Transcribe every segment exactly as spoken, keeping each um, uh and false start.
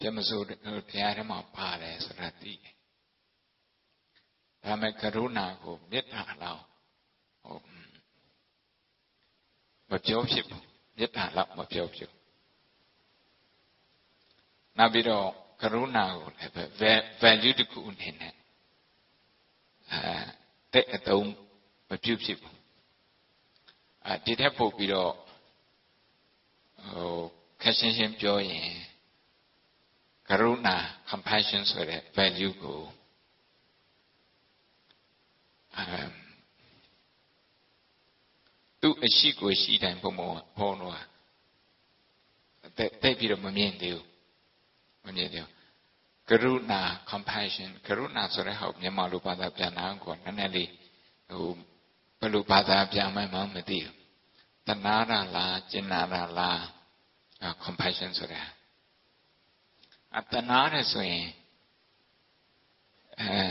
ပြမစိုးဘုရားထဲမှာပါတယ်ဆိုတာသိတယ်ဒါမဲ့ကရုဏာကိုမေတ္တာလောက်ဟုတ်မပြောဖြစ်ဘူးမေတ္တာလောက်မပြောဖြစ်နောက်ပြီးတော့ကရုဏာကိုလည်းပဲ value တစ်ခုအနေနဲ့အဲတဲ့အတုံးမပြုဖြစ်ဘူးအဲဒီထက်ပို့ပြီးတော့ဟိုခက်ရှင်းရှင်းပြောရင်ကရုဏာ compassion ဆိုတဲ့ value ကိုအမ်သူအရှိကိုရှိတိုင်းဘုံဘုံဘုံတော့တဲ့ပြီးတော့မမြင်သေးဘူးမမြင်သေးဘူးကရုဏာ compassion ကရုဏာဆိုတဲ့ဟောမြန်မာလိုဘာသာပြန်တာကိုနည်းနည်းလေးဟိုဘယ်လိုဘာသာပြန်မှန်းမသိဘူးတနာရလားကျင်နာရလား compassion ဆိုတာအတနာရဆိုရင်အဲ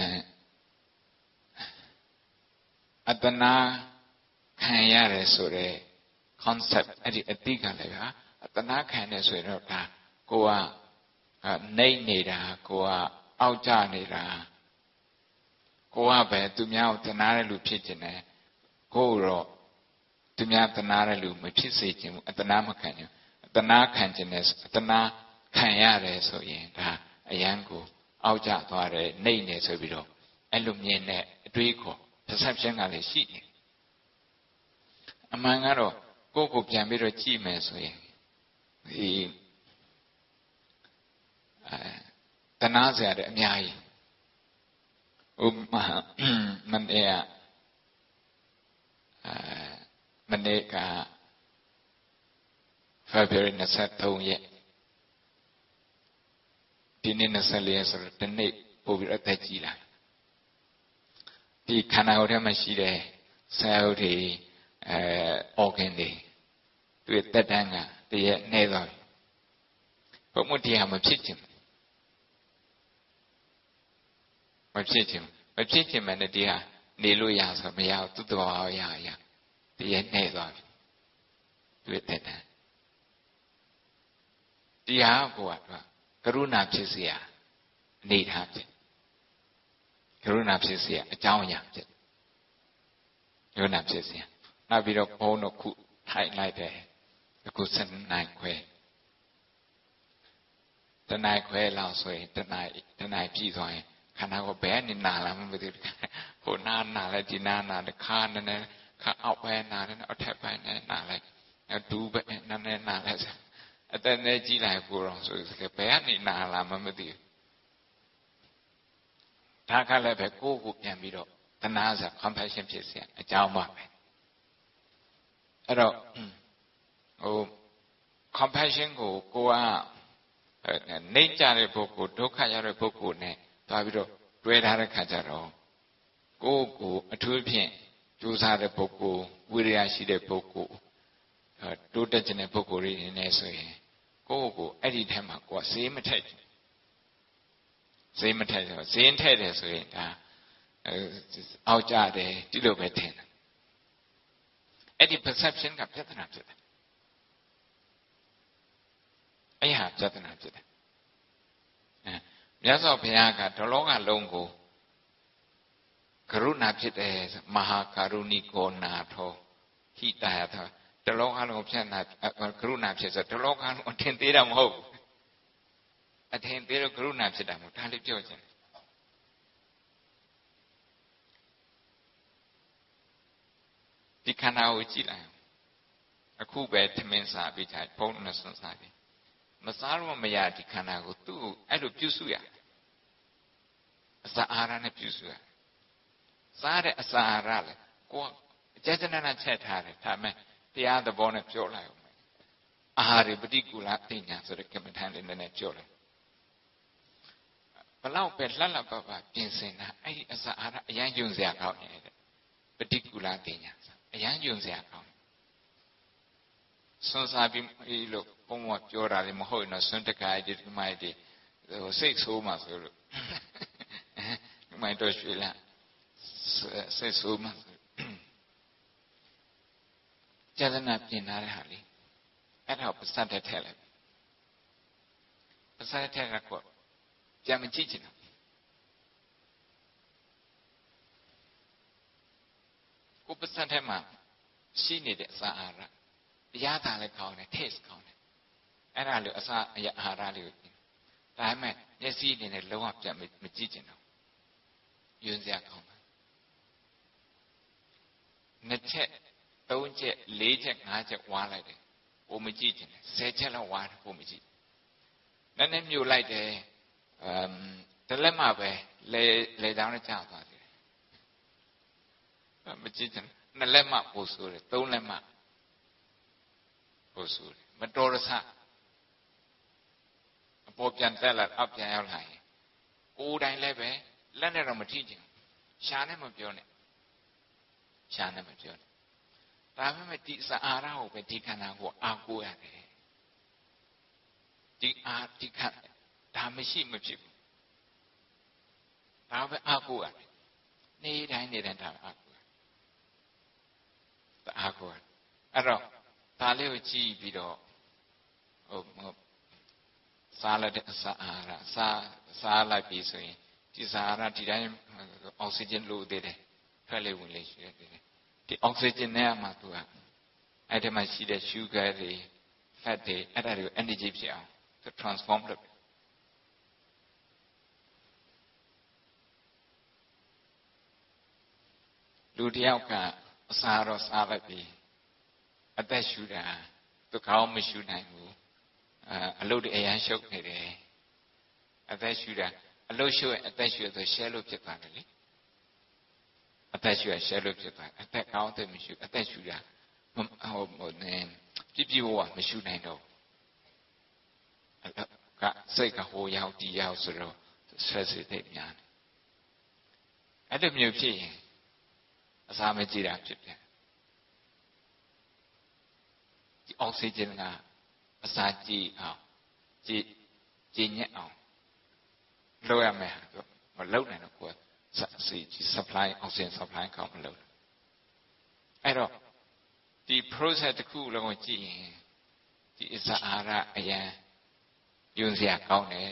အတနာခံရတယ်ဆိုတဲ့ concept အဲ့ဒီအတိကလည်းဟာအတနာခံတယ်ဆိုရင်တော့ဒါကိုကနှိမ့်နေတာကိုကအောက်ကျနေတာကိုကပဲသူများကိုတနာတဲ့လူဖြစ်ခြင်းနဲ့ကိုတော့သူများတနာတဲ့လူမဖြစ်စေခြင်းဘူးအတနာမခံခြင်းအတနာခံခြင်းနဲ့အတနာခံရတယ်ဆိုရင်ဒါအယံကိုအောက်ကျသွားတယ်နှိမ့်နေဆိုပြီးတော့အဲ့လိုမြင်တဲ့အတွေးခေါ် perception ကလည်းရှိနေအမှန်ကတော့ကိုယ့်ကိုပြန်ပြီးတော့ကြည့်မယ်ဆိုရင်ဒီအဲတနာစရာတဲ့အများကြီးဥပမာမနေ့ကအဲမနေ့က February 23ရက်ဒီနေ့24ရက်ဆိုတော့ဒီနေ့ပို့ပြီးတော့တက်ကြည့်လာဒီခန္ဓာကိုယ်ထဲမှာရှိတဲ့ cell တွေအဲ organ တွေသူ့တက်တန်းကတည်းရဲ့နေသွားပြီဘုံမတရားမဖြစ်ခြင်းမဖြစ်ခြင်းမဖြစ်ခြင်းမနဲ့တရားနေလို့ရဆိုမရဘူးသူ့တော်အောင်ရရတည်းရဲ့နေသွားပြီသူ့တက်တန်းတရားကိုကကရုဏာဖြစ်เสียအနေထားဖြစ်ကရုဏာဖြစ်เสียအကြောင်းအရာဖြစ်ကရုဏာဖြစ်เสียနောက်ပြီးတော့ဘုံတို့ခုထိုင်လိုက်တယ်အခုစနိုင်ခွဲတနိုင်ခွဲလောက်ဆိုရင်တနိုင်တနိုင်ပြည့်သွားရင်ခန္ဓာကိုယ်ဘယ်ကနေနာလာမှမသိဘူးဟိုနာနာလဲဒီနာနာတခါနည်းနည်းခါအောက်ပဲနာတယ်အထက်ပိုင်းနဲ့နာလိုက်ဒူးပဲနည်းနည်းနာလိုက်အတနဲ့ကြည့်လိုက်ကိုတော့ဆိုဘယ်ကနေနာလာမှမသိဘူးဒါကလည်းပဲကိုယ့်ကိုပြန်ပြီးတော့တနာစာ compassion ဖြစ်เสียအကြောင်းပါပဲအဲ့တော့ဟို compassion ကိုကိုကနေကြတဲ့ပုဂ္ဂိုလ်ဒုက္ခရတဲ့ပုဂ္ဂိုလ်နဲ့တွားပြီးတော့တွဲထားတဲ့ခါကျတော့ကိုယ့်ကိုအထူးဖြင့်ကြိုးစားတဲ့ပုဂ္ဂိုလ်ဝိရိယရှိတဲ့ပုဂ္ဂိုလ်တိုးတက်ခြင်းတဲ့ပုဂ္ဂိုလ်တွေနေဆိုရင်ကိုယ့်ကိုအဲ့ဒီထဲမှာကိုယ်ကဈေးမထက်ဈေးမထက်ဆိုဈေးထက်တယ်ဆိုရင်ဒါအောက်ကြတယ်ဒီလိုပဲထင်တယ်အဲ့ဒီ perception ကပြဿနာဖြစ်တယ်အဲ့ဟာပြဿနာဖြစ်တယ်အဲမြတ်စွာဘုရားကဒလောကလုံးကိုကရုဏာဖြစ်တယ်မဟာကရုဏီကောနာထောဟိတယထောဒလောကလုံးဖြစ်နာကရုဏာဖြစ်ဆိုဒလောကလုံးအထင်သေးတာမဟုတ်ဘူးအထင်သေးတော့ကရုဏာဖြစ်တာမဟုတ်ဒါလေးပြောချင်တယ်ဒီခန္ဓာကိုကြည့်လိုက်အခုပဲထမင်းစားပြီးကြဘုံနဲ့ဆွန်စားပြီးမစားလို့မရဒီခန္ဓာကိုသူ့အဲ့လိုပြုစုရအစာအာဟာရနဲ့ပြုစုရစားတဲ့အစာအာဟာရလေကိုအကျဉ်းချုပ်နဲ့ချက်ထားတယ်ဒါမဲ့တရားသဘောနဲ့ပြောလိုက်အောင်အာဟာရပฏิကူလပညာဆိုတဲ့ကမ္မထာလေးနဲ့ပြောလိုက်ဘလောက်ပဲလှလှပပပြင်ဆင်တာအဲ့ဒီအစာအာဟာရအရန်ယုံစရာကောင်းတယ်ပฏิကူလပညာအရန်ယုံစရာကောင်းဆွန်စားပြီးလို့ဘုံဘပြောတာလေမဟုတ်ရင်တော့ဆွန်တကားဒီမိုက်ဒီဟိုစိတ်ဆိုးမှဆိုလို့ဒီမိုက်တော့ရွှေလာစိတ်ဆိုးမှကျဒနာပြင်ထားတဲ့ဟာလေးအဲ့ဒါကိုပတ်သက်ထည့်လိုက်ပါစတဲ့ကကိုပြန်မကြည့်ချင်တော့ကိုပါစတဲ့မှာရှိနေတဲ့အစာအာဟာရအရသာလည်းကောင်းတယ် taste ကောင်းတယ်အဲ့ဒါလို့အစာအာဟာရလေးကိုဒါပေမဲ့မျက်စိအနေနဲ့လုံးဝပြန်မကြည့်ချင်တော့ယွန်းစရာကောင်းတယ်နှစ်ချက်သုံးချက်လေးချက်ငါးချက်ဝါလိုက်တယ်ကိုမကြည့်ချင်တယ်ဆယ်ချက်လောက်ဝါတယ်ကိုမကြည့်နည်းနည်းမြို့လိုက်တယ်အမ်တလက်မှပဲလေလေတောင်းနဲ့ကြာသွားတယ်မကြည့်ချင်နှစ်လက်မှပို့ဆိုးတယ်သုံးလက်မှပို့ဆိုးတယ်မတော်ရဆအပေါ်ပြန်တက်လာအောက်ပြန်ရောက်လာရင်ကိုယ်တိုင်လည်းပဲလက်နဲ့တော့မထိချင်ရှာနဲ့မပြောနဲ့ရှာနဲ့မပြောနဲ့ဒါပေမဲ့ဒီစာအာရကိုပဲဒီခန္ဓာကိုအာကိုးရတယ်ဒီအာဒီခန္ဓာဒါမရှိမဖြစ်ဘူးဒါပဲအာကိုးရတယ်နေ့တိုင်းနေ့တိုင်းဒါအာကိုးဒါအာကိုးအဲ့တော့ဒါလေးကိုကြည့်ပြီးတော့ဟိုစားလိုက်တဲ့အစာအာဟာရစားစားလိုက်ပြီဆိုရင်ဒီစာအာဟာရဒီတိုင်းအောက်ဆီဂျင်လိုသေးတယ်ထွက်လေဝင်လေရှိတယ်ဒီအောက်ဆီဂျင်နဲ့မှသူကအဲ့ဒီမှာရှိတဲ့ sugar တွေ fat တွေအဲ့ဒါတွေကို energy ဖြစ်အောင်သူ transform လုပ်တယ်လူတယောက်ကအစာတော့စားလိုက်ပြီအသက်ရှူတာသူကောင်းမရှူနိုင်ဘူးအလုပ်တွေအရန်ရှုပ်နေတယ်အသက်ရှူတာအလုပ်ရှုပ်ရင်အသက်ရှူဆို share လို့ဖြစ်သွားတယ်လေအသက်ရှူရ share လို့ဖြစ်သွားအသက်ကောင်းတဲ့မရှူအသက်ရှူတာဟိုဟိုနေပြပြဝဝမရှူနိုင်တော့ကစိတ်ကဟိုရောက်ဒီရောက်ဆိုတော့ stress တွေများတယ်အဲ့လိုမျိုးဖြစ်ရင်အစာမကြည့်တာဖြစ်တယ်ဒီအောက်ဆီဂျင်ကအစာကြည့်အောင်ကြည့်ကြည်ညက်အောင်လုပ်ရမယ်ဟာမလုပ်နိုင်တော့ကိုယ်စီ supply oxygen supply ကောင်းမလုပ်အဲ့တော့ဒီ process တစ်ခုလုံးကိုကြည့်ရင်ဒီအစာအာဟာရအရန်ယွန်းစရာကောင်းတယ်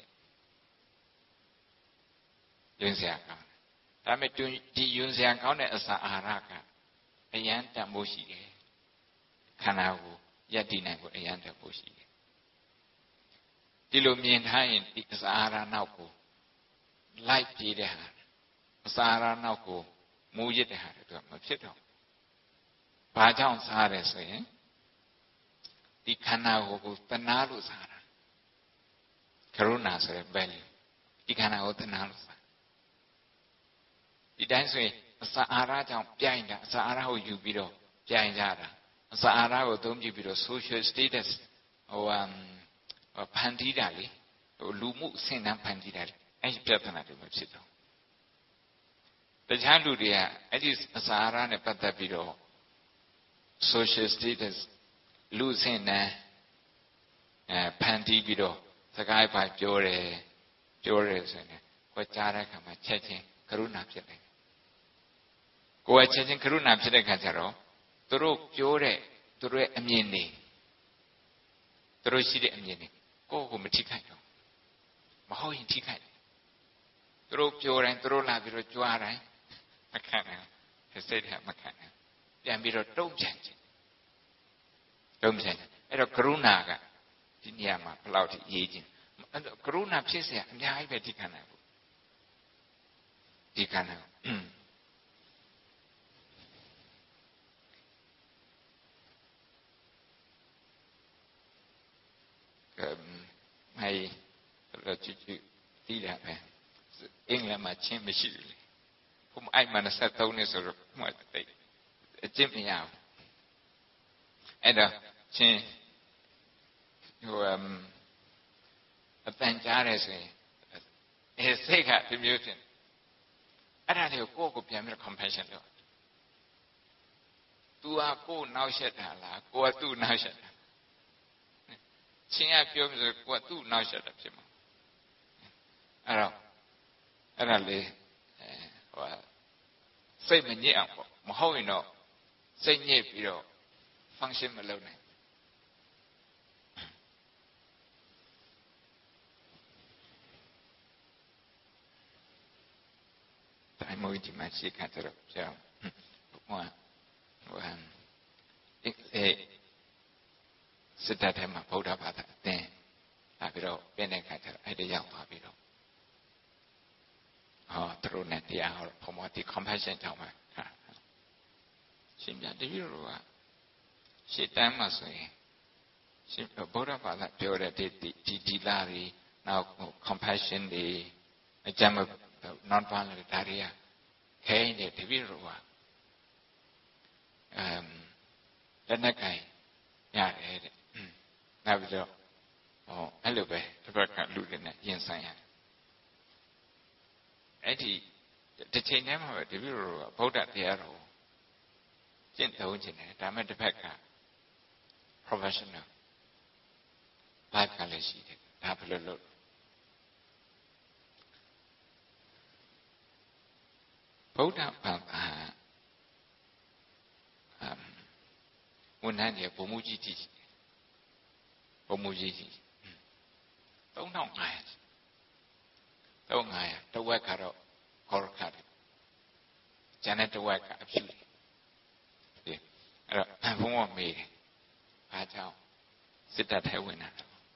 ယွန်းစရာကောင်းဒါပေမဲ့ဒီယွန်းစရာကောင်းတဲ့အစာအာဟာရကအရန်တန်ဖိုးရှိတယ်ခန္ဓာကိုယက်တည်နိုင်ဖို့အရန်တန်ဖိုးရှိတယ်ဒီလိုမြင်ထားရင်ဒီအစာအာဟာရနောက်ကိုလိုက်ပြေးတဲ့ဟာအစာအာဟာရနောက်ကိုမူရစ်တဲ့ဟာတွေမဖြစ်တော့ဘာကြောင့်စားတယ်ဆိုရင်ဒီခန္ဓာကိုယ်ကိုတဏှာလို့စားတာကရုဏာဆိုတဲ့ value ဒီခန္ဓာကိုတဏှာလို့စားဒီတိုင်းဆိုရင်အစာအာဟာရကြောင့်ပြိုင်တာအစာအာဟာရကိုယူပြီးတော့ပြိုင်ကြတာအစာအာဟာရကိုသုံးကြည့်ပြီးတော့ social status ဟိုဖန်တီးတာလေဟိုလူမှုအဆင့်အတန်းဖန်တီးတာလေအဲ့ဒီပြဿနာတွေမဖြစ်တော့တခြားလူတွေကအဲ့ဒီအစာအာဟာရနဲ့ပတ်သက်ပြီးတော့ social status လူအဆင့်အတန်းအဲဖန်တီးပြီးတော့စကားပါပြောတယ်ပြောတယ်ဆိုရင်ကိုယ်ကြားတဲ့အခါမှာချက်ချင်းကရုဏာဖြစ်တယ်ကိုယ်ကချက်ချင်းကရုဏာဖြစ်တဲ့အခါကျတော့သူတို့ပြောတဲ့သူတို့ရဲ့အမြင်တွေသူတို့ရှိတဲ့အမြင်တွေကိုယ့်ကိုမထိခိုက်တော့မဟုတ်ရင်ထိခိုက်တယ်သူတို့ပြောတိုင်းသူတို့လာပြီးတော့ကြွားတိုင်းမခံနိုင်ဘူးစိတ်ထဲမခံနိုင်ပြန်ပြီးတော့တုံ့ပြန်ခြင်းတုံ့ပြန်အဲ့တော့ကရုဏာကဒီနေရာမှာဘယ်လောက်ထိအရေးကြီးအဲ့တော့ကရုဏာဖြစ်เสียအများကြီးပဲဒီခန္ဓာကိုဒီခန္ဓာဟဲ့တော့ကြည့်ကြည့်ဒီလာပဲအင်္ဂလန်မှာချင်းမရှိဘူးလေဘုမအဲ့မှာနှစ်သုံးနှစ်ဆိုတော့မှတိတ်အကျင့်မရဘူးအဲ့တော့ချင်းဟိုအတန်ကြားတယ်ဆိုရင်အဲစိတ်ကဒီမျိုးဖြစ်အဲ့ဒါတွေကိုကိုယ့်ကိုပြန်ပြီး compassion လုပ် तू อ่ะကိုယ်နောက်ဆက်တာလားကိုယ်ကသူ့နောက်ဆက်တာချင်းကပြောပြီးဆိုကိုယ်ကသူ့နောက်ဆက်တာဖြစ်မှာအဲ့တော့အဲ့ဒါလေဟိုစိတ်မညစ်အောင်ပေါ့မဟုတ်ရင်တော့စိတ်ညစ်ပြီးတော့ function မလုပ်နိုင်ထိုင်မိုးကြီးမှာရှိခါကြတော့ပြောင်းဟိုဟိုဟမ်အဲစစ်တပ်ထဲမှာဗုဒ္ဓဘာသာအသင်းလာပြီးတော့ပြတဲ့ခါကျတော့အဲ့ဒီရောက်သွားပြီးတော့ဟောသူတို့နဲ့တရားဟောဘုံမတိ compassion ကြောင့်ပါဟာရှင်ပြတပည့်တော်ကရှေ့တန်းမှာဆိုရင်ရှင်ဗုဒ္ဓဘာသာပြောတဲ့ဒီဒီဒီလာတွေနောက် compassion တွေအကြမ်း non violent ဒါတွေကခဲနေတပည့်တော်ကအမ်လက်နက်ကိုင်ရတယ်တဲ့နောက်ပြီးတော့ဟောအဲ့လိုပဲတစ်ဖက်ကလူတွေနဲ့ရင်ဆိုင်ရတယ်အဲ့ဒီတစ်ချိန်တည်းမှာပဲတပည့်တော်ကဗုဒ္ဓတရားတော်ကျင့်သုံးခြင်းတယ်ဒါမဲ့တစ်ဖက်က professional life ကလည်းရှိတယ်ဒါဘယ်လိုလုပ်ဗုဒ္ဓဘာသာဝန်ထမ်းတွေဘုံမူကြီးကြီးဘုံမူကြီးကြီးသုံးထောင်ငါးရာသုံးငါးရာတဝက်ကတော့ခေါရခတ်ကျန်တဲ့တဝက်ကအဖြူတယ်အဲ့တော့ဘုံကမေးတယ်အားကြောင့်စစ်တပ်ထဲဝင်တာ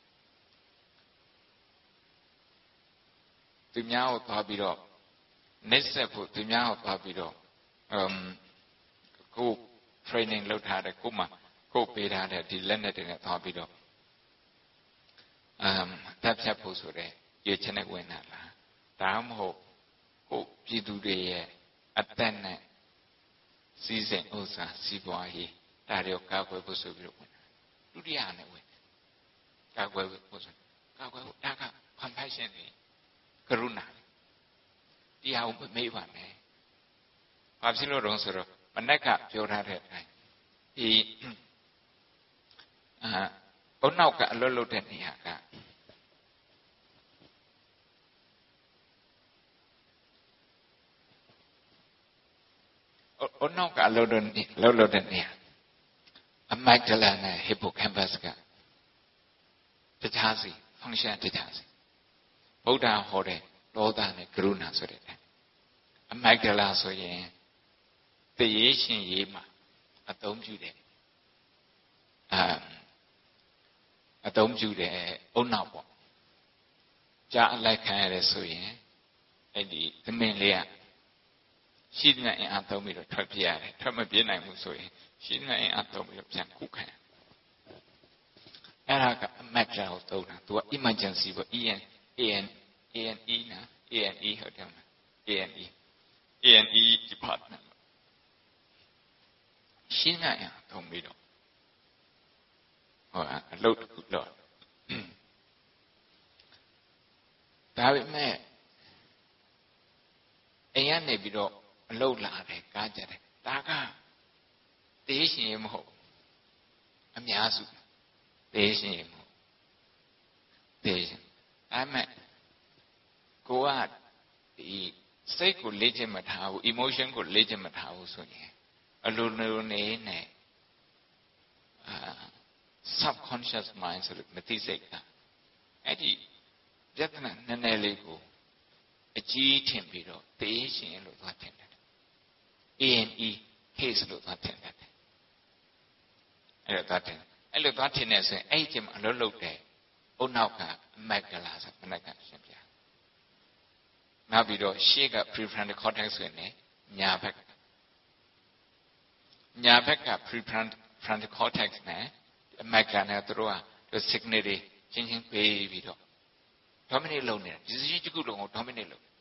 သူများကိုသွားပြီးတော့နေဆက်ဖို့သူများကိုသွားပြီးတော့အမ်ကို training လုပ်ထားတယ်ကိုမှကိုပေးထားတဲ့ဒီလက်နက်တွေနဲ့သွားပြီးတော့အမ်တပ်ဖြတ်ဖို့ဆိုတဲ့ရွေးချယ်နဲ့ဝင်လာလားဒါမှမဟုတ်ကိုပြည်သူတွေရဲ့အသက်နဲ့စီးစိမ်ဥစ္စာစီးပွားရေးဒါတွေကိုကာကွယ်ဖို့ဆိုပြီးတော့ဝင်ဒုတိယနဲ့ဝင်ကာကွယ်ဖို့ဆိုကာကွယ်ဖို့ဒါက compassion တွေကရုဏာတရားကိုမေးပါမယ်ဘာဖြစ်လို့တော့ဆိုတော့မနက်ကပြောထားတဲ့အတိုင်းဒီအာဘုံနောက်ကအလွတ်လွတ်တဲ့နေရာကအနောက်ကလွတ်လွတ်လွတ်လွတ်တဲ့နေရာအမိုက်ဒလာနဲ့ဟီပိုကမ်ပတ်စ်ကတခြားစီ function တခြားစီဗုဒ္ဓဟောတဲ့ဒေါသနဲ့ကရုဏာဆိုတဲ့အမိုက်ဒလာဆိုရင်တရေရှင်ရေးမှာအသုံးပြုတယ်အာအသုံးပြုတယ်အုံနောက်ပေါ့ကြားအလိုက်ခံရတယ်ဆိုရင်အဲ့ဒီသမင်လေးကရှိတဲ့အင်အားသုံးပြီးတော့ထွက်ပြေးရတယ်ထွက်မပြေးနိုင်ဘူးဆိုရင်ရှိတဲ့အင်အားသုံးပြီးတော့ပြန်ခုခံအဲ့ဒါကအမတ်ကြောက်သုံးတာသူက emergency ပေါ့ E N A N A N E နာ A N E ဟုတ်တယ်မလား A N E A N E department ရှင်းနိုင်အောင်သုံးပြီးတော့ဟောအလုပ်တစ်ခုလုပ်ဒါပေမဲ့အိမ်ကနေပြီးတော့အလုပ်လာတယ်ကားကြတယ်ဒါကတေးရှင်မဟုတ်အများစုတေးရှင်မဟုတ်တေးရှင်အဲ့မဲ့ကိုကဒီစိတ်ကိုလေ့ကျင့်မထားဘူး emotion ကိုလေ့ကျင့်မထားဘူးဆိုရင်အလိုလိုနေနဲ့အာ subconscious mind ဆိုလို့မသိစိတ်ကအဲ့ဒီပြဿနာနည်းနည်းလေးကိုအကြီးထင်ပြီးတော့တေးရှင်လို့သွားထင်တယ် A N E case လို့သွားထင်တယ်အဲ့တော့သွားထင်အဲ့လိုသွားထင်နေဆိုရင်အဲ့ဒီချိန်မှာအလုပ်လုပ်တယ်အုံနောက်ကအမက်ကလာဆိုမနက်ကရှင်းပြနောက်ပြီးတော့ရှေ့က prefrontal cortex ဆိုရင်ညာဘက်ညာဘက်က prefrontal cortex နဲ့အမက်ကနဲ့သူတို့က signal တွေချင်းချင်းပေးပြီးတော့ dominate လုပ်နေတယ် decision တစ်ခုလုံးကို dominate လုပ်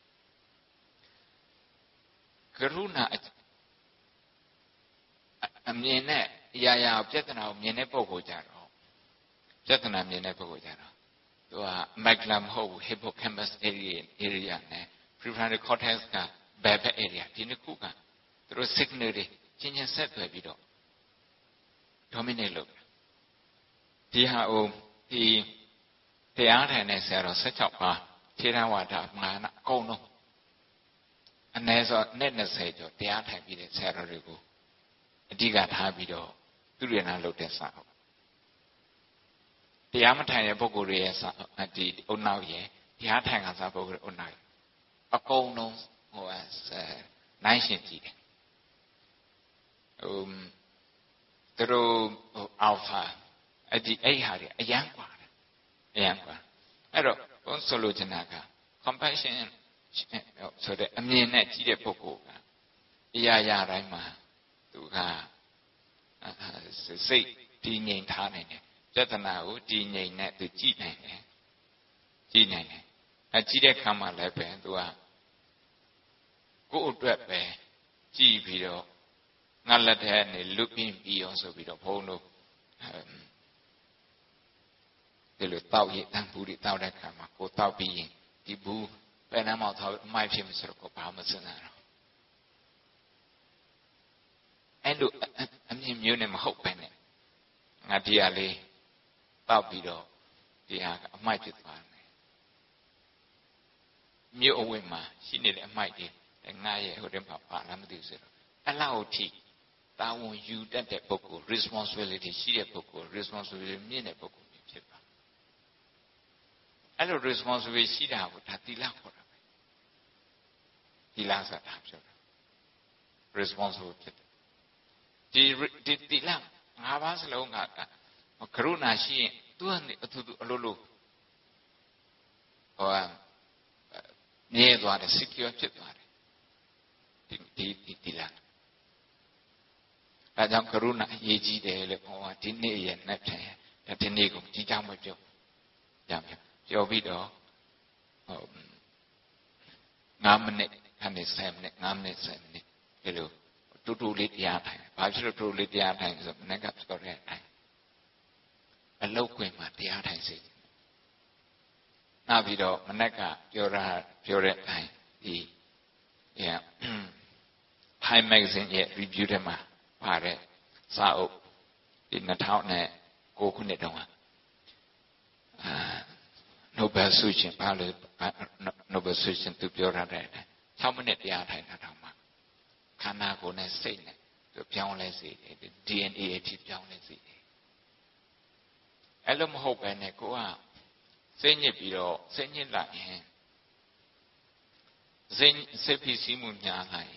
ကရုဏာအမြင်နဲ့အရာရာပြဿနာကိုမြင်တဲ့ပုံကိုကြတော့ပြဿနာမြင်တဲ့ပုံကိုကြတော့သူက amygdala မဟုတ်ဘူး hippocampus area area နဲ့ prefrontal cortex က back area ဒီနှစ်ခုကသူတို့ signal တွေချင်းချင်းဆက်သွယ်ပြီးတော့ dominate လုပ်ဒီဟာဟိုဒီတရားထိုင်တဲ့ဆရာတော်၁၆ပါးခြေရဝါဒမာနအကုန်လုံးအနည်းဆုံးနှစ်၂၀ကျော်တရားထိုင်ပြီးတဲ့ဆရာတော်တွေကိုအဓိကထားပြီးတော့သူရဏလုပ်တဲ့စာဟုတ်တရားမထိုင်တဲ့ပုဂ္ဂိုလ်တွေရဲ့စာဒီအုံနောက်ရဲ့တရားထိုင်ကစားပုဂ္ဂိုလ်အုံနောက်အကုန်လုံးဟိုနိုင်ရှင်ကြည့်တယ်ဟိုသူတို့ဟို alpha အဲ့ဒီအဲ့ဟာတွေအယံกว่าအယံกว่าအဲ့တော့ဘုန်းဆိုလိုချင်တာက compassion ဆိုတဲ့အမြင်နဲ့ကြည့်တဲ့ပုဂ္ဂိုလ်ကအရာရာတိုင်းမှာသူကစိတ်တည်ငြိမ်ထားနိုင်တယ်ပြဿနာကိုတည်ငြိမ်နဲ့သူကြည့်နိုင်တယ်ကြည့်နိုင်တယ်အဲကြည့်တဲ့ခါမှလည်းပဲသူကကိုယ့်အတွက်ပဲကြည့်ပြီးတော့ငါလက်ထဲကနေလွတ်ပြင်းပြီးအောင်ဆိုပြီးတော့ဘုန်းတို့ဒီလိုတောက်ရည်တန်ဘူးတွေတောက်တဲ့ခါမှာကိုတောက်ပြီးရင်ဒီဘူးဘယ်နှမောက်ထားအမိုက်ဖြစ်မစတော့ကိုဘာမှမစင်တော့အဲ့လိုအမြင်မျိုးနဲ့မဟုတ်ပဲနဲ့ငါဒီဟာလေးတောက်ပြီးတော့ဒီဟာကအမိုက်ဖြစ်သွားတယ်မြို့အဝိမှာရှိနေတဲ့အမိုက်တွေငါရဲ့ဟိုတည်းမှာပါလားမသိဘူးဆိုတော့အလောက်ထိတာဝန်ယူတတ်တဲ့ပုဂ္ဂိုလ် responsibility ရှိတဲ့ပုဂ္ဂိုလ် responsibility မြင့်တဲ့ပုဂ္ဂိုလ်ဖြစ်ပါအဲ့လို responsibility ရှိတာကိုဒါသီလခေါ်တာပဲသီလဆိုတာပြောတာ responsible ဖြစ်တယ်ဒီဒီသီလငါးပါးစလုံးကကရုဏာရှိရင်သူကနေအထူးအလိုလိုဟောမြဲသွားတယ် secure ဖြစ်သွားတယ်ဒီဒီသီလဒါကြောင့်ကရုဏာအရေးကြီးတယ်လို့ဟောဒီနေ့ရဲ့နဲ့ဖြင့်ဒီနေ့ကိုကြီးကြောင်မပြောကြမ်းပြောပြီးတော့ဟိုငါးမိနစ်ခဏနေဆယ်မိနစ်ငါးမိနစ်ဆယ်မိနစ်ဒီလိုတူတူလေးတရားထိုင်ဘာဖြစ်လို့တူတူလေးတရားထိုင်ဆိုမနေ့ကပြောတဲ့အတိုင်းအလောက်ခွင့်မှာတရားထိုင်စေနောက်ပြီးတော့မနေ့ကပြောတာပြောတဲ့အတိုင်းဒီ Time Magazine ရဲ့ review ထဲမှာပါတဲ့စာအုပ်ဒီနှစ်ထောင်ကိုခုနှစ်တုန်းကအာ Nobel ဆုရှင်ဘာလို့ Nobel ဆုရှင်သူပြောရတဲ့၆မိနစ်တရားထိုင်တာတောင်မှခန္ဓာကိုယ်နဲ့စိတ်နဲ့သူပြောင်းလဲစေတယ် D N A အထိပြောင်းလဲစေတယ်အဲ့လိုမဟုတ်ပဲနဲ့ကိုကစိတ်ညစ်ပြီးတော့စိတ်ညစ်လိုက်ရင်စိတ်စိတ်ဖြစ်စီမှုညာလိုက်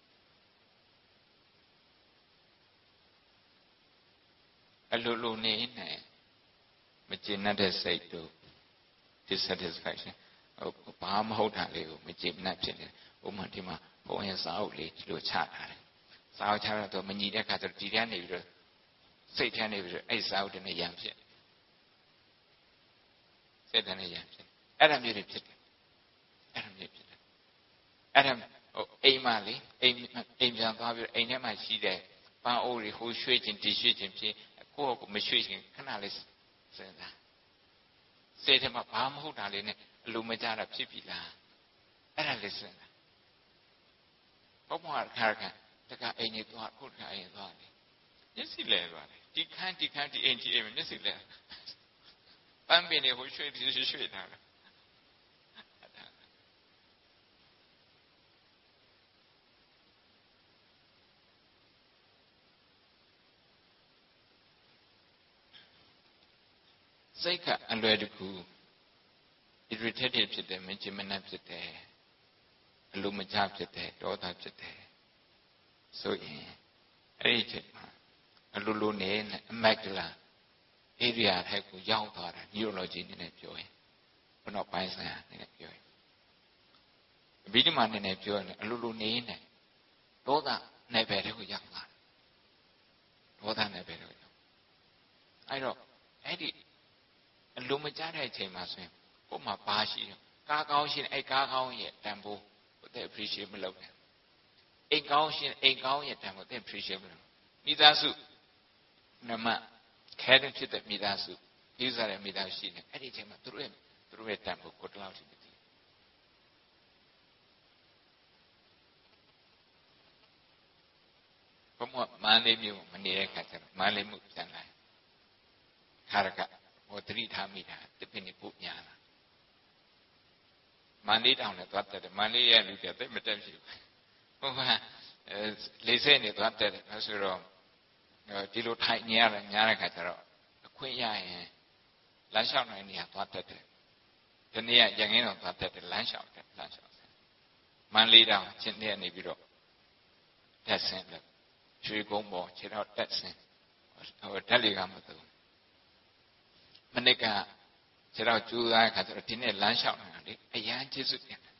အလိုလိုနေနဲ့မကျေနပ်တဲ့စိတ်တို့ dissatisfaction ဟိုဘာမဟုတ်တာလေးကိုမကျေနပ်ဖြစ်နေဥပမာဒီမှာဘုံရဲ့စာအုပ်လေးဒီလိုချထားတယ်စာအုပ်ချတော့မညီတဲ့အခါကျတော့ဒီထဲနေပြီးတော့စိတ်ထဲနေပြီးတော့အဲ့စာအုပ်တွေနဲ့ရံဖြစ်စိတ်ထဲနဲ့ရံဖြစ်အဲ့ဒါမျိုးတွေဖြစ်တယ်အဲ့ဒါမျိုးဖြစ်တယ်အဲ့ဒါဟိုအိမ်မလေးအိမ်အိမ်ပြန်သွားပြီးအိမ်ထဲမှာရှိတဲ့ပန်းအိုးတွေဟိုရွှေ့ခြင်းဒီရွှေ့ခြင်းဖြစ်ကိုယ့်ကိုမရွှေ့ခြင်းခဏလေးစဉ်းစားစိတ်ထဲမှာဘာမဟုတ်တာလေးနဲ့အလိုမကျတာဖြစ်ပြီလားအဲ့ဒါလေးစဉ်းစားဘုရားခါခါတကအိမ်ကြီးသွားခုတကအိမ်သွားတယ်မျက်စိလဲသွားတယ်ဒီခန်းဒီခန်းဒီအိမ်ကြီးအိမ်မျက်စိလဲပန်းပင်တွေဟိုရွှေ့ဒီရွှေ့ရွှေ့ထားတယ်စိတ်ကအလွယ်တကူ irritated ဖြစ်တယ်မကြင်မနှက်ဖြစ်တယ်အလိုမကျဖြစ်တယ်ဒေါသဖြစ်တယ်ဆိုရင်အဲ့ဒီချိန်မှာအလိုလိုနဲ့အမက်ကလာ area ထိုက်ကိုရောက်သွားတာ neurology နည်းနဲ့ပြောရင်ဘုနောက်ပိုင်းဆိုင်ရာနည်းနဲ့ပြောရင်ဗိဓမာနည်းနဲ့ပြောရင်အလိုလိုနေနဲ့ဒေါသနယ်ပယ်တွေကိုရောက်သွားတယ်ဒေါသနယ်ပယ်တွေကိုရောက်အဲ့တော့အဲ့ဒီအလိုမကျတဲ့အချိန်မှာဆိုရင်ကို့မှာဘာရှိတယ်ကားကောင်းရှိရင်အဲ့ကားကောင်းရဲ့တန်ဖိုးကိုသိ appreciate မလုပ်နဲ့အိမ်ကောင်းရှိရင်အိမ်ကောင်းရဲ့တန်ဖိုးသိ appreciate မလုပ်မိသားစုနမခဲတဲ့ဖြစ်တဲ့မိသားစုဒီစားတဲ့မိသားစုရှိနေအဲ့ဒီအချိန်မှာသူတို့ရဲ့သူတို့ရဲ့တန်ဖိုးကိုတလောက်ရှိတယ်ဘုံမမန်းလေးမျိုးမနေတဲ့ခါကျတော့မန်းလေးမှုပြန်လာခါရကဟောတတိထားမိတာတပည့်နေပို့ညာလာမန္လေးတောင်နဲ့သွားတက်တယ်မန္လေးရဲ့လူတွေသိမတက်ဖြစ်ဘူးဘုရားလေးစဲနေသွားတက်တယ်ဆိုတော့ဒီလိုထိုင်နေရတယ်ညားတဲ့ခါကျတော့အခွင့်ရရင်လမ်းလျှောက်နိုင်နေရသွားတက်တယ်ဒီနေ့ကရန်ကင်းတော်သွားတက်တယ်လမ်းလျှောက်တယ်လမ်းလျှောက်တယ်မမန္တလေးတောင်ချင်းတဲ့နေပြီးတော့တက်ဆင်းလို့ရွှေကုန်းပေါ်ခြေတော့တက်ဆင်းဟိုဓာတ်လေးကမသုံးမနစ်ကခြေတော့ကျူးသားခါကျတော့ဒီနေ့လမ်းလျှောက်နေတာလေအရန်ကျေးဇူးတင်တယ်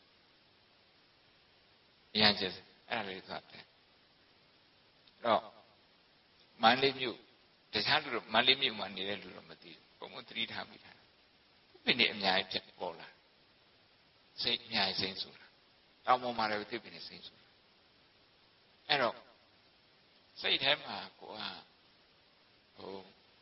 အရန်ကျေးဇူးအဲ့ဒါလေးသွားတယ်တော့မန္တလေးမြို့တခြားလူတို့မန္တလေးမြို့မှာနေတဲ့လူတော့မသိဘူးဘုံဘုံသတိထားမိတာဒီနေ့အများကြီးဖြစ်ပေါ်လာစိတ်အများကြီးစိတ်ဆိုတာတောင်းပေါ်မှာလည်းသိပြီနေစိတ်ဆိုတာအဲ့တော့စိတ်ထဲမှာကိုကဟို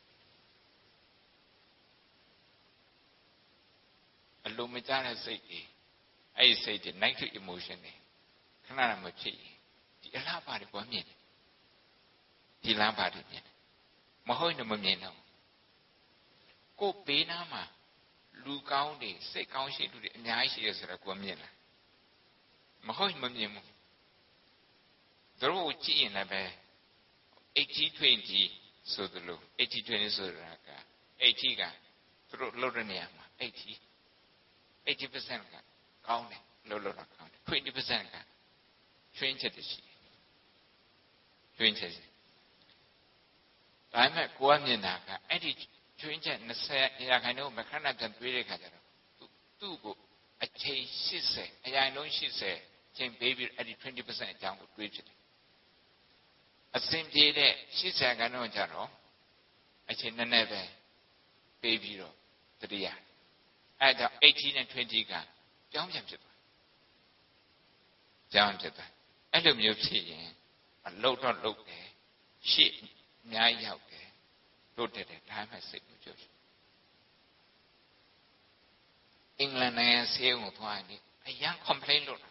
အလိုမကျတဲ့စိတ်တွေအဲ့ဒီစိတ်တွေ negative emotion တွေခဏမှမဖြစ်ရင်ဒီအလားပါတွေကမြင်တယ်ဒီလမ်းပါတွေမြင်တယ်မဟုတ်ရင်မမြင်တော့ကိုယ်ဘေးနားမှာလူကောင်းတွေစိတ်ကောင်းရှိလူတွေအများကြီးရှိရဆိုတော့ကိုယ်မြင်လားမဟုတ်ရင်မမြင်ဘူးတို့ကြည့်ရင်လည်းပဲeighty twenty ဆိုသလိုeighty twentyဆိုတာကeightyကသူတို့လှုပ်တဲ့နေရာမှာeighty eighty percent ကကောင်းတယ်လှုပ်လို့တော့ကောင်းတယ်twenty percent ကချွင်းချက်တရှိချွင်းချက်ဒါပေမဲ့ကိုယ်ကမြင်တာကအဲ့ဒီချွင်းချက်twentyရာခိုင်နှုန်းမခဏပြန်တွေးတဲ့ခါကျတော့သူ့ကိုအချိန်eightyအရာလုံးeightyချိန်ပေးပြီးအဲ့ဒီtwenty percent အကြောင်းကိုတွေးဖြစ်တယ်အစဉ်ပြေတဲ့eightyရာခိုင်နှုန်းကျတော့အချိန်နည်းနည်းပဲပေးပြီးတော့တတိယအဲ့ဒါeightyနဲ့twentyကကြောင်းပြန်ဖြစ်သွားကြောင်းဖြစ်သွားအဲ့လိုမျိုးဖြစ်ရင်အလုတ်တော့လုတ်တယ်ရှေ့အများကြီးရောက်တယ်တို့တက်တယ်ဒါမှစိတ်ကိုကြွအင်္ဂလန်နိုင်ငံဆေးရုံကိုသွားရင်အရန် complain လုပ်တာ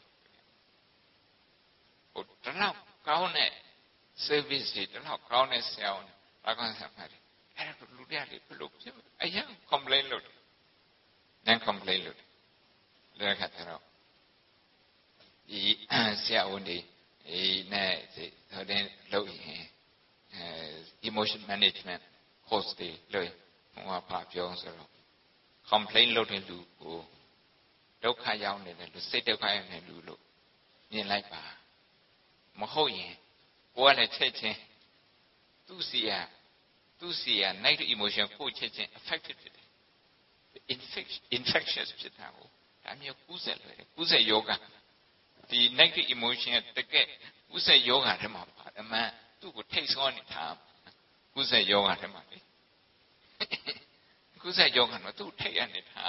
ဟိုတလောက်ကောင်းတဲ့ service တွေတလောက်ကောင်းတဲ့ဆရာဝန်ဘာကောင်းဆရာမတွေအဲ့ဒါလူတွေကလေဘယ်လိုဖြစ်အရန် complain လုပ်တယ်နန် complain လုပ်တယ်လက်ခါတော့ဒီဆရာဝန်တွေဒီနဲ့ဟိုတဲ့လုပ်ရင်အဲ emotion management course တွေလို့ဟိုကပြောဆိုတော့ complain လုပ်တဲ့လူကိုဒုက္ခရောက်နေတဲ့လူစိတ်ဒုက္ခရောက်နေတဲ့လူလို့မြင်လိုက်ပါမဟုတ်ရင်ကိုယ်ကလည်းချက်ချင်းသူ့စီရသူ့စီရ negative emotion ကိုချက်ချင်း affected ဖြစ်တယ် infection infectious ဖြစ်တာကိုဒါမျိုးကူးစက်လွယ်တယ်ကူးစက်ယောဂဒီ negative emotion တကယ်ကူးစက်ယောဂထဲမှာပါအမှန်သူ့ကိုထိတ်ဆောနေတာကူးစက်ယောဂထဲမှာလေကူးစက်ယောဂကတော့သူ့ထိတ်ရနေတာ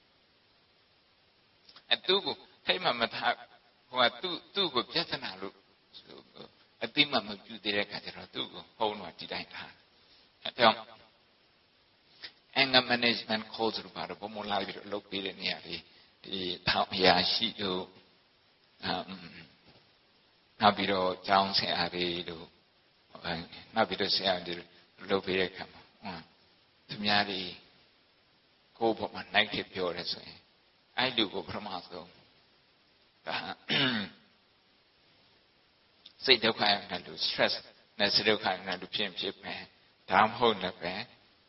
အတူကိုထိတ်မှမထားဟိုကသူ့သူ့ကိုပြဿနာလို့အတိမမပြုသေးတဲ့ခါကျတော့သူ့ကိုဟုံးတော့ဒီတိုင်းထားအဲကြောင့် anger management course လို့ပါတော့ဘုံမလာပြီးတော့လုပ်ပေးတဲ့နေရာလေးဒီထောင်အရာရှိတို့နောက်ပြီးတော့ကျောင်းဆရာတွေတို့နောက်ပြီးတော့ဆရာတွေလုပ်ပေးတဲ့ခါမှာဟုတ်သူများတွေကိုယ့်ဘက်မှာ negative ပြောရဲဆိုရင်အဲ့လူကိုပထမဆုံးဒါစိတ်ဒုက္ခရောက်တဲ့လူ stress နဲ့စိတ်ဒုက္ခရောက်တဲ့လူဖြစ်ဖြစ်ပဲဒါမှမဟုတ်လည်းပဲ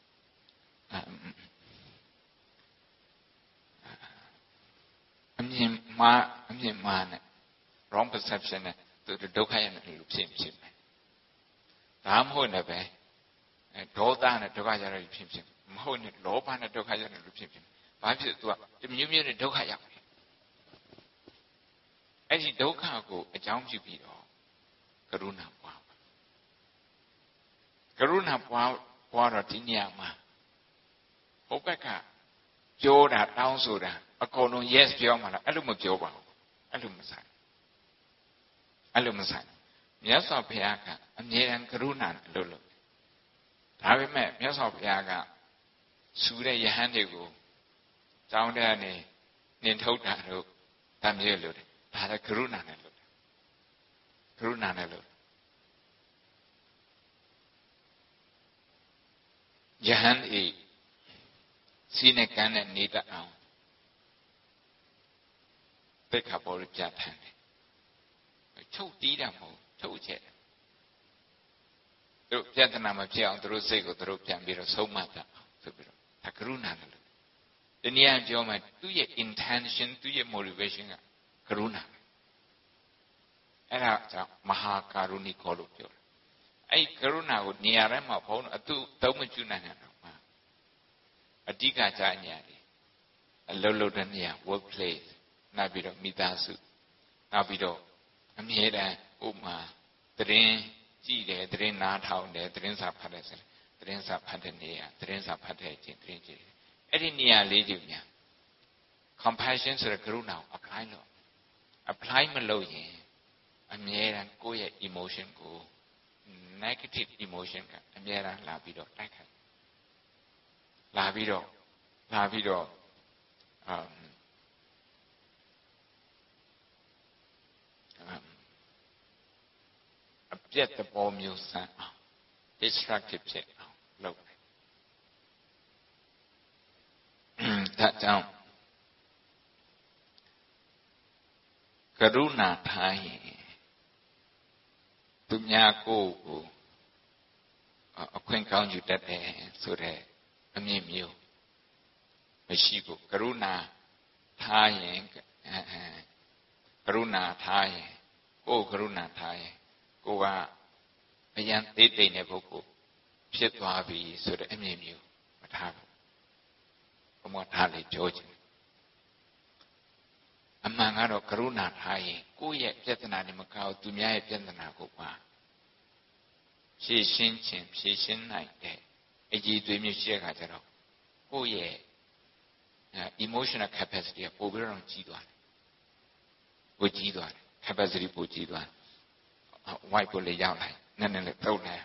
အမြင်မှားအမြင်မှားနဲ့ wrong perception နဲ့သူဒုက္ခရောက်တဲ့လူဖြစ်ဖြစ်ပဲဒါမှမဟုတ်လည်းပဲဒေါသနဲ့ဒုက္ခရောက်တဲ့လူဖြစ်ဖြစ်မဟုတ်နဲ့လောဘနဲ့ဒုက္ခရောက်တဲ့လူဖြစ်ဖြစ်ဘာဖြစ်သူကတမျိုးမျိုးနဲ့ဒုက္ခရောက်တယ်အဲ့ဒီဒုက္ခကိုအကြောင်းပြုပြီးတော့ကရုဏာပွားကရုဏာပွားပွားတော့ဒီနေရာမှာဟိုဘက်ကပြောတာတောင်းဆိုတာအကုန်လုံး yes ပြောမှလားအဲ့လိုမပြောပါဘူးအဲ့လိုမဆိုင်အဲ့လိုမဆိုင်မြတ်စွာဘုရားကအမြဲတမ်းကရုဏာလို့လို့ဒါပေမဲ့မြတ်စွာဘုရားကဆူတဲ့ယဟန်တွေကိုကျောင်းထဲကနေနင်ထုတ်တာတို့တမ်းမြေလို့ဒါလည်းကရုဏာနဲ့လို့ကရုဏာနဲ့လို့ယဟန်ဤစီနဲ့ကန်းနဲ့နေတတ်အောင်သိက္ခာပုဒ်ပြဋ္ဌာန်းတယ်ချုပ်တီးတာမဟုတ်ချုပ်ချက်သူပြဿနာမဖြစ်အောင်သူတို့စိတ်ကိုသူတို့ပြန်ပြီးတော့ဆုံးမတတ်အောင်ဆိုပြီးတော့ဒါကရုဏာနဲ့လို့ဒီနေရာပြောမှသူ့ရဲ့ intention သူ့ရဲ့ motivation ကကရုဏာအဲ့ဒါကြောင့်မဟာကာရုဏိကောလို့ပြောတာအဲ့ကရုဏာကိုနေရာတိုင်းမှာဘုန်းတော်အတုသုံးမကျွနိုင်တာမှာအဓိကကြညာတယ်အလုံးလုံးတဲ့နေရာ workplace နောက်ပြီးတော့မိသားစုနောက်ပြီးတော့အမြဲတမ်းဥမာသတင်းကြည့်တယ်သတင်းနားထောင်တယ်သတင်းစာဖတ်တယ်ဆိုရင်သတင်းစာဖတ်တဲ့နေရာသတင်းစာဖတ်တဲ့အချိန်သတင်းကြည့်တယ်အဲ့ဒီနေရာလေးကြီးများ compassion ဆိုတဲ့ကရုဏာကို apply လုပ် apply မလုပ်ရင်အမြဲတမ်းကိုယ့်ရဲ့ emotion ကို negative emotion ကအမြဲတမ်းလာပြီးတော့တိုက်ခိုက်လာပြီးတော့လာပြီးတော့အမ်အပြတ်သဘောမျိုးဆန်းအောင် destructive ဖြစ်အောင်လုပ်တယ်ဒါကြောင့်ကရုဏာထားရင်သူများကိုယ်ကိုအခွင့်ကောင်းယူတတ်တယ်ဆိုတဲ့အမြင်မျိုးမရှိဘူးကရုဏာထားရင်ကရုဏာထားရင်ကိုယ်ကရုဏာထားရင်ကိုကအရန်သေးတိမ်တဲ့ပုဂ္ဂိုလ်ဖြစ်သွားပြီဆိုတဲ့အမြင်မျိုးမထားဘူးဘုမထားလေပြောချင်အမှန်ကတော့ကရုဏာထားရင်ကိုယ့်ရဲ့ပြဿနာတွေမကောက်သူများရဲ့ပြဿနာကိုပါဖြေရှင်းခြင်းဖြေရှင်းနိုင်တဲ့အကြည်သွေးမျိုးရှိတဲ့အခါကျတော့ကိုယ့်ရဲ့ emotional capacity ကပိုပြီးတော့ကြီးသွားတယ်ပိုကြီးသွားတယ် capacity ပိုကြီးသွားတယ် white ကိုလေရောက်လိုက်နည်းနည်းလေးတုတ်လိုက်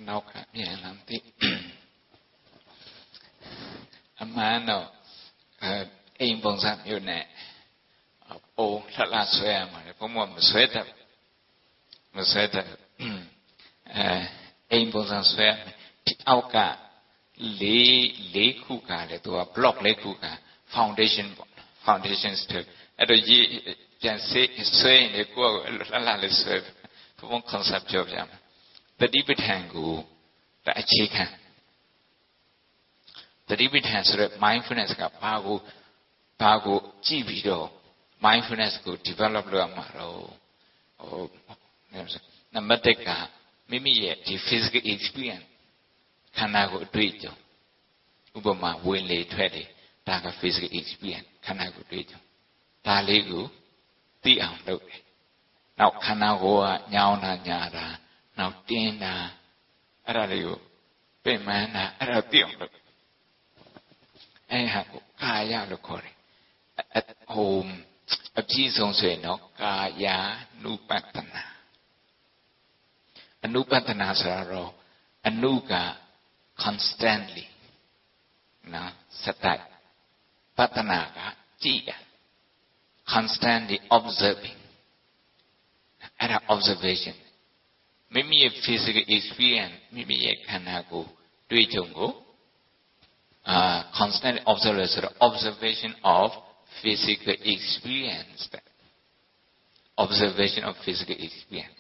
နောက်ကပြန်လာသိအမှန်တော့အိမ်ပုံစံမျိုးနဲ့ပုံလှလှဆွဲရမှာလေဘုံဘမဆွဲတတ်မဆွဲတတ်အဲအိမ်ပုံစံဆွဲဒီအောက်ကလေးလေးခုကလေသူက block လေးခုက foundation ပေါ့ foundation ဆိုအဲ့တော့ဒီပြန်စေးဆွဲရင်လေကိုယ်ကလှလှလေးဆွဲဘုံ concept ပြောပြမယ်တတိပဋ္ဌာန်ကိုအခြေခံတတိပဋ္ဌာန်ဆိုတဲ့ mindfulness ကဘာကိုဘာကိုကြည့်ပြီးတော့ mindfulness ကို develop လုပ်ရမှာတော့ဟိုနံပါတ်တစ်ကမိမိရဲ့ဒီ physical experience ခန္ဓာကိုအတွေ့အကြုံဥပမာဝင်လေထွက်တယ်ဒါက physical experience ခန္ဓာကိုအတွေ့အကြုံဒါလေးကိုသိအောင်လုပ်တယ်နောက်ခန္ဓာကိုယ်ကညောင်းတာညာတာနောက်တင်းတာအဲ့ဒါလေးကိုပြင်မှန်းတာအဲ့ဒါသိအောင်လုပ်အဲ့ဟာကိုကာယလို့ခေါ်တယ်ဟိုအပြည့်ဆုံးဆိုရင်တော့ကာယ ानु ပတ္တနာအနုပတ္တနာဆိုတော့အနုက constantly နော်စတိုက်ပတ္တနာကကြည့်ရ constantly observing အဲ့ဒါ observation မိမိရဲ့ physical experience မိမိရဲ့ခန္ဓာကိုယ်တွေ့ကြုံကိုUh, constant observation, observation of physical experience. Observation of physical experience.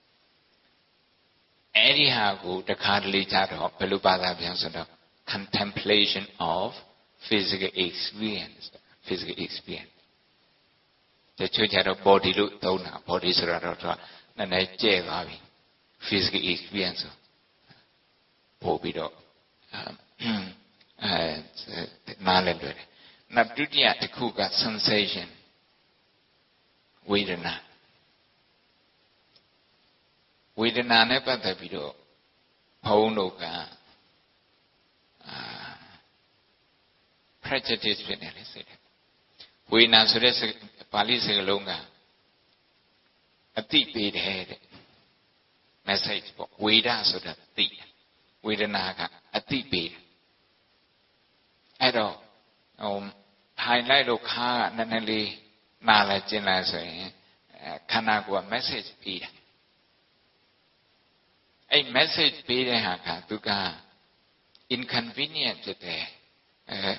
Anyhow, the cardly title of Pelupada contemplation of physical experience. Physical experience. The church had a body look down, body surrounded, and I jail physical experience. Pobido. Um, အဲနားလည်တွေ့တယ်။နောက်ဒုတိယတစ်ခုက sensation ဝေဒနာဝေဒနာနဲ့ပတ်သက်ပြီးတော့ဘုန်းတို့ကအာ prejudice ဖြစ်နေလေစိတ်တယ်။ဝေဒနာဆိုတဲ့ပါဠိစကားလုံးကအတိပေးတယ်တဲ့ message ပေါ့ဝေဒဆိုတာသိဝေဒနာကအတိပေးတယ်အဲ့တော့ဟို highlight လို့ခါကနည်းနည်းလေးနားလဲကျင်လာဆိုရင်ခန္ဓာကိုယ်က message ပေးတယ်အဲ့ message ပေးတဲ့ဟာကသူက inconvenient ဖြစ်တယ်အဲ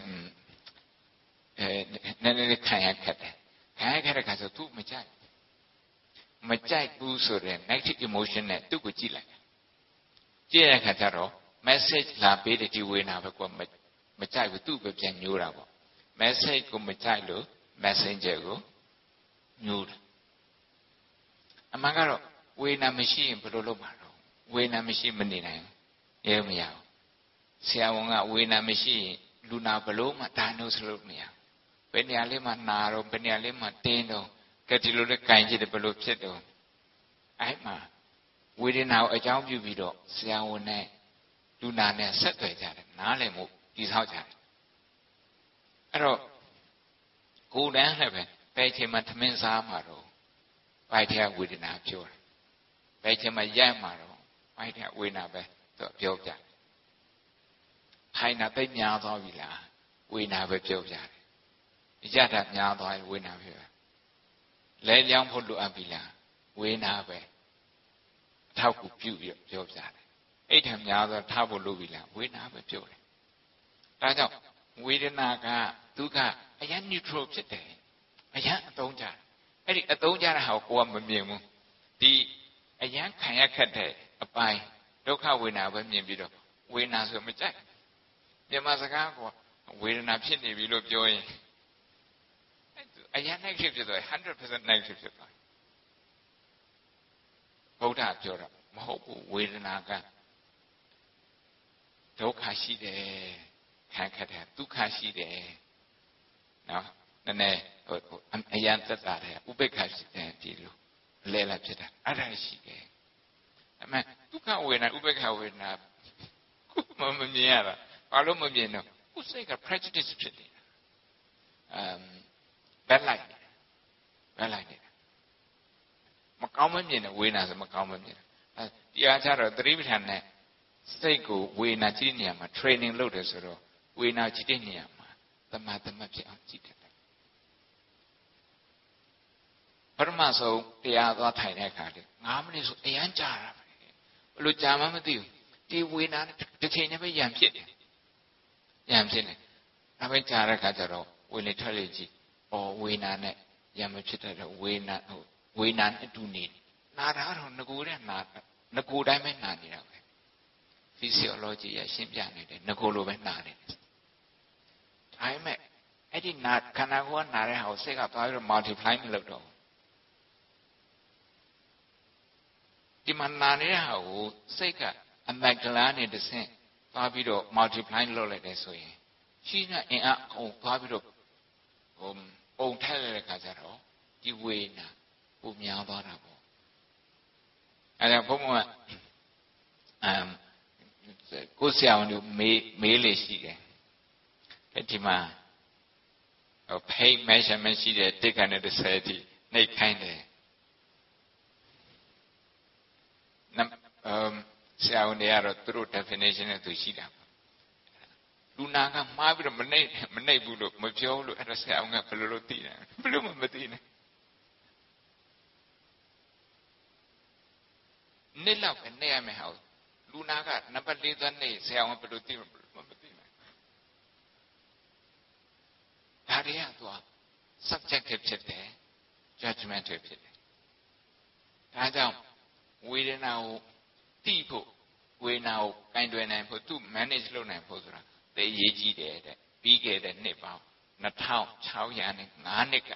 အဲနည်းနည်းလေးခံရခက်တယ်ခံရခက်တဲ့ခါဆိုသူမကြိုက်မကြိုက်ဘူးဆိုတဲ့ negative emotion နဲ့သူ့ကိုကြည့်လိုက်ကြည့်တဲ့အခါကျတော့ message လာပေးတဲ့ဒီဝေဒနာပဲကွာမကြိုက်ဘူးသူ့ပဲပြန်ညိုးတာပေါ့ message ကိုမကြိုက်လို့ messenger ကိုညိုးတယ်အမှန်ကတော့ဝေဒနာမရှိရင်ဘယ်လိုလုပ်မှာတော့ဝေဒနာမရှိမနေနိုင်ရဲမရဘူးဆရာဝန်ကဝေဒနာမရှိရင်လူနာဘလို့မှ diagnose လုပ်မရဘူးဘယ်နေရာလေးမှနာတော့ဘယ်နေရာလေးမှတင်းတော့ကဲဒီလိုလေးကင်ကြည့်တယ်ဘလို့ဖြစ်တော့အဲ့မှာဝေဒနာကိုအကြောင်းပြုပြီးတော့ဆရာဝန်နဲ့လူနာနဲ့ဆက်သွယ်ကြတယ်နားလည်မှုဒီဆောက်ကြတယ်အဲ့တော့ကိုယ်တန်းလည်းပဲဘယ်ချိန်မှသမင်းစားမှာတော့ဘိုက်ထဲဝေဒနာပြောတယ်ဘယ်ချိန်မှရက်မှာတော့ဘိုက်ထဲဝေဒနာပဲသူပြောပြတယ်ခိုင်နာသိများသွားပြီလားဝေဒနာပဲပြောပြတယ်ရတာများသွားရင်ဝေဒနာပြောတယ်လဲလျောင်းဖို့လိုအပ်ပြီလားဝေဒနာပဲအထောက်ကူပြုပြီးပြောပြတယ်အဲ့ထံများသွားထားဖို့လိုပြီလားဝေဒနာပဲပြောတယ်ဒါကြောင့်ဝေဒနာကဒုက္ခအရင် neutral ဖြစ်တယ်အရင်အသုံးကြတယ်အဲ့ဒီအသုံးကြတဲ့ဟာကိုကိုကမမြင်ဘူးဒီအရင်ခံရခက်တဲ့အပိုင်းဒုက္ခဝေဒနာပဲမြင်ပြီးတော့ဝေဒနာဆိုမကြိုက်မြန်မာစကားကဝေဒနာဖြစ်နေပြီလို့ပြောရင်အရင် negative ဖြစ်သွားone hundred percent negative ဖြစ်သွားဗုဒ္ဓပြောတာမဟုတ်ဘူးဝေဒနာကဒုက္ခရှိတယ်ခံခက်တယ်ဒုက္ခရှိတယ်နော်နည်းနည်းဟိုအယံသက်သာတယ်ဥပိ္ပခရှိတယ်ဒီလိုလဲလာဖြစ်တာအဲ့ဒါရှိတယ်အမှန်ဒုက္ခဝေဒနာဥပိ္ပခဝေဒနာကိုမမမြင်ရတာဘာလို့မမြင်တော့ကိုယ်စိတ်က prejudice ဖြစ်နေတာအမ်ဘက်လိုက်ဘက်လိုက်နေတာမကောင်းမမြင်တဲ့ဝေဒနာဆိုမကောင်းမမြင်အဲဒီအားကြတော့သတိပဋ္ဌာန်နဲ့စိတ်ကိုဝေနာကြည့်တဲ့နေရာမှာ training လုပ်တယ်ဆိုတော့ဝေနာကြည့်တဲ့နေရာမှာတမတ်တမတ်ဖြစ်အောင်ကြည့်တယ်ပထမဆုံးတရားသွားထိုင်တဲ့အခါလေငါးမိနစ်ဆိုအရန်ကြာတာပဲဘယ်လိုကြာမှမသိဘူးဒီဝေနာတစ်ချိန်နဲ့ပဲရံဖြစ်တယ်ရံဖြစ်တယ်ဒါပဲကြာတဲ့အခါကျတော့ဝင်လေထွက်လေကြည့်အော်ဝေနာနဲ့ရံမဖြစ်တဲ့ဝေနာဟိုဝေနာနဲ့တူနေနာတာတော့ငကိုတဲ့နာငကိုတိုင်းပဲနာနေတာပဲ physiology ရရှင်းပြနေတယ်ငကိုလိုပဲနာနေတယ်ဒါပေမဲ့အဲ့ဒီနာခန္ဓာကိုယ်ကနာတဲ့ဟာကိုစိတ်ကသွားပြီးတော့ multiply မလုပ်တော့ဒီမှာနာနေတဲ့ဟာကိုစိတ်ကအမက်ဒလာနဲ့တစ်ဆင့်သွားပြီးတော့ multiply လုပ်လိုက်တယ်ဆိုရင်ရှိတဲ့အင်အားအောင်သွားပြီးတော့ဟိုပုံထက်တဲ့အခါကျတော့ဒီဝေနာပုံများသွားတာပေါ့အဲဒါဘုံကအမ်ကိုဆရာဝန်တို့မေးမေးလေရှိတယ်ဒီမှာဟို pain measurement ရှိတဲ့တစ်ကနေတစ်ဆယ်ထိနှိပ်ခိုင်းတယ်အမ်ဆရာဝန်တွေကတော့သူတို့ definition နဲ့သူရှိတာလူနာကမှားပြီးတော့မနှိပ်မနှိပ်ဘူးလို့မပြောလို့အဲ့ဒါဆရာဝန်ကဘယ်လိုလုပ်သိတယ်ဘယ်လိုမှမသိနဲ့နေ့လောက်ပဲနေရမယ်ဟောလူနာကနံပါတ်၄သွားနေဆရာဝန်ဘယ်လိုသိမလဲမသိနိုင်ဒါတွေကသူက subjective ဖြစ်တယ် judgmental ဖြစ်တယ်ဒါကြောင့်ဝေဒနာကိုတိဖို့ဝေဒနာကိုကင်တွယ်နိုင်ဖို့သူ manage လုပ်နိုင်ဖို့ဆိုတာသိရေးကြည့်တယ်တဲ့ပြီးခဲ့တဲ့နှစ်ပေါင်းနှစ်ထောင်ခြောက်ရာနဲ့ငါးနှစ်က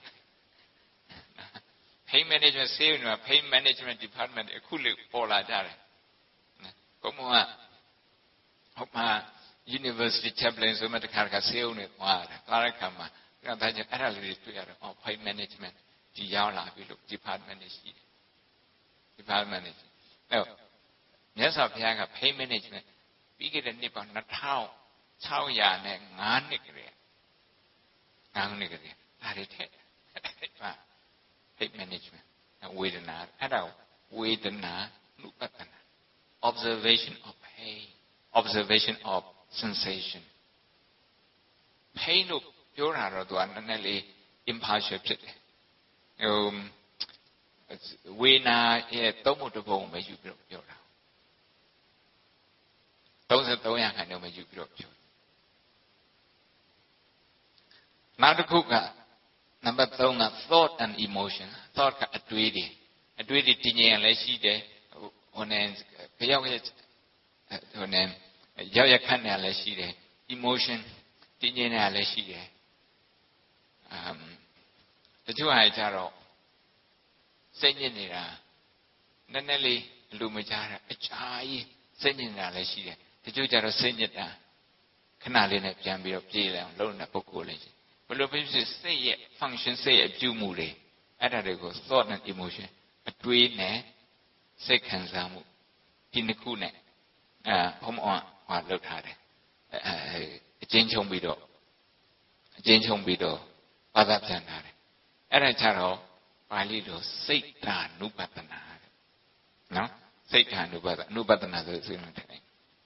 pain management ဆေးရုံက pain management department အခုလေပေါ်လာကြတယ်ဘုံကဟုတ်ပါ University Chaplain ဆိုမှတခါတခါဆေးရုံတွေသွားတယ်သွားတဲ့အခါမှာအဲ့ဒါချင်းအဲ့ဒါလေးတွေတွေ့ရတယ်အော် pain management ဒီရောက်လာပြီလို့ department တွေရှိတယ် department တွေအဲ့မြတ်စွာဘုရားက pain management ပြီးခဲ့တဲ့နှစ်ပေါင်းနှစ်ထောင်ခြောက်ရာနဲ့ငါးနှစ်ကလေးငါးနှစ်ကလေးဒါတွေထက်ပါ pain management ဝေဒနာအဲ့ဒါဝေဒနာနုပတနာ observation of pain observation of sensation pain လို့ပြောတာတော့သူကနည်းနည်းလေး impartial ဖြစ်တယ်ဟိုဝေဒနာရဲ့သုံးဖို့တစ်ပုံပဲယူပြီးတော့ပြောတာသုံးဆယ်သုံးရာခိုင်နှုန်းပဲယူပြီးတော့ပြောနောက်တစ်ခုကနံပါတ်သုံးက thought and emotion thought ကအတွေးတွေအတွေးတွေတည်ငြိမ်ရလဲရှိတယ်ဟိုနဲ့ကြောက်ရဟိုနဲ့ရောက်ရခန့်နေရလဲရှိတယ် emotion တည်ငြိမ်နေရလဲရှိတယ်အမ်တချို့ဟာကြတော့စိတ်ညစ်နေတာနည်းနည်းလေးလူမကြားတာအချာကြီးစိတ်ညစ်နေတာလည်းရှိတယ်တချို့ကြတော့စိတ်ညစ်တာခဏလေးနဲ့ပြန်ပြီးတော့ပြေးလာအောင်လုပ်နေတဲ့ပုဂ္ဂိုလ်လေးရှိဘယ်လိုဖြစ်ဖြစ်စိတ်ရဲ့ function စိတ်ရဲ့ပြုမှုတွေအဲ့ဒါတွေကို thought and emotion အတွေးနဲ့စိတ်ခံစားမှုဒီနှစ်ခုနဲ့အဲဘုံအောင်ဟာလောက်ထားတယ်အဲအချင်းချုံပြီးတော့အချင်းချုံပြီးတော့ဘာသာပြန်ထားတယ်အဲ့ဒါကြတော့ပါဠိလိုစိတ်ဓာနုပတနာနော်စိတ်ဓာနုပတနုပတနာဆိုဆိုနေတယ်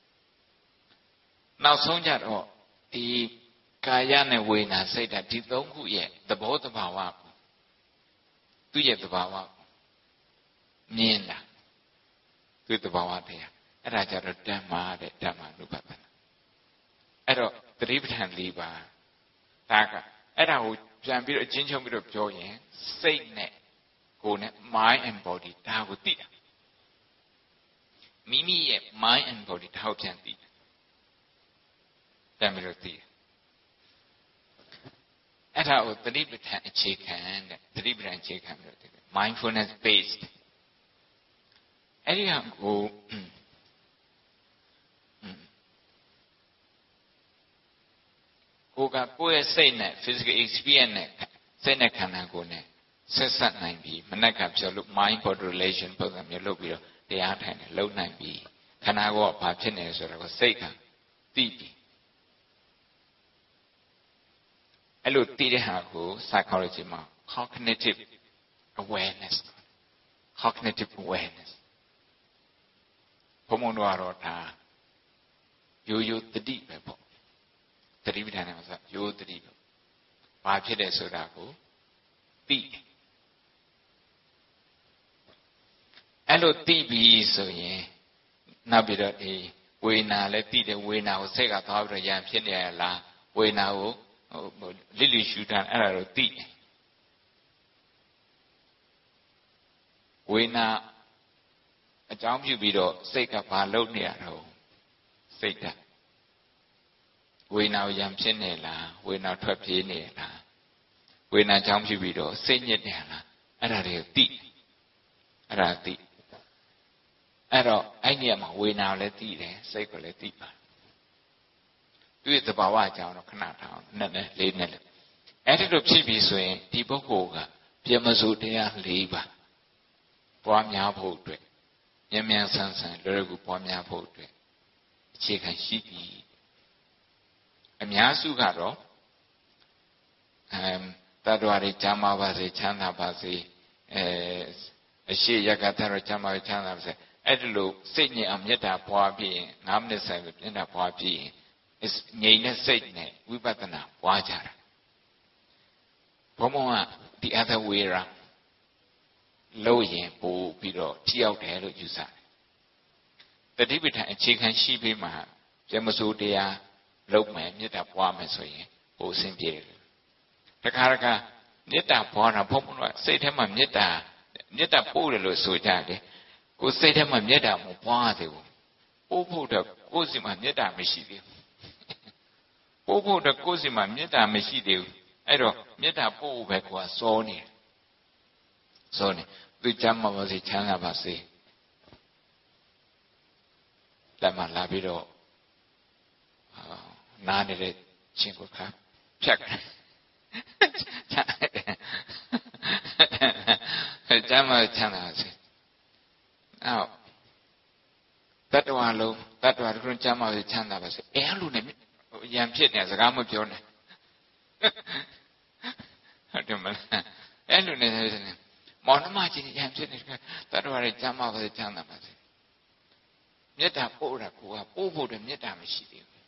နောက်ဆုံးကြတော့ဒီကာယနဲ့ဝေဒနာစိတ်ဓာဒီသုံးခုရဲ့သဘောတဘာဝသူ့ရဲ့သဘာဝမြင်တာသူ့သဘာဝတရားအဲ့ဒါကြတော့ဓမ္မတဲ့ဓမ္မနုပတနာအဲ့တော့သတိပဋ္ဌာန်၄ပါးဒါကအဲ့ဒါကိုပြန်ပြီးတော့အချင်းချင်းပြီးတော့ပြောရင်စိတ်နဲ့ကိုယ်နဲ့ mind and body ဒါကိုသိတာမိမိရဲ့ mind and body ဒါကိုပြန်သိတယ်ပြန်ပြီးတော့သိတယ်အဲ့ဒါကိုသတိပဋ္ဌာန်အခြေခံတဲ့သတိပဋ္ဌာန်အခြေခံပြီးတော့သိတယ် mindfulness based အဲ့ဒီဟာကိုကိုကကိုယ့်ရဲ့စိတ်နဲ့ physical experience နဲ့စိတ်နဲ့ခန္ဓာကိုယ်နဲ့ဆက်ဆက်နိုင်ပြီမနက်ကပြောလို့ mind body relation ပုံစံမျိုးလုပ်ပြီးတော့တရားထိုင်တယ်လုံနိုင်ပြီခန္ဓာကိုယ်ကဘာဖြစ်နေလဲဆိုတော့စိတ်ကသိပြီအဲ့လိုသိတဲ့ဟာကို psychology မှာ cognitive awareness cognitive awareness ဘုံဘုံတို့ကတော့ဒါရိုးရိုးတတိပဲပေါ့တတိပဋ္ဌာန်နဲ့ဆိုရိုးတတိပဲဘာဖြစ်တယ်ဆိုတာကိုသိအဲ့လိုသိပြီဆိုရင်နောက်ပြီးတော့ဒီဝေနာလည်းသိတယ်ဝေနာကိုစိတ်ကသွားပြီးတော့ရံဖြစ်နေရလားဝေနာကိုဟိုလိလိရှုတာအဲ့ဒါတော့သိတယ်ဝေနာအကြောင်းပြုပြီးတော့စိတ်ကဘာလုပ်နေရတော့စိတ်ကဝေနာကိုရံဖြစ်နေလားဝေနာထွက်ပြေးနေလားဝေနာအကြောင်းပြုပြီးတော့စိတ်ညစ်နေလားအဲ့ဒါတွေကိုသိအဲ့ဒါသိအဲ့တော့အဲ့ဒီမှာဝေနာလည်းသိတယ်စိတ်ကိုလည်းသိပါသူ့ရဲ့သဘာဝအကြောင်းတော့ခဏထားအောင်နည်းနည်းလေးနည်းလေးအဲ့ဒီလိုဖြစ်ပြီဆိုရင်ဒီပုဂ္ဂိုလ်ကပြမစုတရား၄ပါးပွားများဖို့အတွက်မြဲမြံဆန်းဆန်းလွယ်လွယ်ကူပွားများဖို့အတွက်အခြေခံရှိပြီအများစုကတော့အမ်တတ္တဝါတွေချမ်းသာပါစေချမ်းသာပါစေအဲအရှိရကတ္တရချမ်းသာချမ်းသာပါစေအဲ့ဒီလိုစိတ်ညစ်အောင်မေတ္တာပွားပြီးရင်၅မိနစ်ဆိုင်မေတ္တာပွားပြီးရင်ငြိမ်တဲ့စိတ်နဲ့ဝိပဿနာပွားကြတာဘုံဘုံက the other way around လို့ရင်ပို့ပြီးတော့ထိရောက်တယ်လို့ယူဆတယ်တတိပဋ္ဌာန်အခြေခံရှိပြီးမှပြမစိုးတရားလုပ်မယ်မေတ္တာပွားမယ်ဆိုရင်ပို့အဆင်ပြေတယ်တခါတခါမေတ္တာပွားတာဘုံဘုံကစိတ်ထဲမှာမေတ္တာမေတ္တာပို့တယ်လို့ဆိုကြတယ်ကိုယ်စိတ်ထဲမှာမေတ္တာမပွားသေးဘူးပို့ဖို့တော့ကိုယ်စီမှာမေတ္တာမရှိသေးဘူးပို့ဖို့တော့ကိုယ်စီမှာမေတ္တာမရှိသေးဘူးအဲ့တော့မေတ္တာပို့ဖို့ပဲကိုယ်ကစောနေစောနေသူချမ်းသာပါစေချမ်းသာပါစေလက်မလာပြီးတော့နားနေတဲ့ချင်းကိုခါဖြတ်ချမ်းသာချမ်းသာစေအော်တတ္တဝါလုံးတတ္တဝါတို့ချမ်းသာစေချမ်းသာပါစေအဲ့လိုနဲ့ရံဖြစ်နေစကားမပြောနဲ့ဟုတ်တယ်မလားအဲ့လိုနဲ့မောင်နှမချင်းရံဖြစ်နေတတ္တဝါတွေချမ်းသာပါစေချမ်းသာပါစေမေတ္တာပို့တာကိုကပို့ဖို့တည်းမေတ္တာမရှိသေးဘူး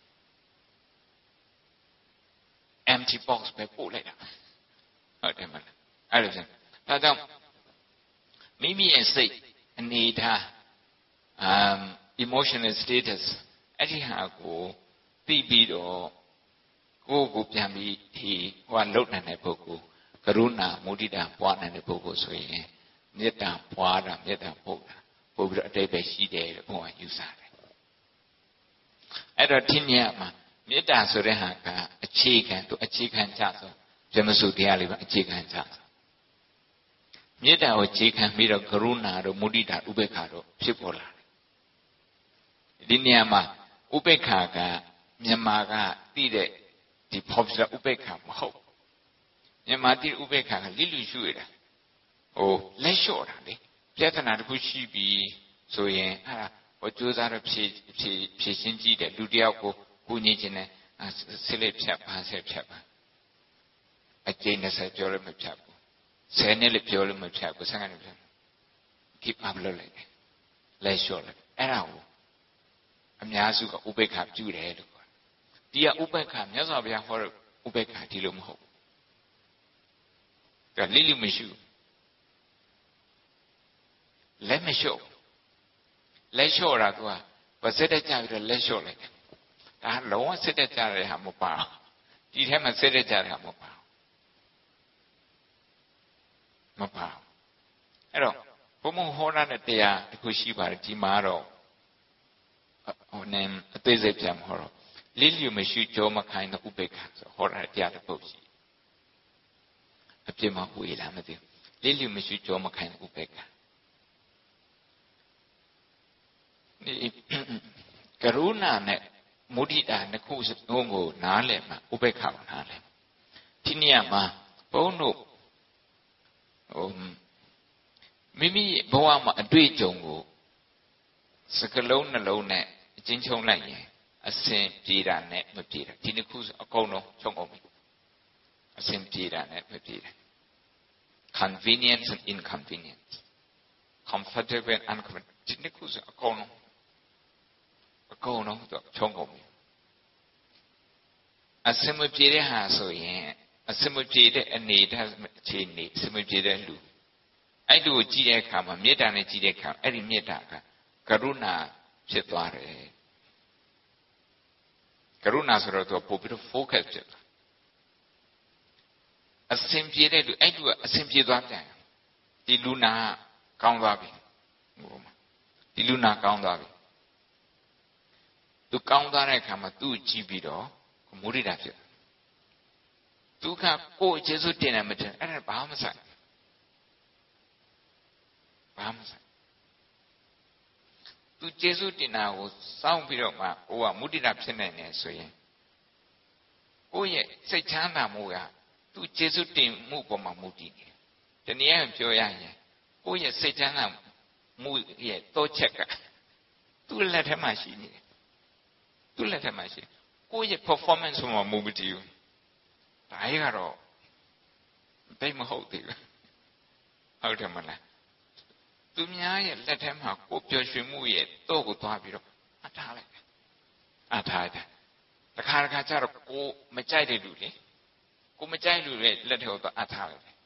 empty box ပဲပို့လိုက်တာဟုတ်တယ်မလားအဲ့လိုဆိုဒါကြောင့်မိမိရဲ့စိတ်အနေထား um emotional status အဲ့ဒီဟာကိုသိပြီးတော့ကိုယ့်ကိုပြန်ပြီးဒီဟိုကလုံနိုင်တဲ့ပုဂ္ဂိုလ်ကရုဏာမုဒိတာပွားနိုင်တဲ့ပုဂ္ဂိုလ်ဆိုရင်မေတ္တာပွားတာမေတ္တာပို့တာပို့ပြီးတော့အတိတ်ပဲရှိတယ်လို့ဘုရားယူဆတယ်အဲ့တော့ဒီညမှာမေတ္တာဆိုတဲ့ဟာကအခြေခံသူအခြေခံကြဆုံးဇမစုတရားလေးပါအခြေခံကြဆုံးမေတ္တာကိုအခြေခံပြီးတော့ကရုဏာတို့မုဒိတာဥပေက္ခတို့ဖြစ်ပေါ်လာတယ်ဒီနေရာမှာဥပေက္ခကမြန်မာကသိတဲ့ဒီ popular ဥပေက္ခမဟုတ်မြန်မာတိဥပေက္ခကလိလူရှုရတာဟိုလက်လျှော့တာလေပြဿနာတစ်ခုရှိပြီဆိုရင်အဲ့ဒါဟိုကြိုးစားတော့ဖြည့်ဖြည့်ဖြည့်ရှင်းကြည့်တယ်လူတယောက်ကိုကူညီခြင်းနဲ့ဆက်လက်ဖြတ်ပါဆက်ဖြတ်ပါအကျဉ်းနဲ့ဆက်ပြောလို့မဖြတ်ဘူးဆယ်နှစ်လည်းပြောလို့မဖြတ်ဘူးဆယ်နှစ်လည်းဖြတ် keep up လုပ်လိုက်တယ်လက်လျှော့လိုက်အဲ့ဒါကိုအများစုကဥပေက္ခပြုတယ်လို့ပြောဒီကဥပေက္ခမြတ်စွာဘုရားဟောတဲ့ဥပေက္ခဒီလိုမဟုတ်ဘူးဒါလိလိမရှိဘူးလက်မလျှော့လက်လျှော့တာကဗစက်တက်ကြပြီးတော့လက်လျှော့လိုက်တယ်ဒါလုံးဝစစ်တက်ကြတဲ့ဟာမပါဘူးဒီထဲမှာစစ်တက်ကြတဲ့ဟာမပါဘူးမပါဘူးအဲ့တော့ဘုံဘုံဟောတာတဲ့တရားတစ်ခုရှိပါတယ်ဒီမှာတော့ဟိုနဲ့အသေးစိတ်ပြန်ဟောတော့လိလိမရှိကြောမခိုင်းတဲ့ဥပေက္ခဆိုဟောတာတရားတစ်ပုဒ်ရှိအပြစ်မဝေလာမသိဘူးလိလိမရှိကြောမခိုင်းတဲ့ဥပေက္ခကရုဏာနဲ့မုဒိတာနှစ်ခုလုံးကိုနားလည်မှာဥပေက္ခကိုနားလည်ဒီနေရာမှာဘုန်းတို့ဟိုမိမိဘဝမှာအတွေ့အကြုံကိုစကလုံးနှလုံးနဲ့အချင်းချုံလိုက်ရင်အစဉ်ပြေတာနဲ့မပြေတာဒီနှစ်ခုအကုန်လုံးချုံကုန်ပြီအစဉ်ပြေတာနဲ့မပြေတာ convenience and inconvenience comfortable and uncomfortable ဒီနှစ်ခုအကုန်လုံးအကုန်လုံးသူချုံကုန်ပြီအစမပြေတဲ့ဟာဆိုရင်အစမပြေတဲ့အနေထားအခြေအနေအစမပြေတဲ့လူအဲ့ဒီကိုကြည့်တဲ့အခါမှာမေတ္တာနဲ့ကြည့်တဲ့အခါအဲ့ဒီမေတ္တာကကရုဏာဖြစ်သွားတယ်ကရုဏာဆိုတော့သူပို့ပြီးတော့ focus ဖြစ်သွားအစင်ပြေတဲ့လူအဲ့လူကအစင်ပြေသွားပြန်ဒီလူနာကောင်းသွားပြီဒီလူနာကောင်းသွားပြီသူကောင်းသွားတဲ့အခါမှာသူ့ကြည့်ပြီးတော့မုဒိတာဖြစ်သူကကိုယ်ကျေစုတင်တယ်မတင်အဲ့ဒါဘာမှမဆိုင်ဘာမှမဆိုင်သူကျေစုတင်တာကိုစောင့်ပြီးတော့မှကိုကမုဒိတာဖြစ်နိုင်တယ်ဆိုရင်ကိုယ့်ရဲ့စိတ်ချမ်းသာမှုကသူကျေစုတင်မှုပေါ်မှာမူတည်နေတယ်တနည်းအားဖြင့်ပြောရရင်ကိုယ့်ရဲ့စိတ်ချမ်းသာမှုရဲ့တောချက်ကသူ့လက်ထဲမှာရှိနေတယ်သူ့လက်ထဲမှာရှိကိုယ့်ရဲ့ performance မှာမူမတည်ဘူးဒါကြီးကတော့တိတ်မဟုတ်သေးဘူးဟုတ်တယ်မလားသူများရဲ့လက်ထဲမှာကိုယ်ပျော်ရွှင်မှုရဲ့တော့ကိုသွားပြီးတော့အထားလိုက်အထားတယ်တခါတခါကျတော့ကိုမကြိုက်တဲ့လူလေကိုမကြိုက်လူရဲ့လက်ထဲကိုသွားအထားလိုက်တယ်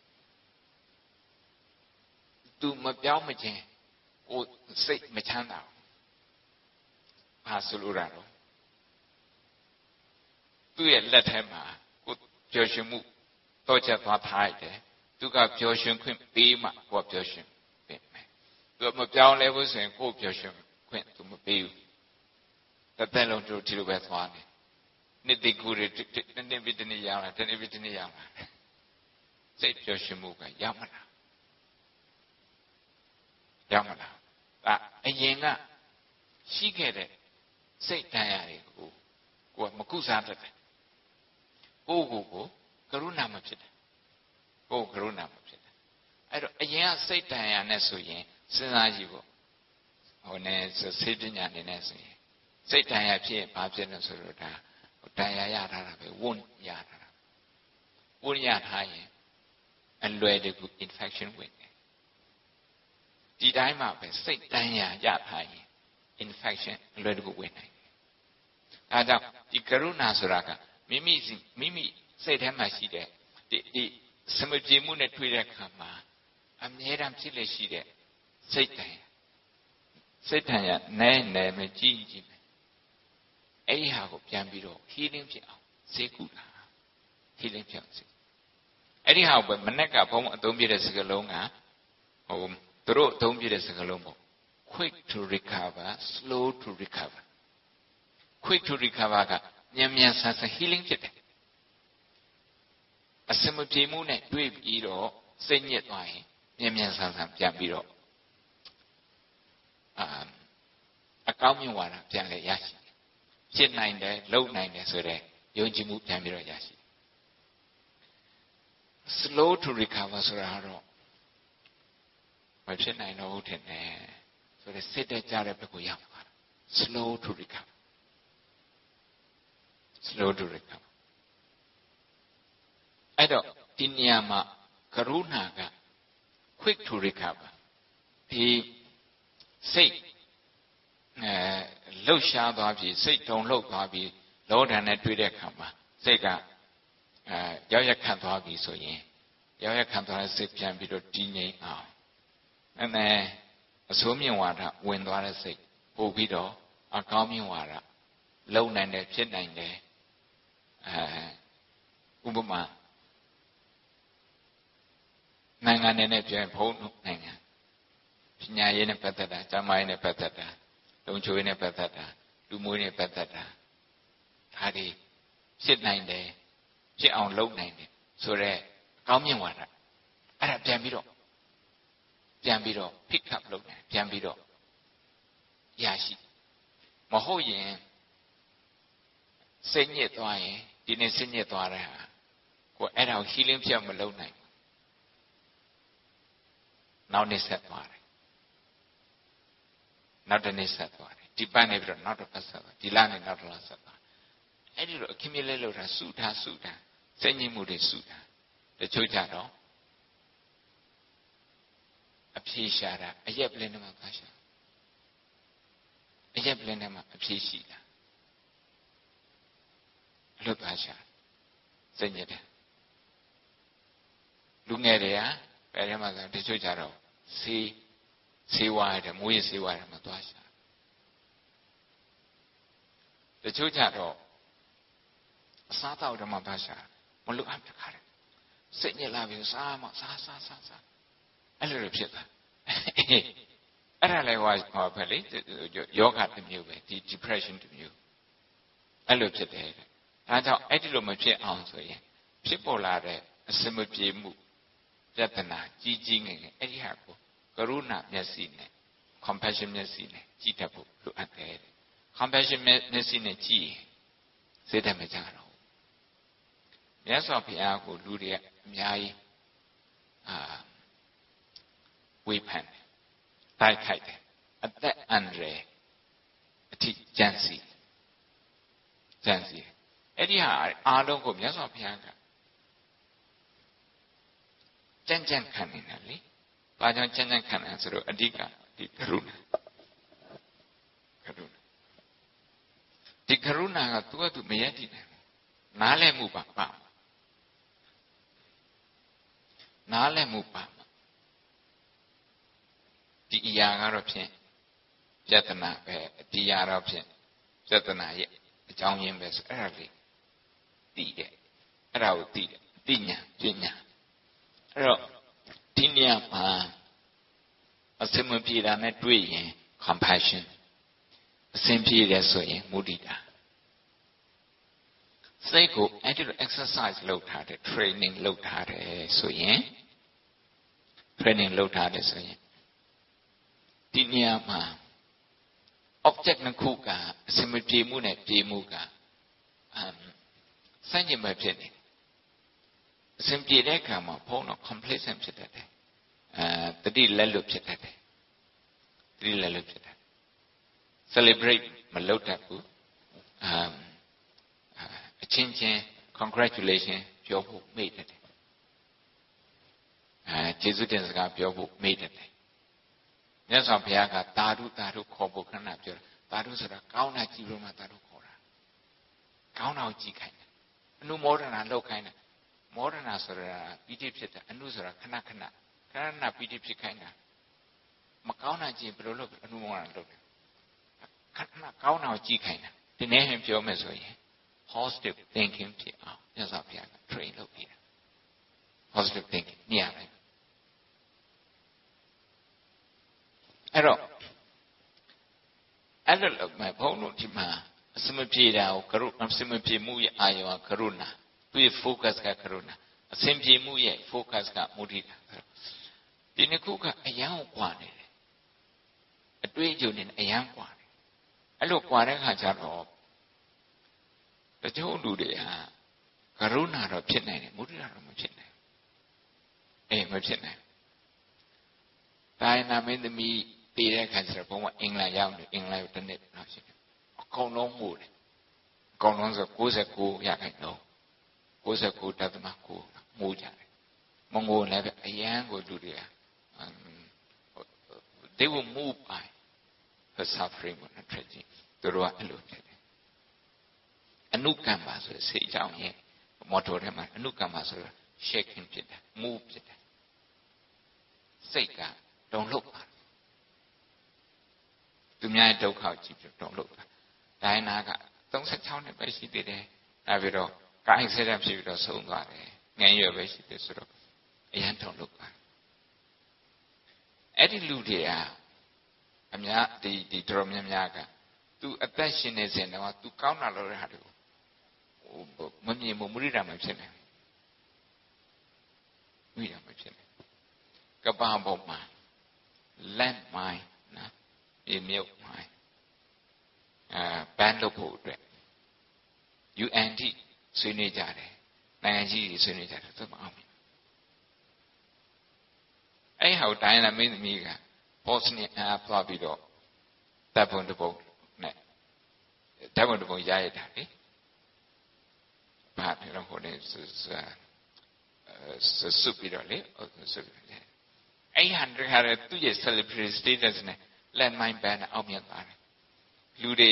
သူမပြောင်းမချင်းကိုစိတ်မချမ်းသာဘူးဘာဆိုလိုတာတော့သူ့ရဲ့လက်ထဲမှာကိုပျော်ရွှင်မှုတော့ချက်သွားထားရတယ်သူကပျော်ရွှင်ခွင့်ပေးမှကိုပျော်ရွှင်ပေးမယ်သူမပြောင်းလဲဘူးဆိုရင်ကိုပျော်ရွှင်ခွင့်သူမပေးဘူးတစ်သက်လုံးသူဒီလိုပဲသွားနေနှစ်တကူတွေတစ်နှစ်ပြီးတစ်နှစ်ရောက်လာတစ်နှစ်ပြီးတစ်နှစ်ရောက်လာစိတ်ပျော်ရွှင်မှုကရောက်မလားရောက်မလားဒါအရင်ကရှိခဲ့တဲ့စိတ်တရားတွေကိုကိုကမကုစားတတ်တယ်ကိုကိုကိုကရုဏာမဖြစ်တယ်ကိုကရုဏာမဖြစ်တယ်အဲ့တော့အရင်ကစိတ်တရားနဲ့ဆိုရင်စဉ်းစားကြည့်ဖို့ဟိုနဲ့စေပညာနေနဲ့ဆိုရင်စိတ်တရားဖြစ်ရင်ဘာဖြစ်လဲဆိုတော့ဒါတရားရထားတာပဲဝန်းရထားတာဝန်းရထားရင်အလွယ်တကူ infection ဝင်တယ်ဒီတိုင်းမှာပဲစိတ်တရားရထားရင် infection အလွယ်တကူဝင်နိုင်တယ်အဲဒါကြောင့်ဒီကရုဏာဆိုတာကမိမိမိမိစိတ်ထဲမှာရှိတဲ့ဒီဒီစမပြေမှုနဲ့တွေ့တဲ့အခါမှာအမြဲတမ်းဖြစ်လေရှိတဲ့စိတ်တိုင်းစိတ်ထန်ရနဲနဲမကြည့်ကြည့်မယ်အဲ့ဒီဟာကိုပြန်ပြီးတော့ healing ဖြစ်အောင်ဈေးကုတာ healing ဖြစ်အောင်ဈေးအဲ့ဒီဟာကိုပဲမနေ့ကဘုံအသုံးပြတဲ့စကားလုံးကဟိုသူတို့အသုံးပြတဲ့စကားလုံးပေါ့ quick to recover slow to recover quick to recover ကမြန်မြန်ဆန်ဆန် healing ဖြစ်တယ်အစမပြေမှုနဲ့တွေ့ပြီးတော့စိတ်ညစ်သွားရင်မြန်မြန်ဆန်ဆန်ပြန်ပြီးတော့အာအကောင်းမြင်ဝါဒပြန်လဲရရှိတယ်ဖြစ်နိုင်တယ်လုပ်နိုင်တယ်ဆိုတဲ့ယုံကြည်မှုပြန်ပြီးတော့ရရှိတယ် slow to recover ဆိုတာတော့မဖြစ်နိုင်တော့ဘူးထင်တယ်ဆိုတဲ့စိတ်တက်ကြတဲ့ဘက်ကိုရောက်သွားတာ slow to recover slow to recover အဲ့တော့ဒီနေရာမှာကရုဏာက quick to recover ဒီစိတ်အဲလှုပ်ရှားသွားပြီးစိတ်တုန်လှုပ်သွားပြီးလောဒဏ်နဲ့တွေ့တဲ့အခါမှာစိတ်ကအဲရောက်ရက်ခတ်သွားပြီဆိုရင်ရောက်ရက်ခတ်သွားတဲ့စိတ်ပြန်ပြီးတော့တည်ငြိမ်အောင်အဲ့မဲ့အဆိုးမြင်ဝါဒဝင်သွားတဲ့စိတ်ပို့ပြီးတော့အကောင်းမြင်ဝါဒလုံနိုင်တယ်ဖြစ်နိုင်တယ်အဲဥပမာနိုင်ငံနဲ့ပြန်ဖုံးနိုင်ငံပညာရေးနဲ့ပတ်သက်တာကျန်းမာရေးနဲ့ပတ်သက်တာလုံခြုံရေးနဲ့ပတ်သက်တာလူမျိုးနဲ့ပတ်သက်တာဒါတွေဖြစ်နိုင်တယ်ဖြစ်အောင်လုပ်နိုင်တယ်ဆိုတော့အကောင်းမြင်ဝါဒအဲ့ဒါပြန်ပြီးတော့ပြန်ပြီးတော့ pick up လုပ်တယ်ပြန်ပြီးတော့ရရှိမဟုတ်ရင်စိတ်ညစ်သွားရင်ဒီနေ့စိတ်ညစ်သွားတဲ့ဟာကိုအဲ့ဒါကို healing ဖြစ်မလုပ်နိုင်နောက်နေ့ဆက်သွားတယ်နောက်တစ်နေ့ဆက်သွားတယ်ဒီပတ်နေပြီးတော့နောက်တစ်ပတ်ဆက်သွားဒီလနဲ့နောက်တစ်လဆက်သွားအဲ့ဒီလို accumulate လုပ်တာစုထားစုထားစိတ်ညစ်မှုတွေစုထားတချို့ကြတော့အဖြေရှာတာအရက်ပလင်းနဲ့မှသွားရှာအရက်ပလင်းထဲမှာအဖြေရှိတာအလွတ်သွားရှာစိတ်ညစ်တယ်လူငယ်တွေကဘယ်ထဲမှာဆိုတချို့ကြတော့ဆေးဆေးဝါးရတယ်မွေးဆေးဝါးရတယ်မှာသွားရှာတချို့ကြတော့အစားတောက်တယ်မှာသွားရှာမလို့အပ်ခါတယ်စိတ်ညစ်လာပြီစားမစားစားစားစားအဲ့လိုဖြစ်တာအဲ့ဒါလည်းဟောဟောပဲလေယောဂတစ်မျိုးပဲဒီ depression တစ်မျိုးအဲ့လိုဖြစ်တယ်ဒါကြောင့်အဲ့ဒီလိုမဖြစ်အောင်ဆိုရင်ဖြစ်ပေါ်လာတဲ့အစမပြေမှုပြဿနာကြီးကြီးငယ်ငယ်အဲ့ဒီဟာကိုကရုဏာမျက်စိနဲ့ compassion မျက်စိနဲ့ကြည့်တတ်ဖို့လိုအပ်တယ် compassion မျက်စိနဲ့ကြည့်စိတ်ဓာတ်မကြတော့ဘူးမြတ်စွာဘုရားကိုလူတွေအများကြီးအာဝေဖန်တယ်တိုက်ခိုက်တယ်အသက်အန္တရာယ်အထိကြံစီကြံစီအဲ့ဒီဟာအားလုံးကိုမြတ်စွာဘုရားကကြံ့ကြံ့ခံနေတာလေဘာကြောင့်ကြံ့ကြံ့ခံလဲဆိုတော့အဓိကဒီကရုဏာကရုဏာဒီကရုဏာကသူ့အတူမရက်တည်နိုင်ဘူးနားလည်မှုပါပါနားလည်မှုပါဒီအရာကတော့ဖြင့်ပြဿနာပဲဒီအရာတော့ဖြင့်ပြဿနာရဲ့အကြောင်းရင်းပဲဆိုအဲ့ဒါလေးသိတယ်အဲ့ဒါကိုသိတယ်သိညာပညာအဲ့တော့ဒီနေရာမှာအစင်မပြေတာနဲ့တွေ့ရင် compassion အစင်ပြေတယ်ဆိုရင်မုဒိတာစိတ်ကိုအဲ့ဒီလို exercise လုပ်ထားတယ် training လုပ်ထားတယ်ဆိုရင် training လုပ်ထားတယ်ဆိုရင်ဒီနေရာမှာ object နှစ်ခုကအစင်မပြေမှုနဲ့ပြေမှုကအမ်စัญญ์ပဲဖြစ်နေအစင်ပြေတဲ့အခါမှာဘုံတော့ complacent ဖြစ်တတ်တယ်အဲတတိလက်လွတ်ဖြစ်တတ်တယ်တတိလက်လွတ်ဖြစ်တတ် celebrate မလုပ်တတ်ဘူးအမ်အချင်းချင်း congratulation ပြောဖို့မေ့တတ်တယ်အဲကျေးဇူးတင်စကားပြောဖို့မေ့တတ်တယ်မြတ်စွာဘုရားကသာဓုသာဓုခေါ်ဖို့ခဏပြောတာသာဓုဆိုတာကောင်းတာကြည့်လို့မှသာဓုခေါ်တာကောင်းတာကိုကြည့်ခိုင်းတယ်အနုမောဒနာလုပ်ခိုင်းတယ်မောဒနာဆိုတာပီတိဖြစ်တယ်အနုဆိုတာခဏခဏခဏခဏပီတိဖြစ်ခိုင်းတာမကောင်းတာကြည့်ဘယ်လိုလုပ်အနုမောဒနာလုပ်တယ်ခဏခဏကောင်းတာကိုကြည့်ခိုင်းတာဒီနေ့ဟင်ပြောမယ်ဆိုရင် positive thinking ဖြစ်အောင်မြတ်စွာဘုရားက train လုပ်ပြတာ positive thinking ညရတယ်အဲ့တော့အဲ့လိုလုပ်မယ်ဘုန်းတို့ဒီမှာအစမပြေတာကိုကရုအစမပြေမှုရဲ့အာယောကရုဏာသူရဲ့ focus ကကရုဏာအစင်ပြေမှုရဲ့ focus ကမုဒိတာဒီနှစ်ခုကအယံကွာနေတယ်အတွေ့အကြုံနဲ့အယံကွာနေအဲ့လိုကွာတဲ့ခါကျတော့တချို့လူတွေဟာကရုဏာတော့ဖြစ်နိုင်တယ်မုဒိတာတော့မဖြစ်နိုင်အေးမဖြစ်နိုင်ဒါယနာမင်းသမီးတည်တဲ့ခါကျတော့ဘုံကအင်္ဂလန်ရောက်နေအင်္ဂလန်ကိုတစ်နှစ်လောက်ရှိတယ်အကုန်လုံးမှုတယ်အကုန်လုံးဆို၉၉ရာခိုင်နှုန်း၉၉တသမကိုမှုကြတယ်မငိုလည်းပဲအယံကိုလူတွေက they will move by her suffering and tragedy သူတို့ကအဲ့လိုဖြစ်တယ်အနုကမ္မဆိုစိတ်ကြောင့်ရဲ့မော်တော်ထဲမှာအနုကမ္မဆို shaking ဖြစ်တယ် move ဖြစ်တယ်စိတ်ကတုန်လှုပ်ပါတယ်သူများဒုက္ခကြည့်ပြီးတုန်လှုပ်တာဒိုင်းနာက၃၆နှစ်ပဲရှိသေးတယ်ဒါပြီးတော့ကာယဆဲတဲ့ဖြစ်ပြီးတော့ဆုံးသွားတယ်ငယ်ရွယ်ပဲရှိသေးဆိုတော့အရန်တုန်လှုပ်ပါအဲ့ဒီလူတွေကအများဒီဒီတော်များများကသူအသက်ရှင်နေစဉ်တော့သူကောင်းတာလို့ရတဲ့ဟာတွေကိုဟိုမမြင်ဘူးမရိတာမဖြစ်နိုင်ဘူးမိတာမဖြစ်နိုင်ကပ္ပဘုံမှာလက်မိုင်းနော်မြေမြုပ်မိုင်းအဲဘန်လုပ်ဖို့အတွက် ယူ အန် တီ ဆွေးနွေးကြတယ်နိုင်ငံကြီးတွေဆွေးနွေးကြတယ်သူမအောင်ဘူးအဲ့ဟောက်တိုင်းလာမင်းသမီးကဘော့စနီအားသွားပြီးတော့တပ်ပုံတပုံနဲ့တပ်ပုံတပုံရရတာလေဘာဖြစ်လို့ဟိုနေစုပ်ပြီးတော့လေစုပ်ပြီးအဲ့ဟန်တခါတည်းသူ့ရဲ့ celebrity status နဲ့ landmine ban အောက်မြတ်သွားတယ်လူတွေ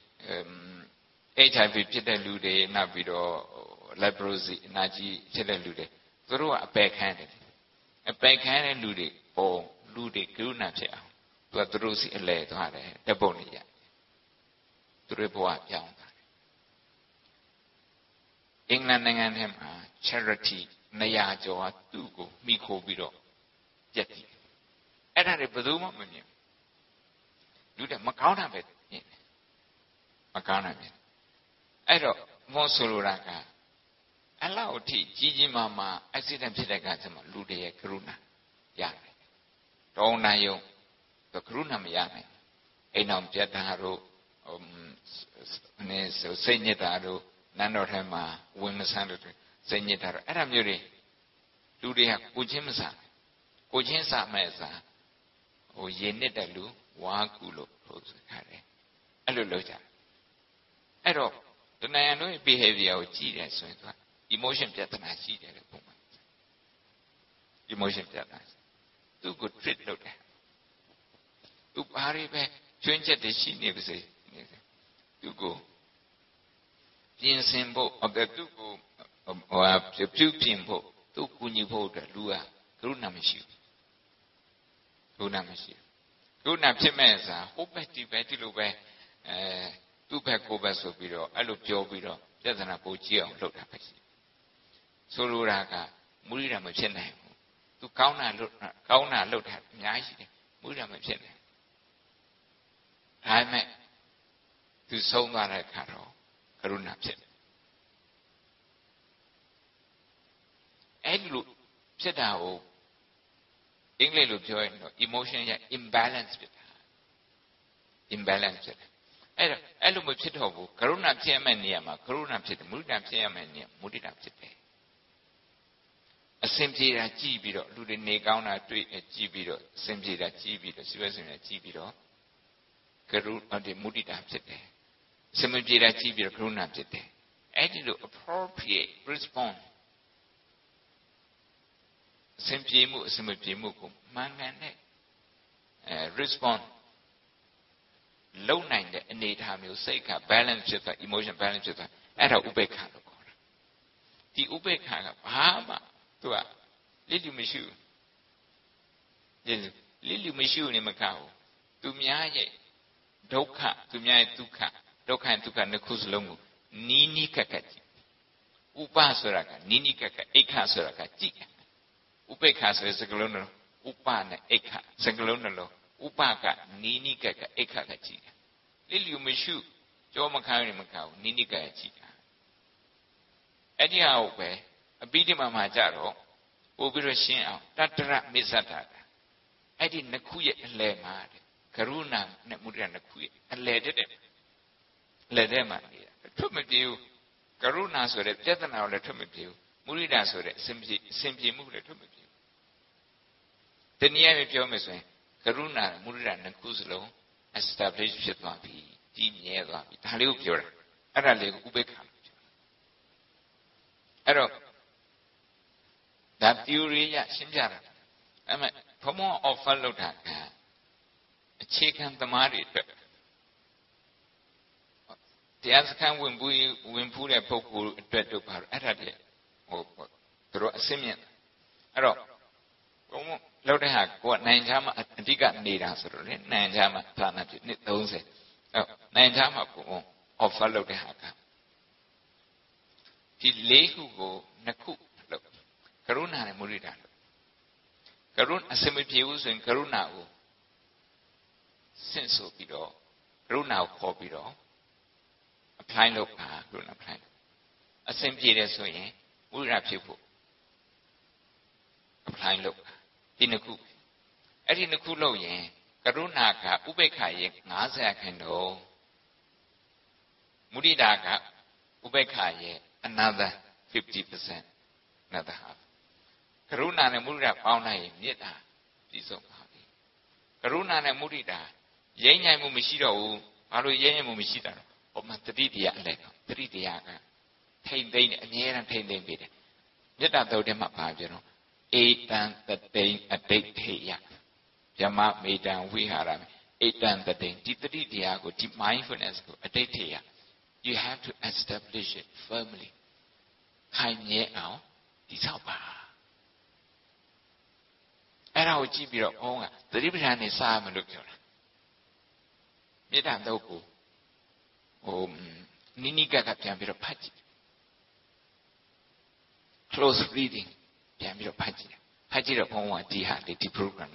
H I V ဖြစ်တဲ့လူတွေနောက်ပြီးတော့ leprosy အနာကြီးဖြစ်တဲ့လူတွေသူတို့ကအပယ်ခံတယ်အပယ်ခံတဲ့လူတွေပေါ်လူတွေကရုဏာဖြစ်အောင်သူကသူတို့စီအလဲသွားတယ်တပုံနေရသူတို့ဘဝပြောင်းသွားတယ်အင်္ဂလန်နိုင်ငံထဲမှာ charity နေရာကျော်ကသူ့ကိုမိခိုးပြီးတော့ပြက်တည်အဲ့ဒါတွေဘယ်သူမှမမြင်လူတွေမကောင်းတာပဲမြင်တယ်မကောင်းတာမြင်အဲ့တော့မောဆိုလိုတာကအလောက်အထိကြီးကြီးမားမား accident ဖြစ်တဲ့အခါကျမှလူတွေရဲ့ကရုဏာရတယ်တောင်းနိုင်ရုံကရုဏာမရနိုင်အိမ်အောင်ပြတ်တာတို့နည်းစိတ်ညစ်တာတို့နန်းတော်ထဲမှာဝင်မဆန်းလို့စိတ်ညစ်တာတို့အဲ့ဒါမျိုးတွေလူတွေကကိုချင်းမစားကိုချင်းစားမဲ့စားဟိုရေနစ်တဲ့လူဝါကူလို့လို့ဆိုကြတယ်အဲ့လိုလုပ်ကြအဲ့တော့တဏှာတို့ behavior ကိုကြည့်တယ်ဆိုရင်သူက emotion ပြဿနာရှိတယ်လို့ပုံမှန် emotion ပြဿနာသူကို treat လုပ်တယ်သူဘာတွေပဲကျွင်းချက်တွေရှိနေပါစေသူကိုပြင်ဆင်ဖို့အကသူကိုဟိုပြုပြင်ဖို့သူကူညီဖို့အတွက်လူကကရုဏာမရှိဘူးကရုဏာမရှိဘူးကရုဏာဖြစ်မဲ့စားဟိုဘက်ဒီဘက်ဒီလိုပဲအဲသူ့ဘက်ကိုယ်ဘက်ဆိုပြီးတော့အဲ့လိုပြောပြီးတော့ပြဿနာပိုကြီးအောင်လုပ်တာပဲရှိဆိုလိုတာကမုရိဒာမဖြစ်နိုင်ဘူးသူကောင်းတာလုပ်ကောင်းတာလုပ်တာအများကြီးတယ်မုရိဒာမဖြစ်နိုင်ဒါပေမဲ့သူဆုံးသွားတဲ့အခါတော့ကရုဏာဖြစ်အဲ့လိုဖြစ်တာကိုအင်္ဂလိပ်လိုပြောရင်တော့ emotion ရဲ့ imbalance ဖြစ်တာ imbalance ဖြစ်တယ်အဲ့တော့အဲ့လိုမဖြစ်တော့ဘူးကရုဏာဖြစ်ရမယ့်နေရာမှာကရုဏာဖြစ်တယ်မုဒိတာဖြစ်ရမယ့်နေရာမုဒိတာဖြစ်တယ်အစဉ်ပြေတာကြည့်ပြီးတော့လူတွေနေကောင်းတာတွေ့ကြည့်ပြီးတော့အစဉ်ပြေတာကြည့်ပြီးတော့စီဝဲစင်တာကြည့်ပြီးတော့ကရုဏာဒီမုဒိတာဖြစ်တယ်အစဉ်ပြေတာကြည့်ပြီးတော့ကရုဏာဖြစ်တယ်အဲ့ဒီလို appropriate response အစဉ်ပြေမှုအစဉ်မပြေမှုကိုမှန်ကန်တဲ့အဲ response လုံနိုင်တဲ့အနေအထားမျိုးစိတ်က balance ဖြစ်သွား emotion balance ဖြစ်သွားအဲ့ဒါဥပေက္ခလို့ခေါ်တာဒီဥပေက္ခကဘာမှသူကလိလိမရှိဘူးလိလိမရှိဘူးနေမကောက်ဘူးသူများရဲ့ဒုက္ခသူများရဲ့ဒုက္ခဒုက္ခဒုက္ခနှစ်ခုစလုံးကိုနီးနီးကပ်ကပ်ကြည့်ဥပဆိုတာကနီးနီးကပ်ကပ်အိခဆိုတာကကြည့်ဥပေက္ခဆိုတဲ့စကားလုံးတော့ဥပနဲ့အိခစကားလုံးနှလုံးဥပကနီးနီးကပ်ကပ်အိခကကြည့်လိလိမရှိကြောမခံရမကောက်နီးနီးကပ်ကြည့်တာအဲ့ဒီဟာကိုပဲအပိဓိမမှာကြတော့ပို့ပြီးတော့ရှင်းအောင်တတရမိစ္ဆတာအဲ့ဒီနှစ်ခုရဲ့အလယ်မှာကရုဏာနဲ့မုဒိတာနှစ်ခုရဲ့အလယ်တက်တယ်အလယ်ထဲမှာနေတာထွက်မပြေဘူးကရုဏာဆိုတဲ့ပြဿနာကိုလည်းထွက်မပြေဘူးမုဒိတာဆိုတဲ့အစဉ်ပြေအစဉ်ပြေမှုလည်းထွက်မပြေဘူးတနည်းအားဖြင့်ပြောမယ်ဆိုရင်ကရုဏာမုဒိတာနှစ်ခုစလုံး establish ဖြစ်သွားပြီကြီးမြဲသွားပြီဒါလေးကိုပြောတာအဲ့ဒါလေးကိုဥပေက္ခအဲ့တော့ဒါ theory ရရှင်းပြတာအဲ့မဲ့ဘုံဘုံ offer လုပ်တာကအခြေခံသမားတွေအတွက်တရားစခန်းဝင်ဘူးဝင်ဖူးတဲ့ပုဂ္ဂိုလ်အတွက်တို့ပါအဲ့ဒါတည်းဟိုသူတို့အစင်းမြင့်အဲ့တော့ဘုံဘုံလုပ်တဲ့ဟာကိုကနိုင်ချာမှာအဓိကနေတာဆိုတော့လေနိုင်ချာမှာဌာနဖြစ်နှစ်သုံးဆယ်အဲ့နိုင်ချာမှာဘုံဘုံ offer လုပ်တဲ့ဟာကဒီလေးခုကိုနှစ်ခုလို့ကရုဏာနဲ့မုဒိတာလို့ကရုဏာအစမပြေဘူးဆိုရင်ကရုဏာကိုဆင့်ဆိုပြီးတော့ကရုဏာကိုခေါ်ပြီးတော့ apply လုပ်ပါကရုဏာ apply အစင်ပြေတယ်ဆိုရင်မုဒိတာဖြစ်ဖို့ apply လုပ်ပါဒီနှစ်ခုအဲ့ဒီနှစ်ခုလုပ်ရင်ကရုဏာကဥပေက္ခရဲ့၅၀ရာခိုင်နှုန်းမုဒိတာကဥပေက္ခရဲ့ another fifty percent another half ကရုဏာနဲ့မုဒိတာပေါင်းလိုက်ရင်မေတ္တာပြည့်စုံပါပြီကရုဏာနဲ့မုဒိတာရိမ့်ညံ့မှုမရှိတော့ဘူးဘာလို့ရိမ့်ညံ့မှုမရှိတာလဲဟောမှာတတိတရားအလဲတတိတရားကထိမ့်သိမ့်အမြဲတမ်းထိမ့်သိမ့်ပေးတယ်မေတ္တာသုတ်ထဲမှာပါပြောတော့ဧတံတတိအတိတ်ထေယယမမေတံဝိဟာရ Etan tatin, titri diago, deep mindfulness go, a detia. You have to establish it firmly. Kanye now, this how ba. And I will give you a own, the Libyan is Simon look. Medan doku. Oh, Niniga can be a patchy. Close reading can be a patchy. Patchy upon one D had the program.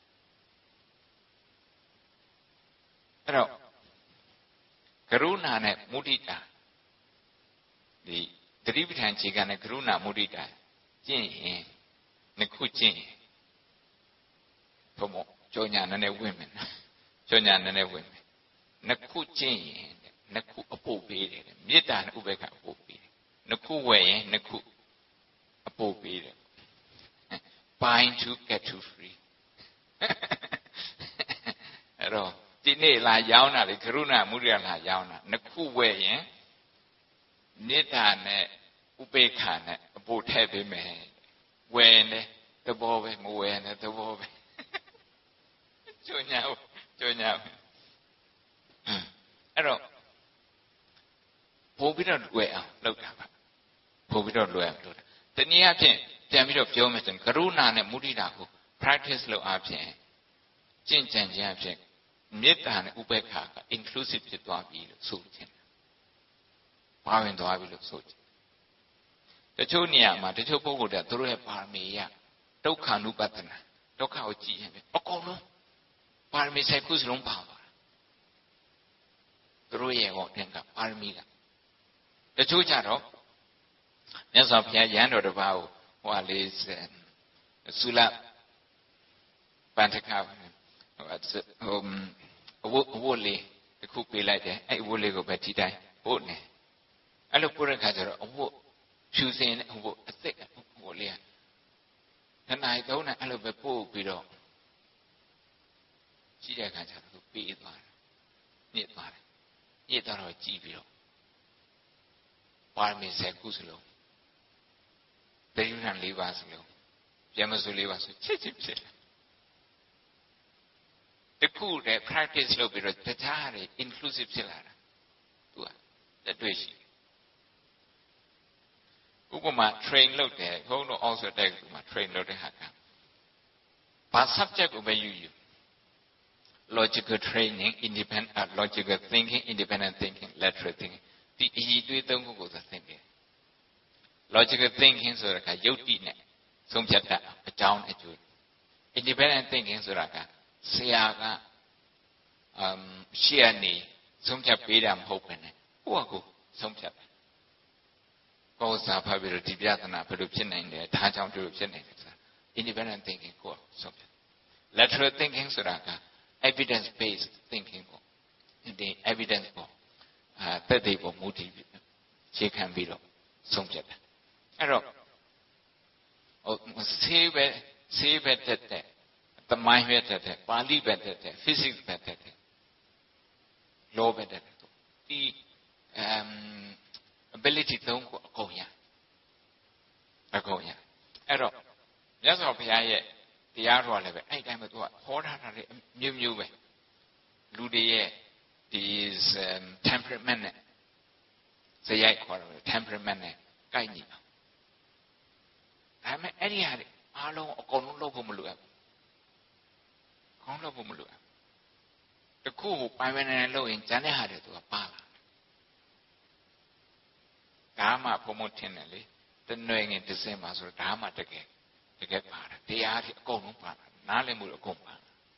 Hello. Karuna and Mudita. The Libyan chicken and Karuna Mudita. Jin, Nekuchin. Como Jonyan and women. Jonyan and women. Nakuchin. Naku appropriate, Mitan Ubeka appropriate, Naku way, Naku appropriate. Buying to get you free. At all. Dine la yauna, the Karuna Muria la yauna, Naku way, Nitan Ubeka, a boat heavy man. When the boy, when the boy. Join out, join out. At all. ပို့ပြီးတော့လွယ်အောင်လုပ်တာပါပို့ပြီးတော့လွယ်အောင်လုပ်တာတနည်းအားဖြင့်ပြန်ပြီးတော့ပြောမယ်ဆိုရင်ကရုဏာနဲ့မုဒိတာကို practice လုပ်အားဖြင့်ကျင့်ကြံခြင်းအဖြစ်မေတ္တာနဲ့ဥပေက္ခက inclusive ဖြစ်သွားပြီလို့ဆိုချင်တယ်ပါဝင်သွားပြီလို့ဆိုချင်တချို့နေရာမှာတချို့ပုဂ္ဂိုလ်တွေသူတို့ရဲ့ပါရမီရဒုက္ခ ानु ပတ္တနာဒုက္ခကိုကြည့်ရင်အကုန်လုံးပါရမီဆက်ခုစလုံးပါသွားတာသူတို့ရဲ့ဟောတဲ့ကပါရမီကတချို့ကြတော့မြတ်စွာဘုရားရဟန်းတော်တစ်ပါးကိုဟိုဟာလေးသုလပန္ထကဟိုအဝတ်အဝတ်လေးတစ်ခုပေးလိုက်တယ်အဲ့အဝတ်လေးကိုပဲထိတိုင်းပို့နေအဲ့လိုပို့တဲ့ခါကျတော့အဝတ်ဖြူစင်တဲ့အဝတ်အသစ်ဟိုလေးကနှစ်နာရီသုံးနာရီအဲ့လိုပဲပို့ပြီးတော့ရှိတဲ့ခါကျတော့ပေးသွားတယ်ညစ်သွားတယ်ညစ်သွားတော့ကြည့်ပြီးတော့ပါရမီဆက်ခုစလုံးတည်ရန်လေးပါစလုံးပြန်မစိုးလေးပါဆိုချစ်ချစ်ဖြစ်တခုတည်း practice လုပ်ပြီးတော့တရားတွေ inclusive ဖြစ်လာတာသူကလက်တွေ့ရှိဥပမာ train လုပ်တယ်ဘုန်းတော် also တဲ့ဥပမာ train လုပ်တဲ့ဟာကဘာ subject ကိုပဲယူယူ logical training independent uh, logical thinking independent thinking lateral thinking ဒီအည်တွေးသုံးခုကိုသင်ပေး logical thinking ဆိုတာကယုတ်တိနဲ့ဆုံးဖြတ်တတ်အကြောင်းအကျိုး independent thinking ဆိုတာကဆရာကအမ်ရှေ့ကနေဆုံးဖြတ်ပေးတာမဟုတ်ဘဲနဲ့ကိုယ့်အကိုဆုံးဖြတ်တယ်ကိုယ်စာဖတ်ပြီးတော့ဒီပြဿနာဘယ်လိုဖြစ်နိုင်လဲဒါကြောင့်ဒီလိုဖြစ်နေတယ်ဆိုတာ independent thinking ကိုဆုံးဖြတ် lateral thinking ဆိုတာက evidence based thinking ကိုဒီ evidence ကိုအာတက်တဲ့ပုံမူတည်ခြေခံပြီးတော့ဆုံးဖြတ်တယ်အဲ့တော့ဟိုဆေးပဲဆေးပဲတက်တဲ့သမိုင်းပဲတက်တဲ့ပါဠိပဲတက်တဲ့ physics ပဲတက်တဲ့ law ပဲတက်တဲ့ဒီ um ability သုံးခုအကုန်ရအကုန်ရအဲ့တော့မြတ်စွာဘုရားရဲ့တရားတော်လည်းပဲအဲ့တိုင်းမှာသူကဟောထားတာတွေမျိုးမျိုးပဲလူတွေရဲ့ဒီ temperament နဲ့ဇယိုက်ခေါ်တယ် temperament နဲ့ကိုက်ညီအောင်ဒါပေမဲ့အဲ့ဒီဟာတွေအားလုံးအကုန်လုံးလုပ်ဖို့မလိုဘူးခေါင်းလုပ်ဖို့မလိုဘူးတခုကိုပိုင်ပိုင်နိုင်နိုင်လုပ်ရင်ကျန်တဲ့ဟာတွေသူကပါလာဒါမှဘုံမထင်တယ်လေတနွေငင်တစ်စင်မှာဆိုတော့ဒါမှတကယ်တကယ်ပါတာတရားတွေအကုန်လုံးပါတာနားလည်မှုအကုန်ပါ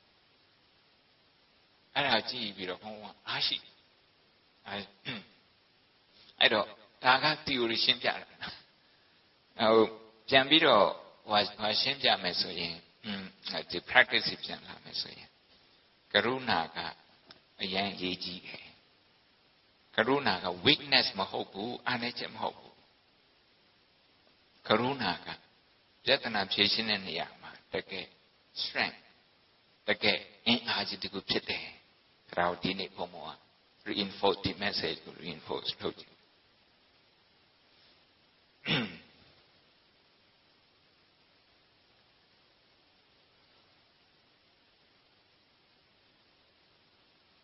အဲ့ဒါကြည့်ပြီးတော့ဘုံကအားရှိအဲအဲ့တော့ဒါက theory ရှင်းပြတာဟိုပြန်ပြီးတော့ဟိုဟာရှင်းပြမယ်ဆိုရင်อืมဒီ practice ပြန်လာမယ်ဆိုရင်ကရုဏာကအရင်ရေးကြည့်တယ်ကရုဏာက weakness မဟုတ်ဘူးအားနည်းချက်မဟုတ်ဘူးကရုဏာကပြဿနာဖြေရှင်းတဲ့နေရာမှာတကယ် strength တကယ်အင်အားကြီးတခုဖြစ်တယ်ဒါကိုဒီနေ့ဘုံဘုံက reinforce ဒီ message ကို reinforce လုပ်ကြည့်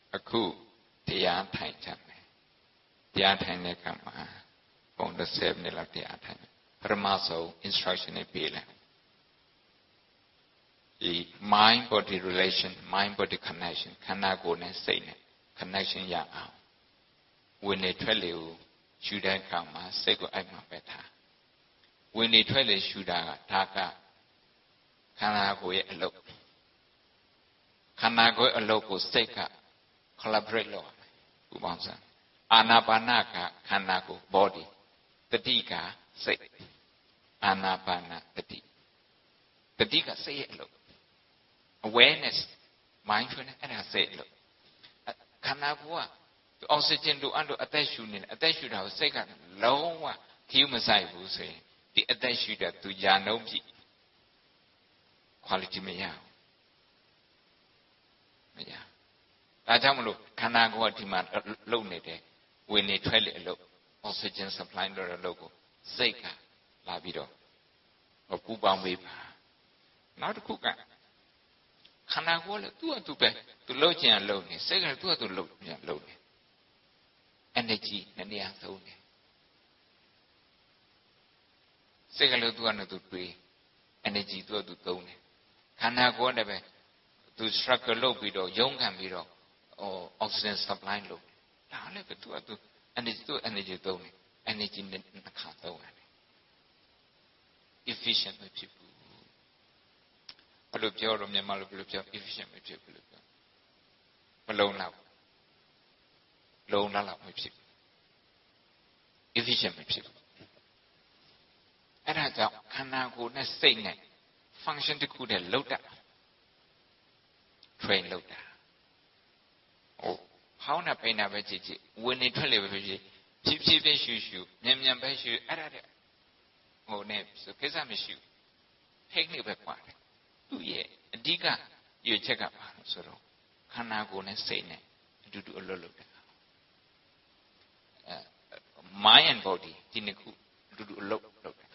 အခုတရားထိုင်ကြမယ်တရားထိုင်တဲ့အခါမှာပုံတစ်ဆယ်မိနစ်လောက်တရားထိုင်ပထမဆုံး instruction တွေပေးလိုက်ဒီ mind body relation mind body connection ခန္ဓာကိုယ်နဲ့စိတ်နဲ့ connection ရအောင်ဝင်နေထွက်လေကိုရှုတဲ့အခါမှာစိတ်ကိုအဲ့မှာပဲထားဝင်နေထွက်လေရှုတာကဒါကခန္ဓာကိုယ်ရဲ့အလုပ်ခန္ဓာကိုယ်အလုပ်ကိုစိတ်က collaborate လုပ်ရမယ်ပူပေါင်းစားအာနာပါနကခန္ဓာကိုယ် body တတိကစိတ်အာနာပါနတတိတတိကစိတ်ရဲ့အလုပ် awareness mindfulness အဲ့ဒါစိတ်အလုပ်ခန္ဓာကိုယ်ကအောက်ဆီဂျင်လိုအပ်လို့အသက်ရှူနေတယ်အသက်ရှူတာကိုစိတ်ကလုံးဝခီးမဆိုင်ဘူးဆိုရင်ဒီအသက်ရှူတဲ့သူယာနှုံးပြီ quality မရဘူးမရဒါကြောင့်မလို့ခန္ဓာကိုယ်ကဒီမှာလုံနေတယ်ဝင်နေထွက်လေအလုပ် oxygen supply လို့ရလို့ကိုစိတ်ကလာပြီးတော့ပူပေါင်းပေးပါနောက်တစ်ခုကခန္ဓာကိုယ်လည်းသူ့အတူပဲသူလှုပ်ချင်လှုပ်နေစိတ်ကလည်းသူ့အတူလှုပ်ပြန်လှုပ်နေ energy နဲ့နေရာသုံးတယ်စိတ်ကလေးသူကနဲ့သူတွေး energy သူကသူသုံးတယ်ခန္ဓာကိုယ်နဲ့ပဲသူ struggle လုပ်ပြီးတော့ရုန်းကန်ပြီးတော့ oxygen supply လုပ်ဒါလည်းပဲသူကသူ energy သူ energy သုံးတယ် energy နဲ့တစ်ခါသုံးရတယ် efficient မဖြစ်ဘူးဘယ်လိုပြောတော့မြန်မာလိုဘယ်လိုပြော efficient မဖြစ်ဘူးလို့ပြောမလုံးတော့လုံးတော့မဖြစ်ဘူး efficient မဖြစ်ဘူးအဲ့ဒါကြောင့်ခန္ဓာကိုယ်နဲ့စိတ်နဲ့ function တစ်ခုတည်းလုပ်တာ train လုပ်တာဟိုဟောင်းတာပိန်တာပဲကြည့်ကြည့်ဝင်နေထွက်လေပဲဖြစ်ဖြစ်ဖြည်းဖြည်းပဲရှူရှူမြန်မြန်ပဲရှူအဲ့ဒါတဲ့ဟိုနဲ့ကိစ္စမရှိဘူး technique ပဲကွာတယ်သူ့ရဲ့အဓိကရွေချက်ကပါလို့ဆိုတော့ခန္ဓာကိုယ်နဲ့စိတ်နဲ့အတူတူအလုပ်လုပ်တာအဲ mind and body ဒီနှစ်ခုအတူတူအလုပ်လုပ်တာ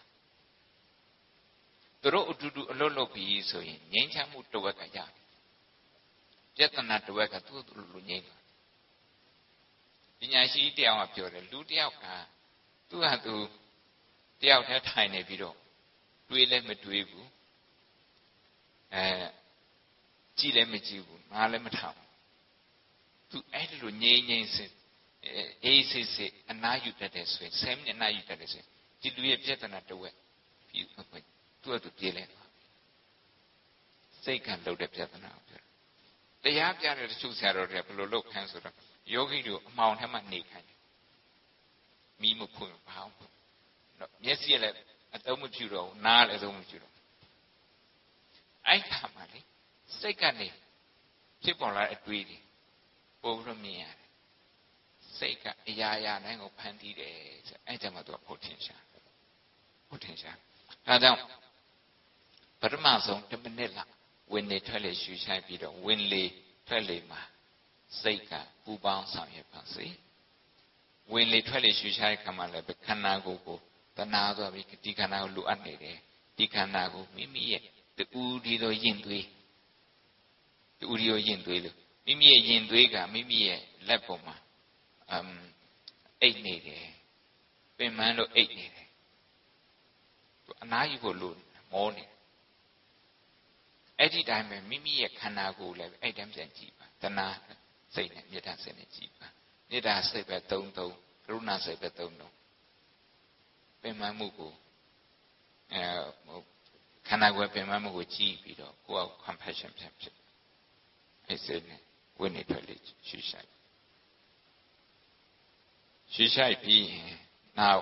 သူတို့အတူတူအလုပ်လုပ်ပြီးဆိုရင်ငြိမ်းချမ်းမှုတစ်ဝက်ကရပြဿနာတစ်ဝက်ကသူ့သူလူငြိမ်းတယ်ပညာရှိတယောက်ကပြောတယ်လူတယောက်ကသူ့ဟာသူတယောက်တည်းထိုင်နေပြီးတော့တွေးလည်းမတွေးဘူးအဲကြည့်လည်းမကြည့်ဘူးငါလည်းမထောင်သူအဲ့ဒီလိုငြိမ်းငြိမ်းစစ်အေးစစ်စစ်အနာယူတတ်တယ်ဆိုရင်ဆယ်မိနစ်အနာယူတတ်တယ်ဆိုရင်ဒီလူရဲ့ပြဿနာတစ်ဝက်ပြီးသူ့အတူပြေးလဲစိတ်ကလှုပ်တဲ့ပြဿနာကိုပြောတရားပြတဲ့တချို့ဆရာတော်တွေကဘယ်လိုလုပ်ခိုင်းဆိုတော့ယောဂီတို့အမှောင်ထဲမှာနေခိုင်းတယ်မိမဖွင့်မပေါင်းမျက်စိကလည်းအသုံးမပြုတော့ဘူးနားလည်းအသုံးမပြုတော့အဲ့ခါမှလေစိတ်ကနေဖြစ်ပေါ်လာတဲ့အတွေးတွေပို့ပြီးမြင်ရတယ်စိတ်ကအရာရာတိုင်းကိုဖန်တီးတယ်ဆိုအဲ့ကြမှာသူကဖို့ထင်ရှားဖို့ထင်ရှားဒါကြောင့်ပထမဆုံးတစ်မိနစ်လောက်ဝင်နေထွက်လေရှူရှိုက်ပြီးတော့ဝင်လေထွက်လေမှာစိတ်ကပူပေါင်းဆောင်ရွက်ပါစေဝင်လေထွက်လေရှူရှိုက်ခါမှလည်းခန္ဓာကိုယ်ကိုတဏှာဆိုပြီးဒီခန္ဓာကိုလိုအပ်နေတယ်ဒီခန္ဓာကိုမိမိရဲ့တူဒီလိုယဉ်သွေးတူဒီလိုယဉ်သွေးလို့မိမိရဲ့ယဉ်သွေးကမိမိရဲ့လက်ပေါ်မှာအမ်အိတ်နေတယ်ပင်မလို့အိတ်နေတယ်သူအနားယူဖို့လို့မောနေအဲ့ဒီတိုင်းပဲမိမိရဲ့ခန္ဓာကိုယ်လည်းအဲ့တိုင်းပြန်ကြည့်ပါတဏှာစိတ်နဲ့မေတ္တာစိတ်နဲ့ကြည့်ပါမေတ္တာစိတ်ပဲသုံးသုံးကရုဏာစိတ်ပဲသုံးသုံးပင်မမှုကိုအဲခန္ဓာကိုယ်ပင်မမှုကိုကြည့်ပြီးတော့ကိုယ့်အ compassion ဖြစ်ဖြစ်အဲ့စိတ်နဲ့ဝိနည်းထွက်လေရှုရှိုက်ရှုရှိုက်ပြီးနောက်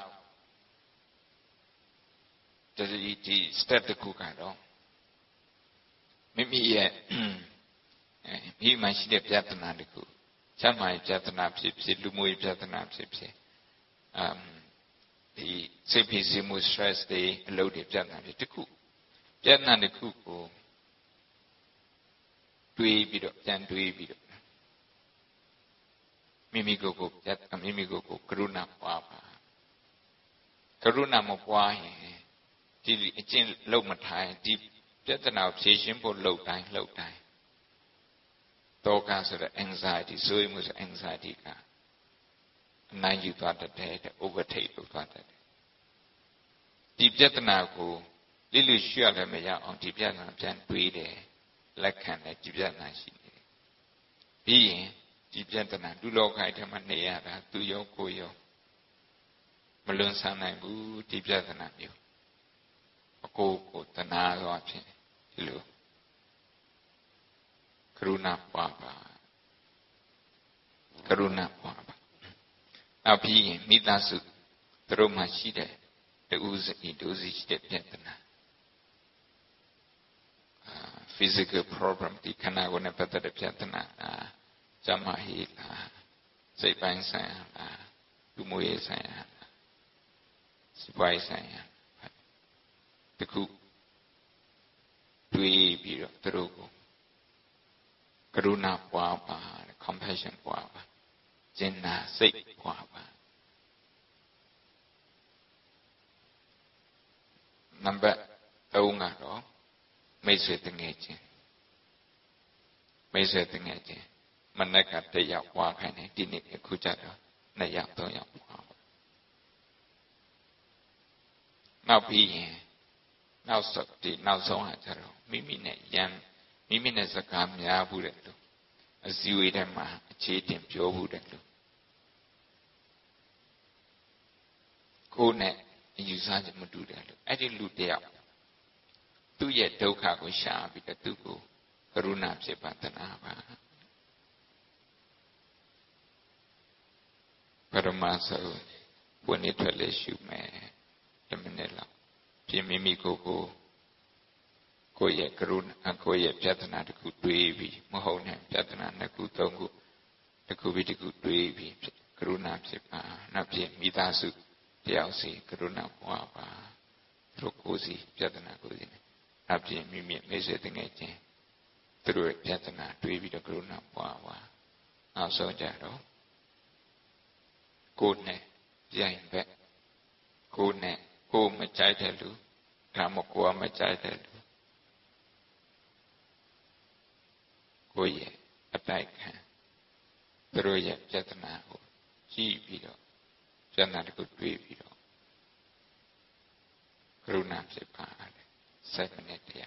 ဒီဒီ step တစ်ခုကတော့မိမိရဲ့မိမှရှိတဲ့ပြဿနာတစ်ခုချမ်းသာရေးပြဿနာဖြစ်ဖြစ်လူမှုရေးပြဿနာဖြစ်ဖြစ်အမ်ဒီစိတ်ဖိစီးမှု stress တွေအလုပ်တွေပြဿနာဖြစ်တစ်ခုပြဿနာတစ်ခုကိုတွေးပြီးတော့ပြန်တွေးပြီးတော့မိမိကိုယ်ကိုပြဿမိမိကိုယ်ကိုကရုဏာပွားပါကရုဏာမပွားရင်ဒီအကျင့်လုံးမထိုင်ဒီပြဿနာကိုဖြေရှင်းဖို့လှုပ်တိုင်းလှုပ်တိုင်း toka sort of anxiety, so it was anxiety ka. Now you thought that they overtake of that. Deep Jatanaku, Lily Shualamaya on Tibiana Jan Breede, Lakan at Tibiana Shi. Being Deep Jatana, do look item and Neara, do your goyo. Malun Sana, boo, Deep Jatana, you. A go, go, Tana, watching. Hello. Karuna Baba. Karuna Baba. Now, being Midasu, the Roma Shide, the Uz, it was each Jatana. Physical problem, the Kanagona Pata de Piatana, Jamahi, Saipang Sayan, Dumoye Sayan, Sipai Sayan, the cook, Dui Biro, Terugo, Karuna Wapa, compassion Wapa, Jenna, Sik Wapa. Number Taungaro. May say the nature. May say the nature. Manaka de Yapwa and Dini Kujata, Nayato Yapwa. Now being now subti, now so hatero, Mimine Yan, Mimine Sakamia Buddha, as you eat a ma, cheating pure Buddha. Go net, and you saw the Maduda. I didn't loot there. Tu ye doka ko sha bi ta tu ko karuna phit pa tana ba parama so pone thwet le shu me ten minute law phin mimi ko ko ko ye karuna ko ye pyathana taku twei bi ma hou ne pyathana naku thong ku taku bi taku twei bi karuna phit pa na phin mi ta su tayaw si karuna phwa ba tro ko si pyathana ko si Abdi Mimi Mizet Nate through it Piatana, Dweeby the Gruna Wawa. Also Jaro. Good ne, Jain Beck. Good ne, go Machitalu, Kamokoa Machitalu. Go ye, a dyke. Through ye Piatana, G Vido, Janat good Dweeby. Gruna Sepa. Seven eight yeah.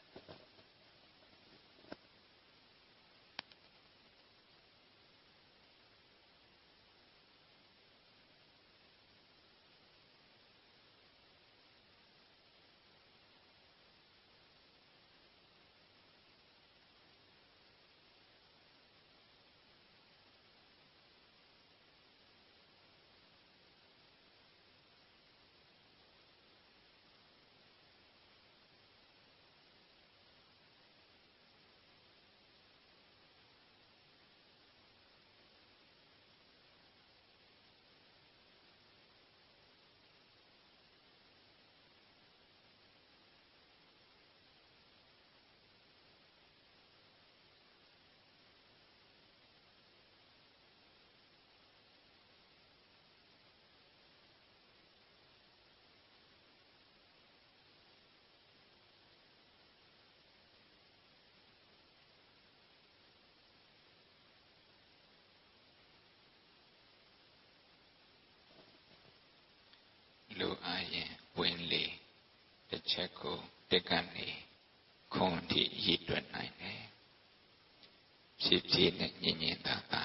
Lo aye winley the checo the gunny conti yidwen nine fifteen yin tata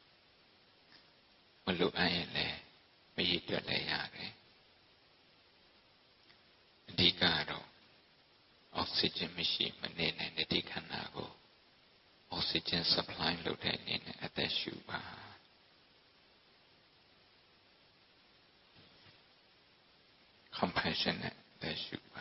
Malu aye le me yidwen yare Digaro oxygen machine manene and the dicanago oxygen supply loaded in at the shoe bar. Compassionate the shoe bar.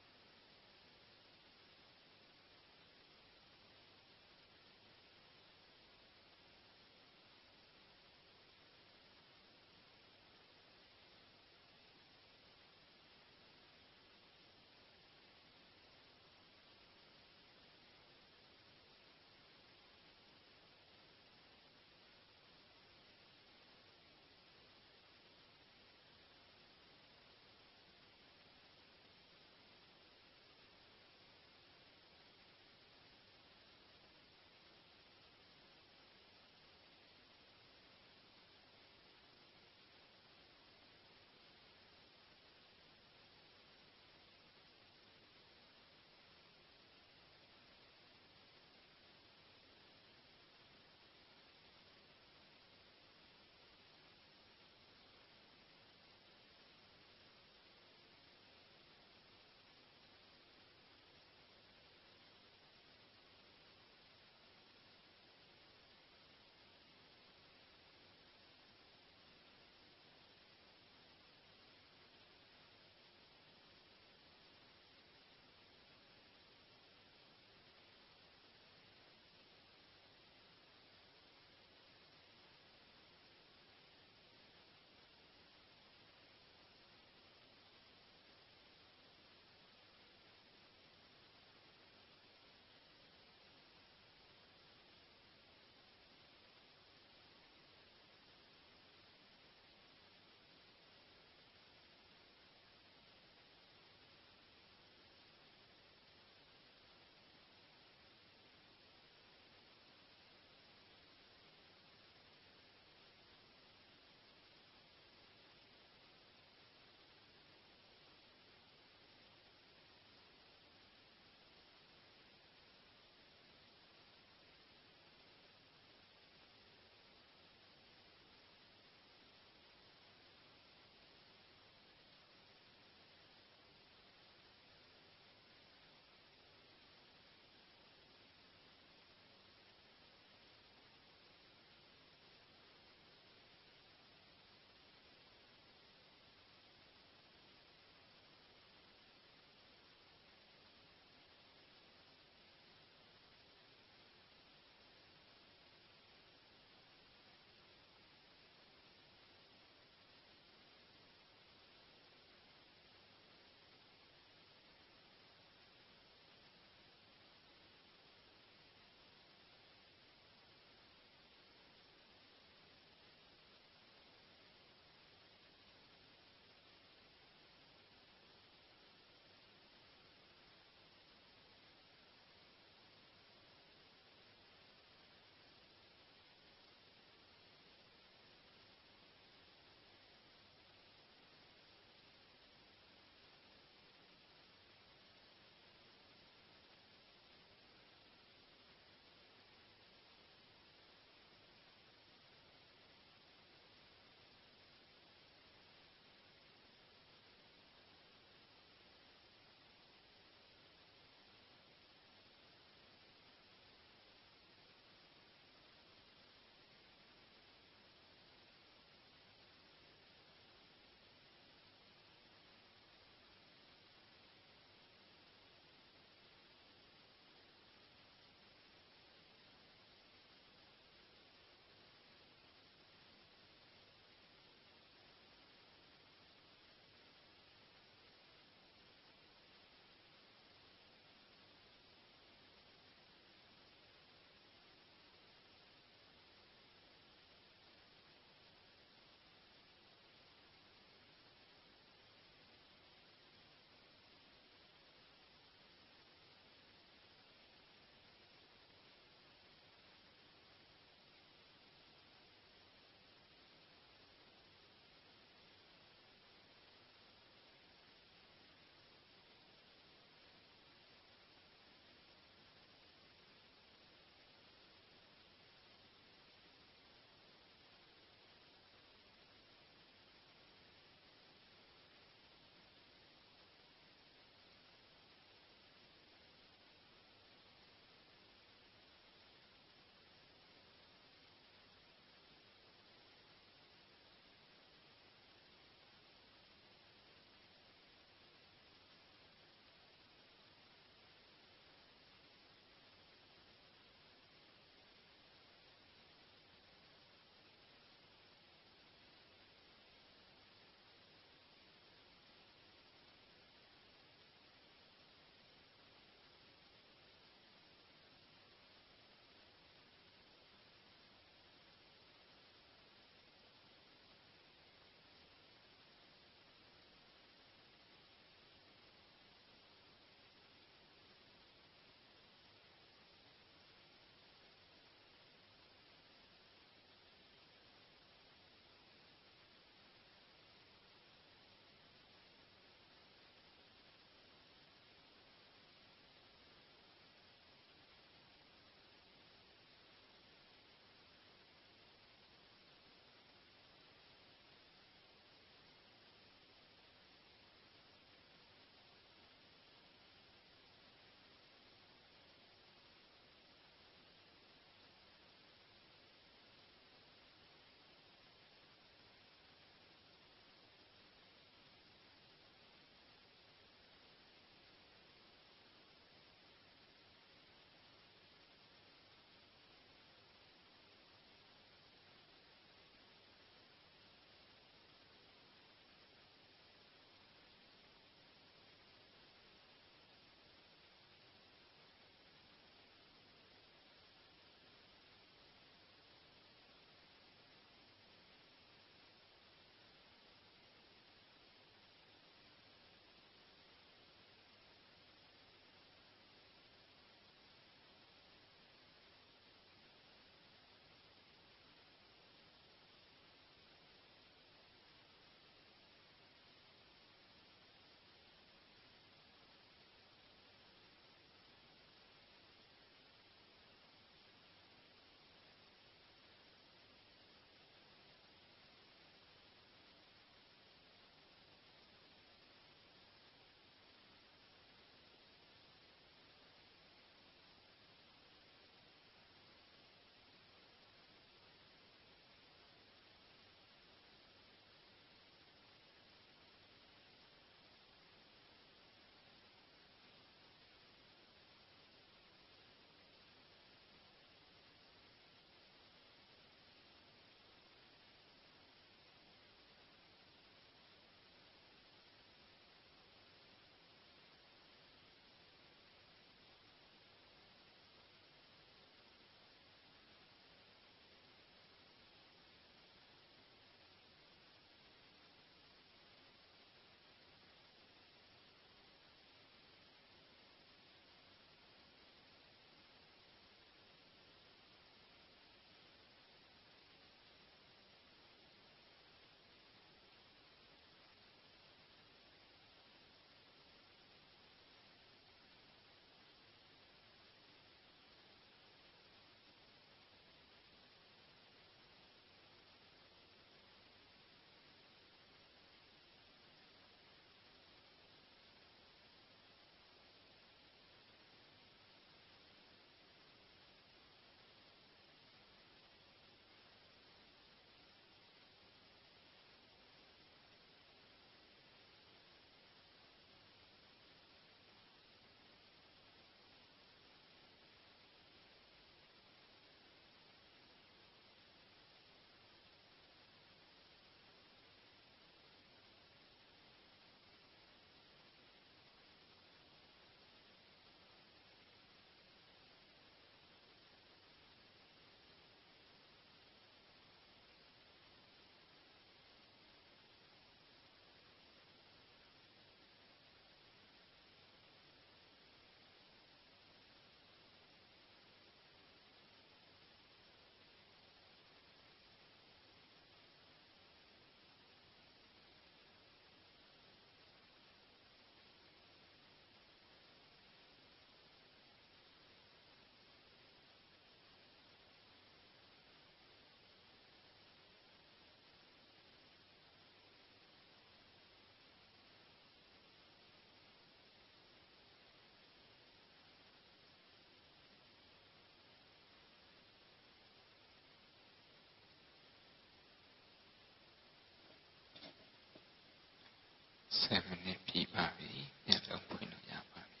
ten minutes ပြည့်ပါပြီမျက်လုံးဖွင့်လို့ရပါပြီ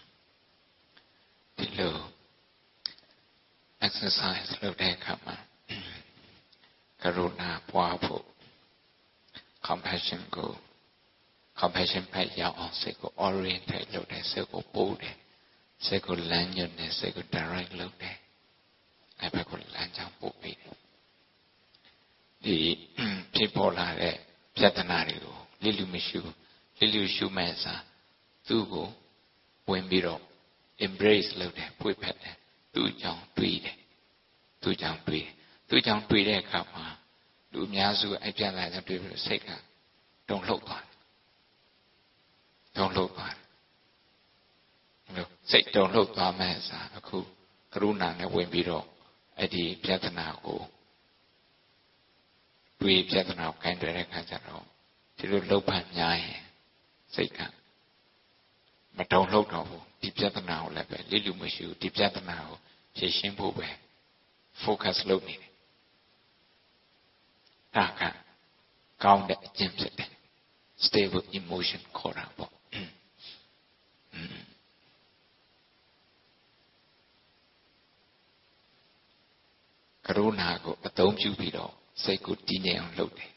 ဒီလို exercise လုပ်တဲ့အခါမှာကရုဏာပွားဖို့ compassion ကို compassion ဖက်ရောက်အောင်စိတ်ကို orientate လုပ်တဲ့စိတ်ကိုပို့တယ်စိတ်ကိုလမ်းညွှန်တယ်စိတ်ကို direct လုပ်တယ်အဲ့ဘက်ကိုလမ်းကြောင်းပို့ပေးတယ်ဒီဖြစ်ပေါ်လာတဲ့ပြဿနာတွေကိုလိလူမရှိဘူးလိလူရှုမဲ့စာသူ့ကိုဝင်ပြီးတော့ embrace လုပ်တယ်ဖွင့်ဖက်တယ်သူ့ကြောင့်တွေးတယ်သူ့ကြောင့်တွေးတယ်သူ့ကြောင့်တွေးတဲ့အခါမှာလူအများစုအဲ့ပြဿနာတွေတွေးပြီးစိတ်ကတုန်လှုပ်သွားတယ်တုန်လှုပ်သွားတယ်စိတ်တုန်လှုပ်သွားမဲ့စာအခုကရုဏာနဲ့ဝင်ပြီးတော့အဲ့ဒီပြဿနာကိုတွေးပြဿနာကိုခိုင်းတဲ့အခါကျတော့ဒီလိုလှုပ်ဖန်များရင်စိတ်ကမတုန်လှုပ်တော့ဘူးဒီပြဿနာကိုလည်းပဲလိလူမရှိဘူးဒီပြဿနာကိုဖြေရှင်းဖို့ပဲ focus လုပ်နေတယ်ဒါကကောင်းတဲ့အကျင့်ဖြစ်တယ် stable emotion ခေါ်တာပေါ့ကရုဏာကိုအသုံးပြုပြီးတော့စိတ်ကိုတည်ငြိမ်အောင်လုပ်တယ်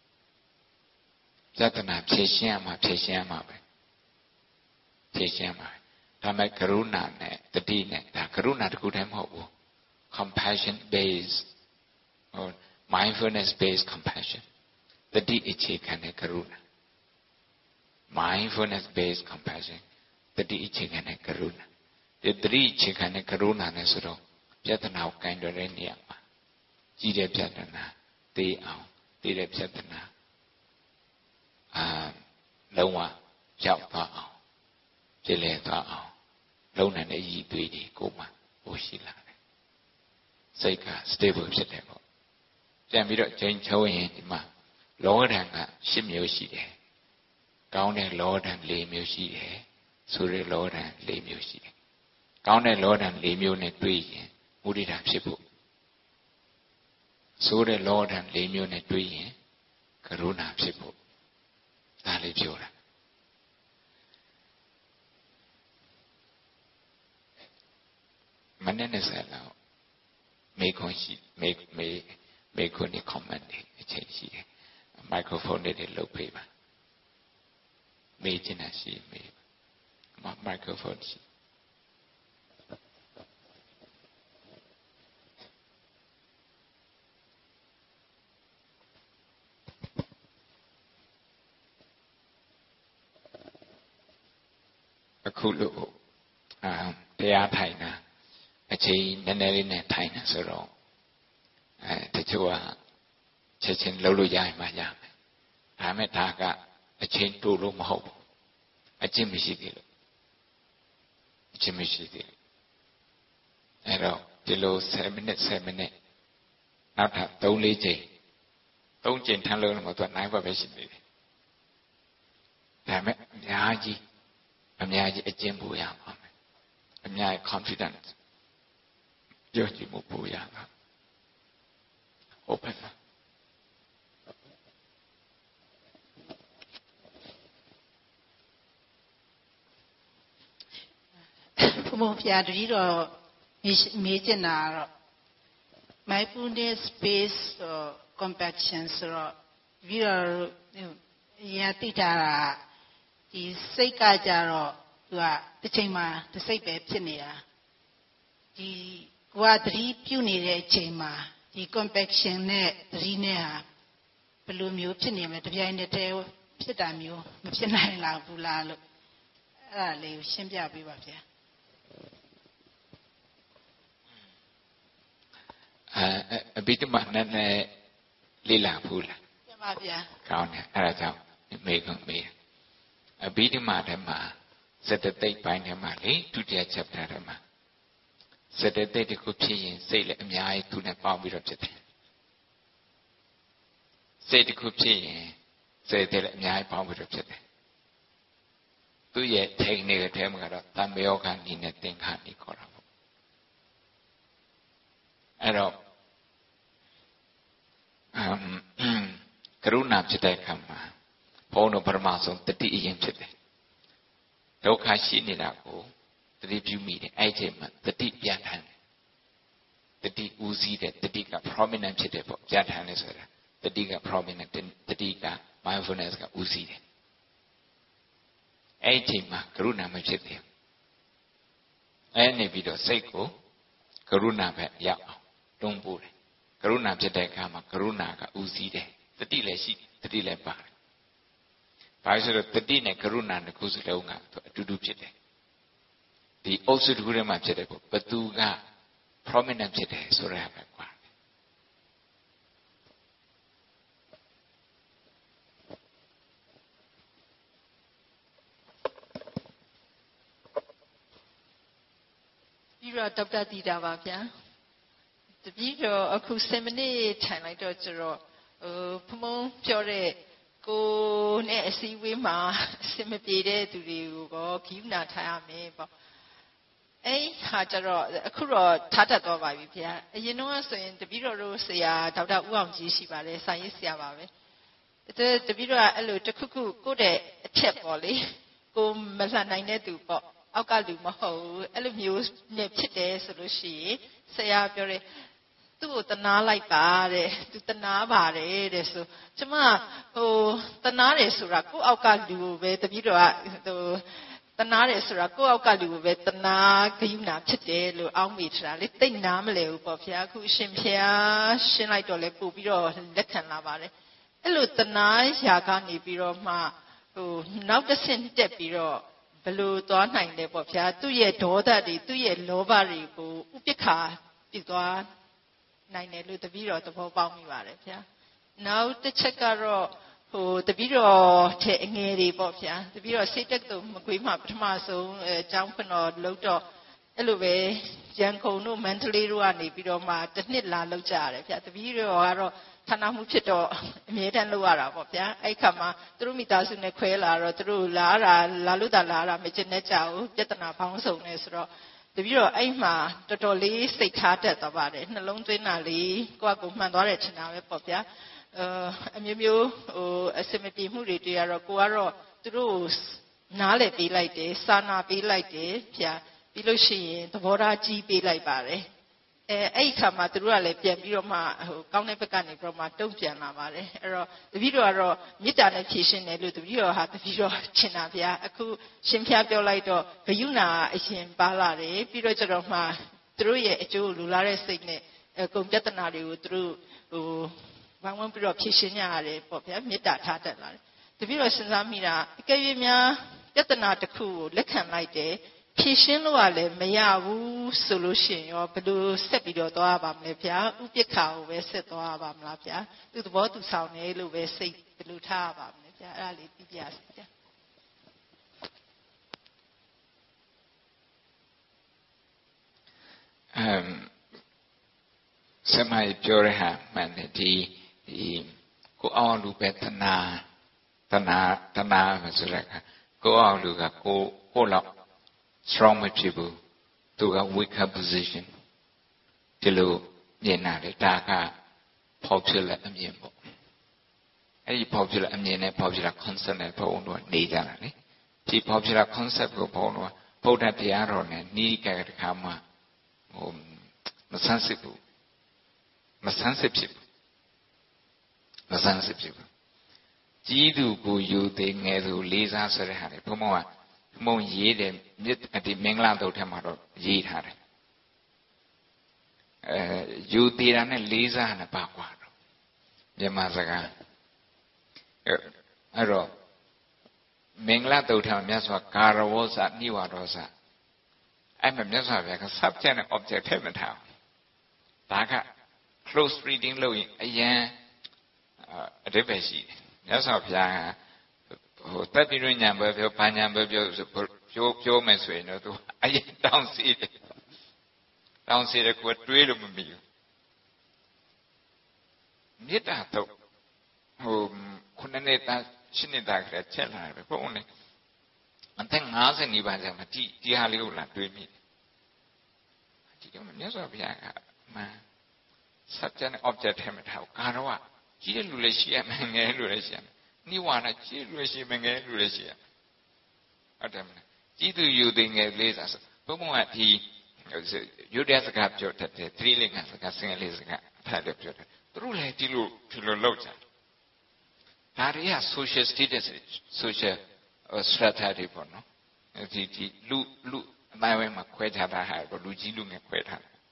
ပြဿနာဖြေရှင်းရမှာဖြေရှင်းရမှာပဲဖြေရှင်းရမှာဒါမဲ့ကရုဏာနဲ့တတိနဲ့ဒါကရုဏာတခုတည်းမဟုတ်ဘူး compassion based or mindfulness based compassion တတိအခြေခံတဲ့ကရုဏာ mindfulness based compassion တတိအခြေခံတဲ့ကရုဏာဒီတတိအခြေခံတဲ့ကရုဏာနဲ့ဆိုတော့ပြဿနာကိုကင်တွယ်တဲ့နေရာမှာကြီးတဲ့ပြဿနာသိအောင်သိတဲ့ပြဿနာအာလုံးဝရောက်သွားအောင်ပြည့်လည်သွားအောင်လုံးနိုင်တဲ့ရည်သွေးတွေကိုမှပို့ရှိလာတယ်စိတ်က stable ဖြစ်တယ်ပေါ့ပြန်ပြီးတော့ချိန်ချုံးရင်ဒီမှာလောကဓာတ်က၈မျိုးရှိတယ်ကောင်းတဲ့လောကဓာတ်၄မျိုးရှိတယ်ဆိုတဲ့လောကဓာတ်၄မျိုးရှိတယ်ကောင်းတဲ့လောကဓာတ်၄မျိုးနဲ့တွေ့ရင်မုဒိတာဖြစ်ဖို့ဆိုတဲ့လောကဓာတ်၄မျိုးနဲ့တွေ့ရင်ကရုဏာဖြစ်ဖို့ဒါလေးပြောတာမနေ့နဲ့ဆက်လောက်မေခွန်ရှိမေမေမေခွန်ဒီ comment တွေအချိန်ရှိတယ်မိုက်ခရိုဖုန်းတွေလုတ်ပေးပါမေးချင်တာရှိမေးပါမိုက်ခရိုဖုန်းရှိအခုလို့အာတရားထိုင်တာအချိန်နည်းနည်းလေးနဲ့ထိုင်တာဆိုတော့အဲတချို့ကချက်ချင်းလှုပ်လို့ရရင်မှရမယ်ဒါမဲ့ဒါကအချိန်တိုလို့မဟုတ်ဘူးအကျင့်မရှိသေးလို့အကျင့်မရှိသေးလို့အဲ့တော့ဒီလို7 minute 7 minute နောက်ထပ်၃ ၄ချိန်၃ချိန်ထမ်းလို့မှသူကနိုင်ဘက်ပဲရှိသေးတယ်ဒါမဲ့အများကြီးအများကြီးအကျင့်ပို့ရပါမယ်အများကြီး confidence ကြောက်ကြည့်မှုပို့ရပါ open ဘုံဘုံဖျားတတိတော့မေးချင်တာတော့ mindfulness based compassion ဆိုတော့ပြီးတော့ရတိတာဒီစိတ်ကကြတော့သူကတစ်ချိန်မှာတစ်စိတ်ပဲဖြစ်နေတာဒီကိုကတတိပြုတ်နေတဲ့အချိန်မှာဒီ compassion နဲ့တတိနဲ့ဟာဘယ်လိုမျိုးဖြစ်နေမလဲတပြိုင်တည်းဖြစ်တာမျိုးမဖြစ်နိုင်လားဘူးလားလို့အဲ့ဒါလေးကိုရှင်းပြပေးပါဗျာအဲအဘိဓမ္မာနဲ့နဲ့လေ့လာဘူးလားမှန်ပါဗျာကောင်းတယ်အဲ့ဒါကြောင့်မေးခွန်းမေးအဘိဓမ္မာထဲမှာစတသိက်ပိုင်းထဲမှာလေဒုတိယ chapter ထဲမှာစတသိက်တစ်ခုဖြစ်ရင်စိတ်လည်းအများကြီးသူနဲ့ပေါင်းပြီးတော့ဖြစ်တယ်စိတ်တစ်ခုဖြစ်ရင်စိတ်လည်းအများကြီးပေါင်းပြီးတော့ဖြစ်တယ်သူရဲ့ technique ထဲမှာကတော့တမ္ပယောဂဏီနဲ့သင်္ခါဏီခေါ်တာပေါ့အဲ့တော့အမ်ကရုဏာဖြစ်တဲ့အခါမှာဘုန်းတော်ပရမဆုံးတတိအရင်ဖြစ်တယ်ဒုက္ခရှိနေတာကိုတတိပြုမိတယ်အဲ့ချိန်မှာတတိပြန်ထမ်းတယ်တတိဦးစီးတဲ့တတိက prominent ဖြစ်တယ်ပေါ့ပြန်ထမ်းတယ်ဆိုတာတတိက prominent တတိက mindfulness ကဦးစီးတယ်အဲ့ချိန်မှာကရုဏာမဖြစ်သေးဘူးအဲ့နေပြီးတော့စိတ်ကိုကရုဏာပဲရောက်အောင်တွန်းပို့တယ်ကရုဏာဖြစ်တဲ့အခါမှာကရုဏာကဦးစီးတယ်တတိလည်းရှိတတိလည်းပါတယ်ဘာလို့ဆိုတော့တတိနဲ့ကရုဏာနှစ်ခုစလုံးကအတူတူဖြစ်တယ်ဒီအုပ်စုတစ်ခုထဲမှာဖြစ်တယ်ပေါ့ဘသူက prominent ဖြစ်တယ်ဆိုရပဲကွာပြီးတော့ဒေါက်တာတီတာပါဗျာတပည့်တော်အခုဆယ်မိနစ်ထိုင်လိုက်တော့ကျတော့ဟိုဖမုံပြောတဲ့ကိုနဲ့အစည်းအဝေးမှာအစင်မပြေတဲ့သူတွေကိုတော့ဂိူးနာထားရမယ်ပေါ့အဲ့ဟာကျတော့အခုတော့ထားတတ်သွားပါပြီဗျာအရင်တော့ဆိုရင်တပည့်တော်တို့ဆရာဒေါက်တာဦးအောင်ကြီးရှိပါတယ်စာရေးဆရာပါပဲတပည့်တော်ကအဲ့လိုတခုခုကိုယ့်တဲ့အထက်ပေါ့လေကိုမလှန်နိုင်တဲ့သူပေါ့အောက်ကလူမဟုတ်ဘူးအဲ့လိုမျိုးနဲ့ဖြစ်တယ်ဆိုလို့ရှိရင်ဆရာပြောတယ်သူ့ကိုတနာလိုက်ပါတဲ့သူတနာပါတယ်တဲ့ဆိုကျမဟိုတနာတယ်ဆိုတာကိုယ့်အောက်ကလူကိုပဲတပည့်တော်ကဟိုတနာတယ်ဆိုတာကိုယ့်အောက်ကလူကိုပဲတနာဂယုဏဖြစ်တယ်လို့အောင်းမိထားလေတိတ်နားမလဲဘူးပေါ့ဗျာအခုရှင်ဖျားရှင်းလိုက်တော့လဲပို့ပြီးတော့လက်ခံလာပါတယ်အဲ့လိုတနာရာကနေပြီးတော့မှဟိုနောက်တစ်ဆင့်တက်ပြီးတော့ဘယ်လိုသွားနိုင်လဲပေါ့ဗျာသူ့ရဲ့ဒေါသတွေသူ့ရဲ့လောဘတွေကိုဥပိ္ပခာပြုသွားနိုင်တယ်လို့တပည့်တော်သဘောပေါက်မိပါတယ်ဗျာနောက်တစ်ချက်ကတော့ဟိုတပည့်တော်ထဲအငယ်တွေပေါ့ဗျာတပည့်တော်စိတ်တက်တော့မကွေးမှပထမဆုံးအဲအကြောင်းဖွင့်တော်လောက်တော့အဲ့လိုပဲရန်ကုန်တို့မန္တလေးတို့ကနေပြီးတော့မှတစ်နှစ်လာလောက်ကြရတယ်ဗျာတပည့်တော်ကတော့ဌာနမှုဖြစ်တော့အမြဲတမ်းလုပ်ရတာပေါ့ဗျာအဲ့ခါမှာသူတို့မိသားစုနဲ့ခွဲလာတော့သူတို့လာတာလာလို့တာလာတာမကျင်တဲ့ကြောက်ပြဿနာပေါင်းစုံနေဆိုတော့တပည့်တော်အဲ့မှာတော်တော်လေးစိတ်ထားတတ်သွားပါတယ်နှလုံးသွင်းတာလေးကိုယ့်အကူမှန်သွားတယ်ထင်တာပဲပေါ့ဗျာအမျိုးမျိုးဟိုအစမပြေမှုတွေတွေ့ရတော့ကိုကတော့သူတို့နားလည်ပေးလိုက်တယ်စာနာပေးလိုက်တယ်ဗျာပြီးလို့ရှိရင်သဘောထားကြီးပေးလိုက်ပါတယ်အဲအဲ့ဒီခါမှာသူတို့ကလည်းပြန်ပြီးတော့မှဟိုကောင်းတဲ့ဘက်ကနေပြီးတော့မှတုံ့ပြန်လာပါတယ်အဲ့တော့တပည့်တော်ကတော့မေတ္တာနဲ့ဖြည့်ရှင်းတယ်လို့တပည့်တော်ဟာတပည့်တော်ချင်တာဗျာအခုရှင်ဖျားပြောလိုက်တော့ဂယုဏအရင်ပါလာတယ်ပြီးတော့ကျတော့မှသူတို့ရဲ့အကျိုးလူလာတဲ့စိတ်နဲ့အကုန်ပြဿနာတွေကိုသူတို့ဟိုဘာမှပြီးတော့ဖြည့်ရှင်းကြရတယ်ပေါ့ဗျာမေတ္တာထားတတ်လာတယ်တပည့်တော်စဉ်းစားမိတာအကယ်၍များပြဿနာတစ်ခုကိုလက်ခံလိုက်တယ်ဖြည့်ရှင်းလို့ကလည်းမရဘူးဆိုလို့ရှိရင်ရောဘယ်လိုဆက်ပြီးတော့သွားပါမလဲဗျာဥပိ္ပခာကိုပဲဆက်သွားပါမလားဗျာသူသဘောသူဆောင်တယ်လို့ပဲစိတ်ဘယ်လိုထားပါမလဲဗျာအဲ့ဒါလေးသိပြရစီဗျာအမ်စမိုင်းပြောရဟာမှန်တယ်ဒီဒီကိုအောင်လူပဲတနာတနာတနာဆိုရကကိုအောင်လူကကိုကိုလောက်strong မဖြစ်ဘူးသူက weaker position ဒီလိုမြင်လာတယ်ဒါက popular အမြင်ပေါ့အဲ့ဒီ popular အမြင်နဲ့ popular concept နဲ့ဘုံတို့နေကြတာလေဒီ popular concept ကိုဘုံတို့ဗုဒ္ဓတရားတော်နဲ့ဤကတခါမှဟိုမဆန်းစစ်ဘူးမဆန်းစစ်ဖြစ်ဘူးမဆန်းစစ်ဖြစ်ဘူးကြီးသူကိုယူသေးငယ်သူလေးစားဆိုတဲ့ဟာလေဘုံကမုံရေးတယ်မြစ်ဒီမင်္ဂလာတုတ်ထဲမှာတော့ရေးထားတယ်အဲယူသေးတာနဲ့လေးစားနဲ့ပါကွာတော့မြန်မာစကားအဲ့တော့မင်္ဂလာတုတ်ထဲမှာမြတ်စွာကာရဝောဇနိဝါဒောဇအဲ့မှာမြတ်စွာဘုရားက subject နဲ့ object ထည့်မထားဒါက close reading လို့ရင်အရင်အဓိပ္ပာယ်ရှိတယ်မြတ်စွာဘုရားဟိုတက်ပြီးညံပဲပြောဘာညံပဲပြောပြောပြောမယ်ဆိုရင်တော့သူအရင်တောင်းစီတယ်တောင်းစီတယ်ကိုတွေးလို့မမီဘူးမေတ္တာတော့ဟိုခုနှစ်နှစ်သားရှင်းနေတာကလေးချက်လာတယ်ဘုန်းနဲ့အသက်၅၀နီးပါးကျမှဒီဒီဟာလေးကိုလာတွေးမိတယ်ဒီတော့မြတ်စွာဘုရားကမှန် subject နဲ့ object ထဲမှာထားကာရဝကြီးတဲ့လူလည်းရှိရမယ်ငယ်လူလည်းရှိရမယ်နိဝါဒကြီးလို့ရှိမငယ်လို့လည်းရှိရဟုတ်တယ်မလားကြီးသူယူသိငယ်လေးစားဆိုဘုံဘုံကဒီယူတဲ့စကားပြောတတ်တယ်သတိလင်္ကာစကားစင်္ဂလေးစကားအထားတယ်ပြောတယ်သူတို့လည်းဒီလိုဒီလိုလောက်ကြဒါတွေက social status social strata တွေပေါ့နော်ဒီဒီလူလူအတိုင်းဝိုင်းမှာခွဲခြားတာဟာတော့လူကြီးလူငယ်ခွဲထားတယ်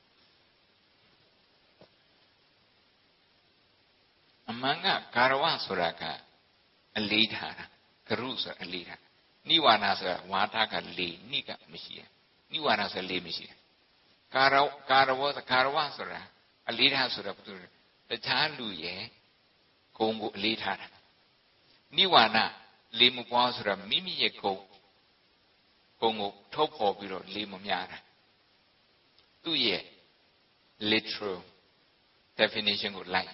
အမှန်ကကာရဝဆိုတာကအလေးထားတာကရုဆိုတာအလေးထားနိဝါဒဆိုတာဝါဒကလေးနိကမရှိရနိဝါဒဆိုလေးမရှိရကာရကာရဝကာရဝဆိုတာအလေးထားဆိုတာဘာလို့လဲတခြားလူရဲ့ဂုဏ်ကိုအလေးထားတာနိဝါဒလေးမပွားဆိုတာမိမိရဲ့ဂုဏ်ဂုဏ်ကိုထုတ်ဖော်ပြီးတော့လေးမများတာသူ့ရဲ့ literal definition ကိုလိုက်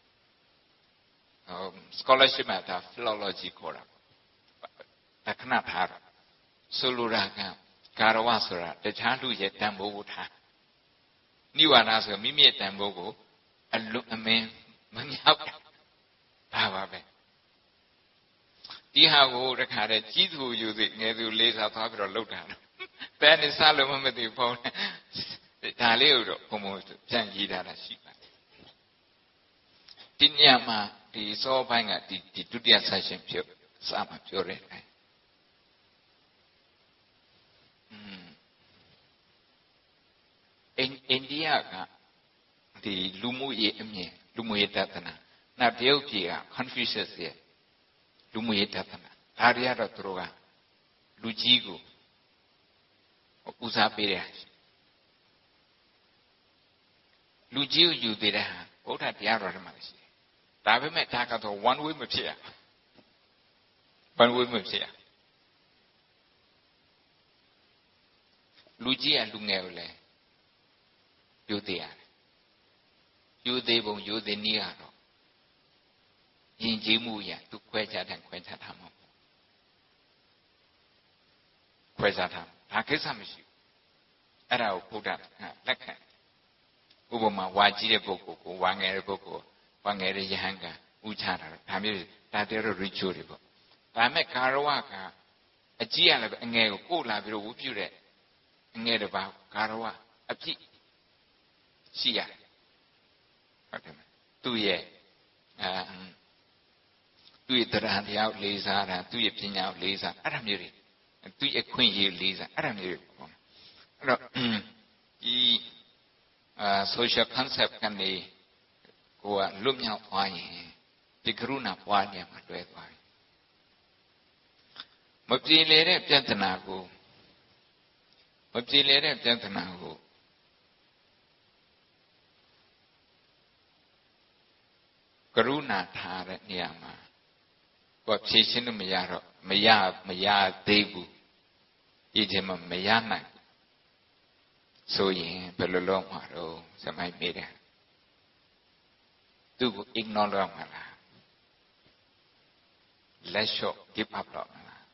scholarship မှာဒါ philology ခေါ်တာတခဏထားတာဆိုလိုတာကကာရဝဆိုတာတခြားလူရဲ့တန်ဖိုးကိုထားနိဝါဒဆိုမိမိရဲ့တန်ဖိုးကိုအလွန်အမင်းမမြောက်တာပါပဲဒီဟာကိုတခါတည်းကြီးသူယူသိငယ်သူလေးစားသွားပြီးတော့လှုပ်တာဘယ်နဲ့စားလို့မမသိဖုံးဒါလေးကိုတော့ဘုံဘုံပြန်ရေးထားတာရှိပါတယ်ဒီညမှာဒီစောပိုင်းကဒီဒီဒုတိယဆက်ရှင်ပြောစမှာပြောတယ်อืมအိန္အိန္ဒိယကဒီလူမှုရေးအမြင်လူမှုရေးတသနာနောက်တရုတ်ပြည်က Confucius ရဲ့လူမှုရေးတသနာဒါတွေကတော့သူတို့ကလူကြီးကိုဦးစားပေးတယ်လူကြီးကိုယူသေးတဲ့ဟာဗုဒ္ဓတရားတော်ထဲမှာရှိတယ်ဒါပေမဲ့ဒါကတော့ one way မဖြစ်ရ one way မဖြစ်ရလူကြီးကလူငယ်ကိုလည်းယူသေးရတယ်ယူသေးပုံယူသေးနည်းကတော့ယဉ်ကျေးမှုရသူခွဲခြားတယ်ခွဲခြားထားမှာခွဲခြားထားဒါကိစ္စမရှိဘူးအဲ့ဒါကိုဘုရားလက်ခံဥပမာဝါကြီးတဲ့ပုဂ္ဂိုလ်ကိုဝါငယ်တဲ့ပုဂ္ဂိုလ်ဝါငယ်တဲ့ယဟန်ကဥချတာဒါမျိုးဒါတည်းတော့ ritual တွေပေါ့ဒါမဲ့ကာရဝကအကြီးရလည်းအငယ်ကိုကိုလာပြီးတော့ဝုပြုတဲ့အငယ်တစ်ပါးကာရဝအပြည့်ရှိရတယ်ဟုတ်တယ်မသူ့ရဲ့အာသူ့ရဲ့တရားတရားကိုလေးစားတာသူ့ရဲ့ပညာကိုလေးစားအဲ့ဒါမျိုးတွေသူ့ရဲ့ခွင့်ရည်လေးစားအဲ့ဒါမျိုးတွေပေါ့အဲ့တော့ဒီအာ social concept ကနေကိုကလွတ်မြောက်သွားရင်ဒီကရုဏာပွားနေမှာတွဲသွားပြီမပြေလေတဲ့ပြဿနာကိုမပြေလေတဲ့ပြဿနာကိုကရုဏာထားတဲ့နေရာမှာကိုဖြေရှင်းလို့မရတော့မရမရသေးဘူးဒီချိန်မှာမရနိုင်ဆိုရင်ဘယ်လိုလုပ်မှာတော့စမိုက်မေးတယ်သူ့ကို ignore လုပ်မှာလား let short give up လုပ်မှာလား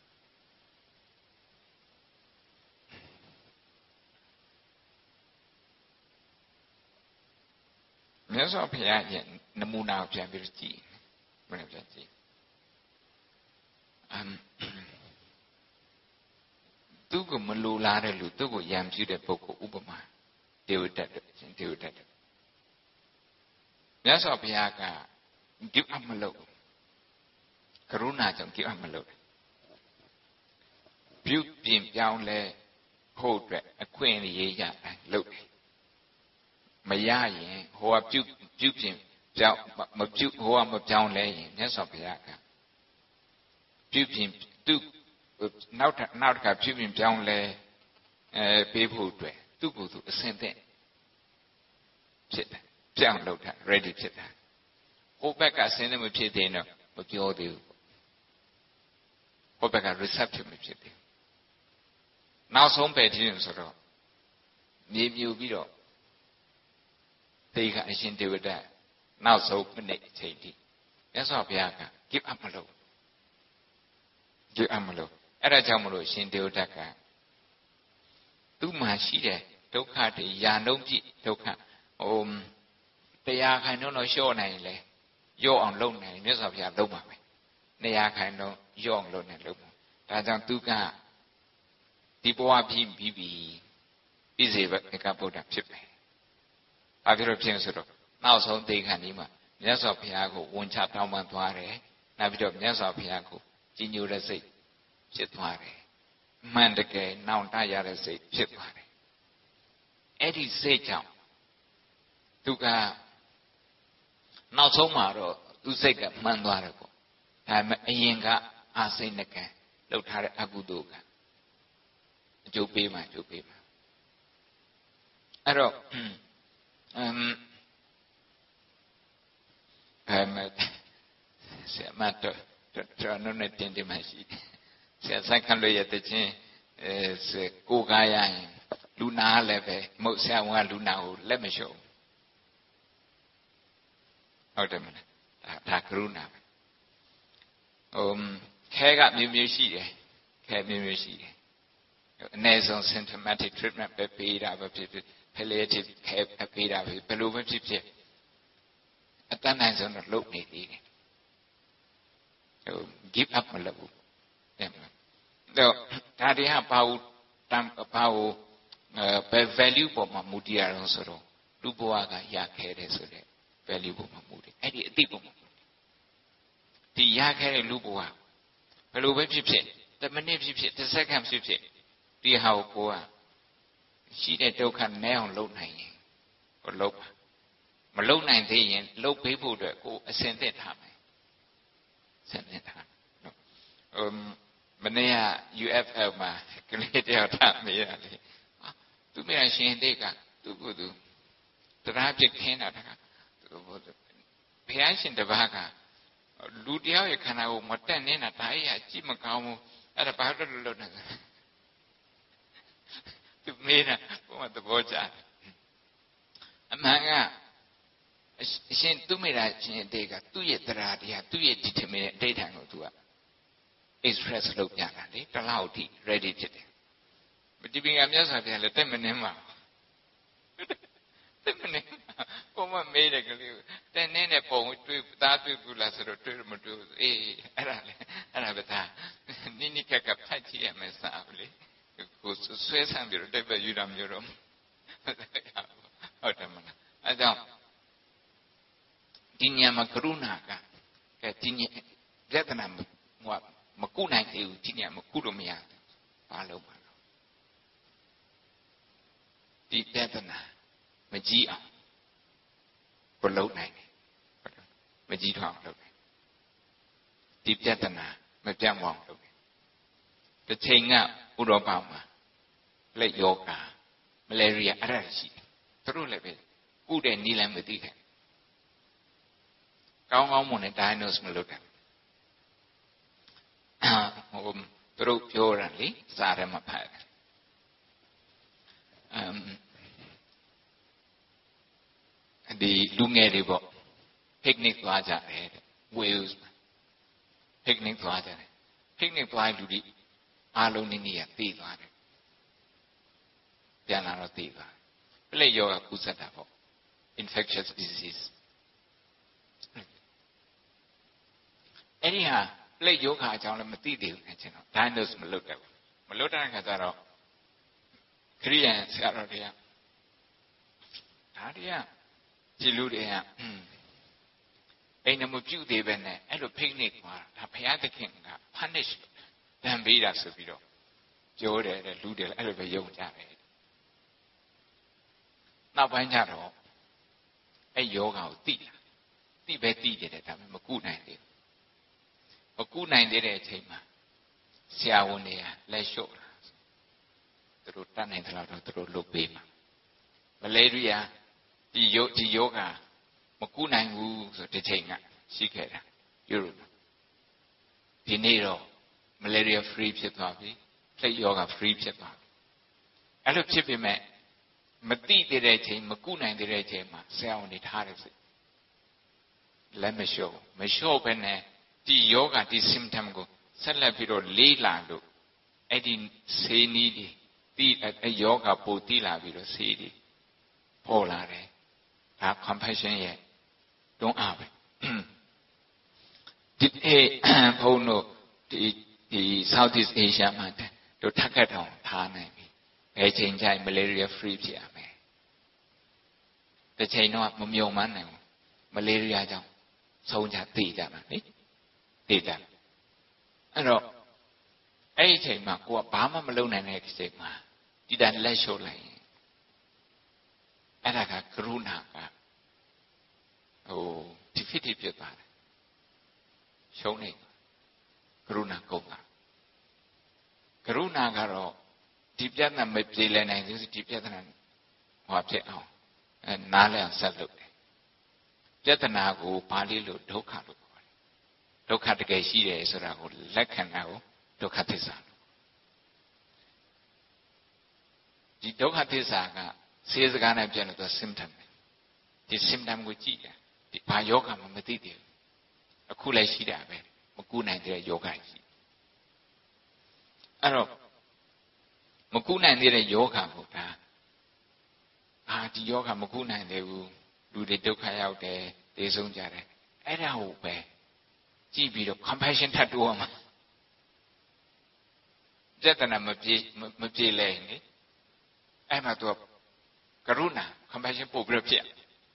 မြတ်စွာဘုရားရဲ့နမူနာကိုပြန်ပြီးကြည့်ဘယ်လိုပြန်ကြည့်အမ်သူ့ကိုမလိုလားတဲ့လူသူ့ကိုယံပြူတဲ့ပုဂ္ဂိုလ်ဥပမာဒေဝတတ်တယ်ရှင်ဒေဝတတ်တယ်မြတ်စွာဘုရားက give up မလုပ်ကရုဏာကြောင့် give up မလုပ်ပြုပြင်ပြောင်းလဲဖို့အတွက်အခွင့်အရေးရတိုင်းလုပ်တယ်မရရင်ဟိုကပြုပြုပြင်ပြောင်းမပြုဟိုကမပြောင်းလဲရင်မြတ်စွာဘုရားကပြုပြင်သူ့နောက်နောက်တစ်ခါပြုပြင်ပြောင်းလဲအဲပေးဖို့အတွက်သူ့ကိုယ်သူအစင်သင့်ဖြစ်တယ်ပြောင်းလုပ်တာ ready ဖြစ်တာဟိုဘက်ကအစင်သင့်မဖြစ်သေးတော့မပြောသေးဘူးဟိုဘက်က receptive မဖြစ်သေးဘူးနောက်ဆုံးပဲဒီလိုဆိုတော့မြေမြူပြီးတော့တေခအရှင်ဒေဝဒတ်နောက်ဆုံးမိနစ်အချိန်ထိမြတ်စွာဘုရားက give up မလုပ် give up မလုပ်အဲ့ဒါကြောင့်မလို့ရှင်ဒေဝဒတ်ကသူ့မှာရှိတဲ့ဒုက္ခတွေယာနှုံးပြည့်ဒုက္ခဟိုတရားခိုင်နှုံးတော့လျှော့နိုင်လေရော့အောင်လုပ်နိုင်မြတ်စွာဘုရားလုပ်ပါမယ်နနေရာခိုင်တော့ယော့လို့နဲ့လို့ဒါကြောင့်သူကဒီဘဝပြီးပြီးပြီးပြည့်စေဘကဗုဒ္ဓဖြစ်မယ်။ဘာဖြစ်လို့ဖြစ်ဆိုတော့နောက်ဆုံးသိခါนี้မှာမြတ်စွာဘုရားကိုဝန်ချတောင်းပန်သွားတယ်။နောက်ပြီးတော့မြတ်စွာဘုရားကိုကြီးညိုတဲ့စိတ်ဖြစ်သွားတယ်။အမှန်တကယ်နောင်တရတဲ့စိတ်ဖြစ်သွားတယ်။အဲ့ဒီစိတ်ကြောင့်သူကနောက်ဆုံးမှာတော့သူစိတ်ကမှန်သွားတယ်ပေါ့။ဒါပေမဲ့အရင်ကအာစိတ်နကံလှုပ်ထားတဲ့အကုသိုလ်ကအကျိုးပေးမှအကျိုးပေးမှအဲ့တော့အမ်အမဆရာမတော်တော်နုနဲ့တင်တယ်မရှိဆရာဆိုင်ခံလို့ရတဲ့ချင်းအဲကိုကားရရင်လူနာလည်းပဲမဟုတ်ဆရာဝန်ကလူနာကိုလက်မလျှော့ဟုတ်တယ်မလားဒါကရုဏာပဲဟိုခဲကမျိုးမျိုးရှိတယ်ခဲမျိုးမျိုးရှိတယ်အနည်းဆုံး symptomatic treatment ပဲပေးတာပဲဖြစ်ဖြစ် palliative care ပေးတာပဲဘယ်လိုပဲဖြစ်ဖြစ်အတန်းနိုင်ဆုံးတော့လုပ်နေသေးတယ်ဟို give up မလုပ်ဘူးတဲ့မလားတော့ဒါတွေကဘာလို့တမ်ဘာလို့ဘယ် value ပေါ်မှာမူတည်ရအောင်ဆိုတော့လူဘဝကရခဲ့တယ်ဆိုတဲ့ value ပေါ်မှာမူတည်အဲ့ဒီအတိတ်ပေါ်မှာဒီရခဲ့တဲ့လူဘဝဘယ်လိုပဲဖြစ်ဖြစ်တစ်မိနစ်ဖြစ်ဖြစ်တစ်စက္ကန့်ဖြစ်ဖြစ်ဒီဟာကိုကိုကရှိတဲ့ဒုက္ခနည်းအောင်လုပ်နိုင်ရင်ကိုလုပ်ပါမလုပ်နိုင်သေးရင်လုပ်ပေးဖို့အတွက်ကိုအစင်သင့်ထားမယ်စင်သင့်ထားနော်ဟိုမနေ့က U F L မှာကလေးတယောက်ထားမေးရလေသူမရရှင်တဲ့ကသူ့ကိုယ်သူတရားပြခင်းတာတခါဘုရားရှင်တပါးကလူတယောက်ရဲ့ခန္ဓာကိုမတက်နေတာဒါကြီးအကြည့်မကောင်းဘူးအဲ့ဒါဘာလို့လွတ်လွတ်နေလဲသူမေးတာဘုမသဘောကျအမှန်ကအရှင်သူမေတာရှင်အတေကသူ့ရဲ့တရားတရားသူ့ရဲ့ determine အတိတ်ထံကိုသူက express လုပ်ပြတာလေတလောက်ထိ ready ဖြစ်တယ်မတိပင်ကမြတ်စွာဘုရားလည်းတက်မနေမှာတက်မနေဘုမမေးတယ်ကလေးတဲ့နင်းနဲ့ပုံတွေ့သားတွေ့ဘူးလားဆိုတော့တွေ့မတွေ့ဘူးအေးအဲ့ဒါလေအဲ့ဒါပဲသားနိနိကကဖတ်ကြည့်ရမယ်စားဘူးလေကိုဆွဲဆန့်ပြီးတော့တက်ပဲယူတာမျိုးတော့ဟုတ်တယ်မလားအဲကြောင့်ဒီညမှာကရုဏာကကဲဒီညပြဿနာမကုနိုင်သေးဘူးဒီညမကုလို့မရဘူးဘာလို့ပါလို့ဒီပြဿနာမကြည့်အောင်ဘလုံးနိုင်တယ်မကြည့်ထောင်လုပ်တယ်ဒီပြဿနာမပြောင်းအောင်လုပ်တယ်တစ်ချိန်ကဥရောပမှာလက်ယောဂါမလဲရီးယားအဲ့ဒါရှိတယ်သူတို့လည်းပဲကုတဲ့နီးလမ်းမသိခဲ့ကောင်းကောင်းမွန်နဲ့ diagnose မလုပ်တယ်ဟိုသူတို့ပြောတာလေစာထဲမှာဖတ်တယ်အမ်ဒီလူငယ်တွေပေါ့ picnic သွားကြတယ်တဲ့ Wales မှာ picnic သွားကြတယ် picnic သွားလူတွေအားလုံးနည်းနည်းပြေးသွားတယ်ပြန်လာတော့ပြေးသွားပြလက်ယောဂကူးစက်တာပေါ့ infectious disease အဲ့ဒီဟာပြလက်ယောဂအကြောင်းလည်းမသိသေးဘူးခင်ဗျာ diagnose မလုပ်တယ်မလုပ်တဲ့အခါကျတော့ခရိယန်ဆရာတော်တွေကဒါတွေကဒီလူတွေကအိမ်နမပြုတ်သေးပဲနဲ့အဲ့လို picnic မှာဒါဘုရားသခင်က punish တန်ပေးတာဆိုပြီးတော့ပြောတယ်တဲ့လူတွေလည်းအဲ့လိုပဲယုံကြတယ်နောက်ပိုင်းကျတော့အဲ့ယောဂါကိုသိတာသိပဲသိတယ်တဲ့ဒါပေမဲ့မကုနိုင်သေးဘူးမကုနိုင်သေးတဲ့အချိန်မှာဆရာဝန်တွေကလက်လျှော့တာသူတို့တတ်နိုင်သလောက်တော့သူတို့လုပ်ပေးမှာမလဲရီးယားဒီယောဒီယောဂါမကုနိုင်ဘူးဆိုတဲ့ချိန်ကရှိခဲ့တာယူရိုဒီနေ့တော့ malaria free ဖြစ်သွားပြီလက်ယောဂါ free ဖြစ်သွားပြီအဲ့လိုဖြစ်ပေမဲ့မတိသေးတဲ့ချိန်မကုနိုင်သေးတဲ့ချိန်မှာဆရာဝန်တွေထားတယ်ဆိုလက်မလျှော့မလျှော့ဘဲနဲ့ဒီယောဂါဒီ symptom ကိုဆက်လက်ပြီးတော့လေးလာလို့အဲ့ဒီဆေးနီးတွေဒီအယောဂါပိုတိလာပြီးတော့ဆေးတွေပေါ်လာတယ်ဒါ compassion ရဲ့တွန်းအားပဲဒီအေးဘုံတို့ဒီဒီ Southeast Asia မှာတို့ထက်ခတ်တောင်ထားနိုင်ပြီဘယ်ချိန်ကျရင် malaria free ဖြစ်ရမယ်တစ်ချိန်တော့မမြုံမနိုင်ဘူး malaria ကြောင့်ဆုံးကြသိကြတာနိသိကြအဲ့တော့အဲ့ဒီချိန်မှာကိုကဘာမှမလုပ်နိုင်တဲ့ချိန်မှာဒီတိုင်းလက်လျှော့လိုက်ရင်အဲ့ဒါကကရုဏာကဟို defeated ဖြစ်သွားတယ်ရှုံးနေကရုဏာကုန်တာကရုဏာကတော့ဒီပြဿနာမပြေလည်နိုင်ဘူးဒီပြဿနာဟောဖြစ်အောင်အဲနားလည်အောင်ဆက်လုပ်တယ်ပြဿနာကိုပါဠိလိုဒုက္ခလို့ခေါ်တယ်ဒုက္ခတကယ်ရှိတယ်ဆိုတာကိုလက်ခံတာကိုဒုက္ခသစ္စာဒီဒုက္ခသစ္စာကစေစကားနဲ့ပြောလို့သူ symptom ဒီ symptom ကိုကြည့်တယ်ဒီဘာယောဂမှမသိသေးဘူးအခုလည်းရှိတာပဲမကူနိုင်တဲ့ယောဂရှိအဲ့တော့မကူနိုင်သေးတဲ့ယောဂကိုဒါအာဒီယောဂမကူနိုင်သေးဘူးလူတွေဒုက္ခရောက်တယ်ဒေဆုံးကြတယ်အဲ့ဒါကိုပဲကြည့်ပြီးတော့ compassion ထပ်တိုးအောင်ပြဿနာမပြေမပြေလဲနေအဲ့မှာသူကရုဏာ compassion ပို့ပြီးဖြစ်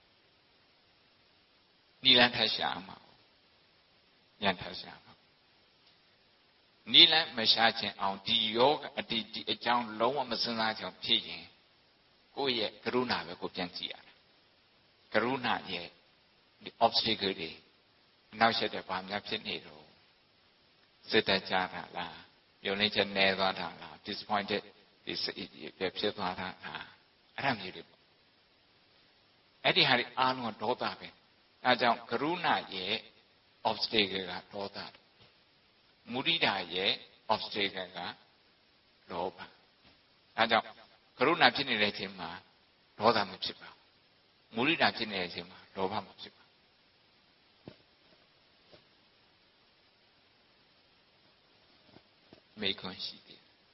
နိလန်ထရှာမှာညံထရှာမှာနိလန်မရှာခြင်းအောင်ဒီယောဂအတိဒီအကြောင်းလုံးဝမစဉ်းစားချင်ဖြစ်ရင်ကိုယ့်ရဲ့ကရုဏာပဲကိုပြန်ကြည့်ရတယ်ကရုဏာရဲ့ဒီ obstacle တွေနောက်ဆက်တဲ့ဘာများဖြစ်နေတော့စစ်တကြတာလားယုံနေချက်နေသွားတာလား disappointed ဒီဖြစ်သွားတာလားအဲ့ဒါမျိုးတွေပေါ့အဲ့ဒီဟာတွေအားလုံးကဒေါသပဲအဲကြောင့်ကရုဏာရဲ့ obstacle ကဒေါသမုဒိတာရဲ့ obstacle ကလောဘအဲကြောင့်ကရုဏာဖြစ်နေတဲ့အချိန်မှာဒေါသမဖြစ်ပါဘူးမုဒိတာဖြစ်နေတဲ့အချိန်မှာလောဘမဖြစ်ပါမေခွန်ရှိတယ်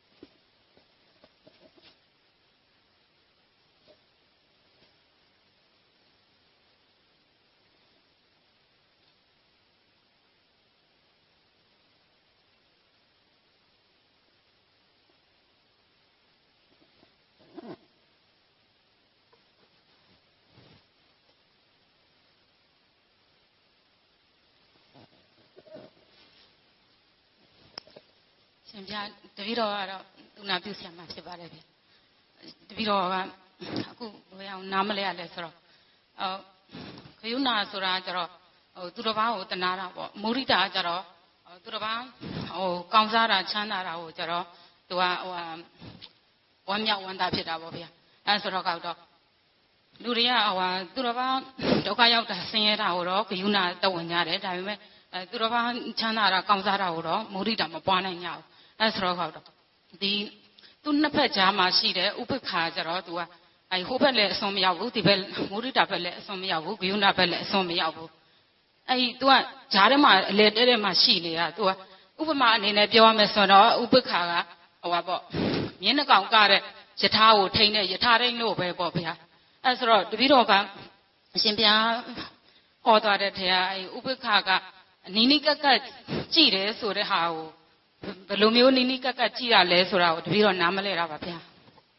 ရှင်ပြတပည့်တော်ကတော့သူနာပြုဆရာမဖြစ်ပါတယ်ဗျတပည့်တော်ကအခုဘယ်အောင်နားမလဲရလဲဆိုတော့အော်ခယုနာဆိုတာကျတော့ဟိုသူတစ်ပါးကိုတနာတာပေါ့မုရိတာကျတော့သူတစ်ပါးဟိုကောင်းစားတာချမ်းသာတာကိုကျတော့သူကဟိုဝမ်းမြောက်ဝမ်းသာဖြစ်တာပေါ့ဗျအဲဆိုတော့ကတော့လူတွေကဟိုသူတစ်ပါးဒုက္ခရောက်တာဆင်းရဲတာကိုတော့ခယုနာတဝင်ကြတယ်ဒါပေမဲ့အဲသူတစ်ပါးချမ်းသာတာကောင်းစားတာကိုတော့မုရိတာမပွားနိုင်ကြဘူးအဲဆိုတော့ကတော့ဒီသူနှစ်ဖက်ကြားမှာရှိတဲ့ဥပ္ပခါကျတော့သူကအဲဟိုဘက်လည်းအစွန်မရောက်ဘူးဒီဘက်မုရိတာဘက်လည်းအစွန်မရောက်ဘူးဂယုဏဘက်လည်းအစွန်မရောက်ဘူးအဲသူကဂျားထဲမှာအလေတဲထဲမှာရှိနေတာသူကဥပမာအနေနဲ့ပြောရမယ်ဆိုတော့ဥပ္ပခါကဟိုပါပေါ့မြင်းနှကောင်ကတဲ့ယထာကိုထိန်းတဲ့ယထာထိန်းလို့ပဲပေါ့ဗျာအဲဆိုတော့တပည့်တော်ကအရှင်ဘုရားဟောသွားတဲ့ထဲကအဲဥပ္ပခါကနီးနီးကပ်ကပ်ကြည့်တယ်ဆိုတဲ့ဟာကိုဘယ်လိုမျိုးနီးနီးကပ်ကပ်ကြည့်ရလဲဆိုတာကိုတပည့်တော်နားမလဲတာပါဗျာ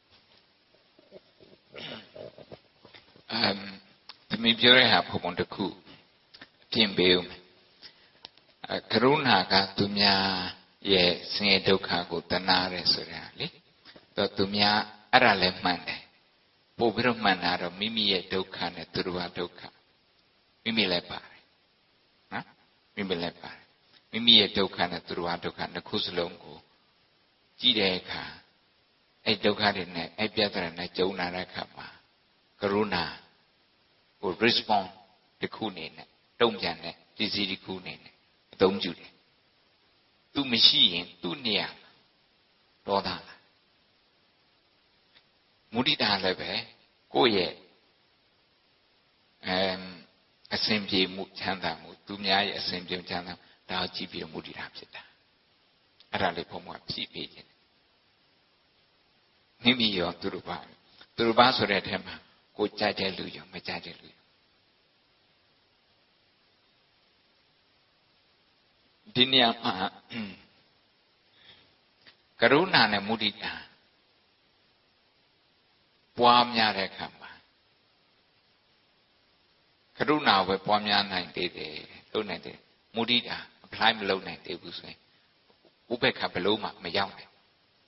အမ်ဒီမိပြောရတဲ့ဟာပုံပုံတစ်ခုပြင်ပေးဦးမယ်အဲကရုဏာကသူများရဲ့ဆင်းရဲဒုက္ခကိုတနာရဲဆိုတာလေတော့သူများအဲ့ဒါလည်းမှန်တယ်ပို့ပြီးတော့မှန်တာတော့မိမိရဲ့ဒုက္ခနဲ့သူတို့ဟာဒုက္ခမိမိလည်းပါတယ်နော်မိမိလည်းပါတယ်မိမိရဲ့ဒုက္ခနဲ့သူတို့ဟာဒုက္ခနှစ်ခုစလုံးကိုကြည့်တဲ့အခါအဲ့ဒုက္ခတွေနဲ့အဲ့ပြဿနာနဲ့ကြုံလာတဲ့အခါမှာကရုဏာကို respond တစ်ခုနေနဲ့တုံ့ပြန်တဲ့ပစ္စည်းတစ်ခုနေနဲ့အသုံးပြုတယ်သူမရှိရင်သူ့နေရာဒေါသလာမုဒိတာလည်းပဲကိုယ့်ရဲ့အမ်အစဉ်ပြေမှုချမ်းသာမှုသူများရဲ့အစဉ်ပြေချမ်းသာဒါကိုကြည့်ပြီးတော့မုဒိတာဖြစ်တာအဲ့ဒါလေးဘုံကဖြည့်ပေးခြင်းမိမိရောသူတို့ပါသူတို့ပါဆိုတဲ့အထက်မှာကိုကြိုက်တဲ့လူရောမကြိုက်တဲ့လူရောဒီနေရာမှာကရုဏာနဲ့မုဒိတာပွားများတဲ့အခါမှာကရုဏာပဲပွားများနိုင်သေးတယ်လုပ်နိုင်တယ်မုဒိတာ apply မလုပ်နိုင်သေးဘူးဆိုရင်ဥပေက္ခဘလို့မှမရောက်နိုင်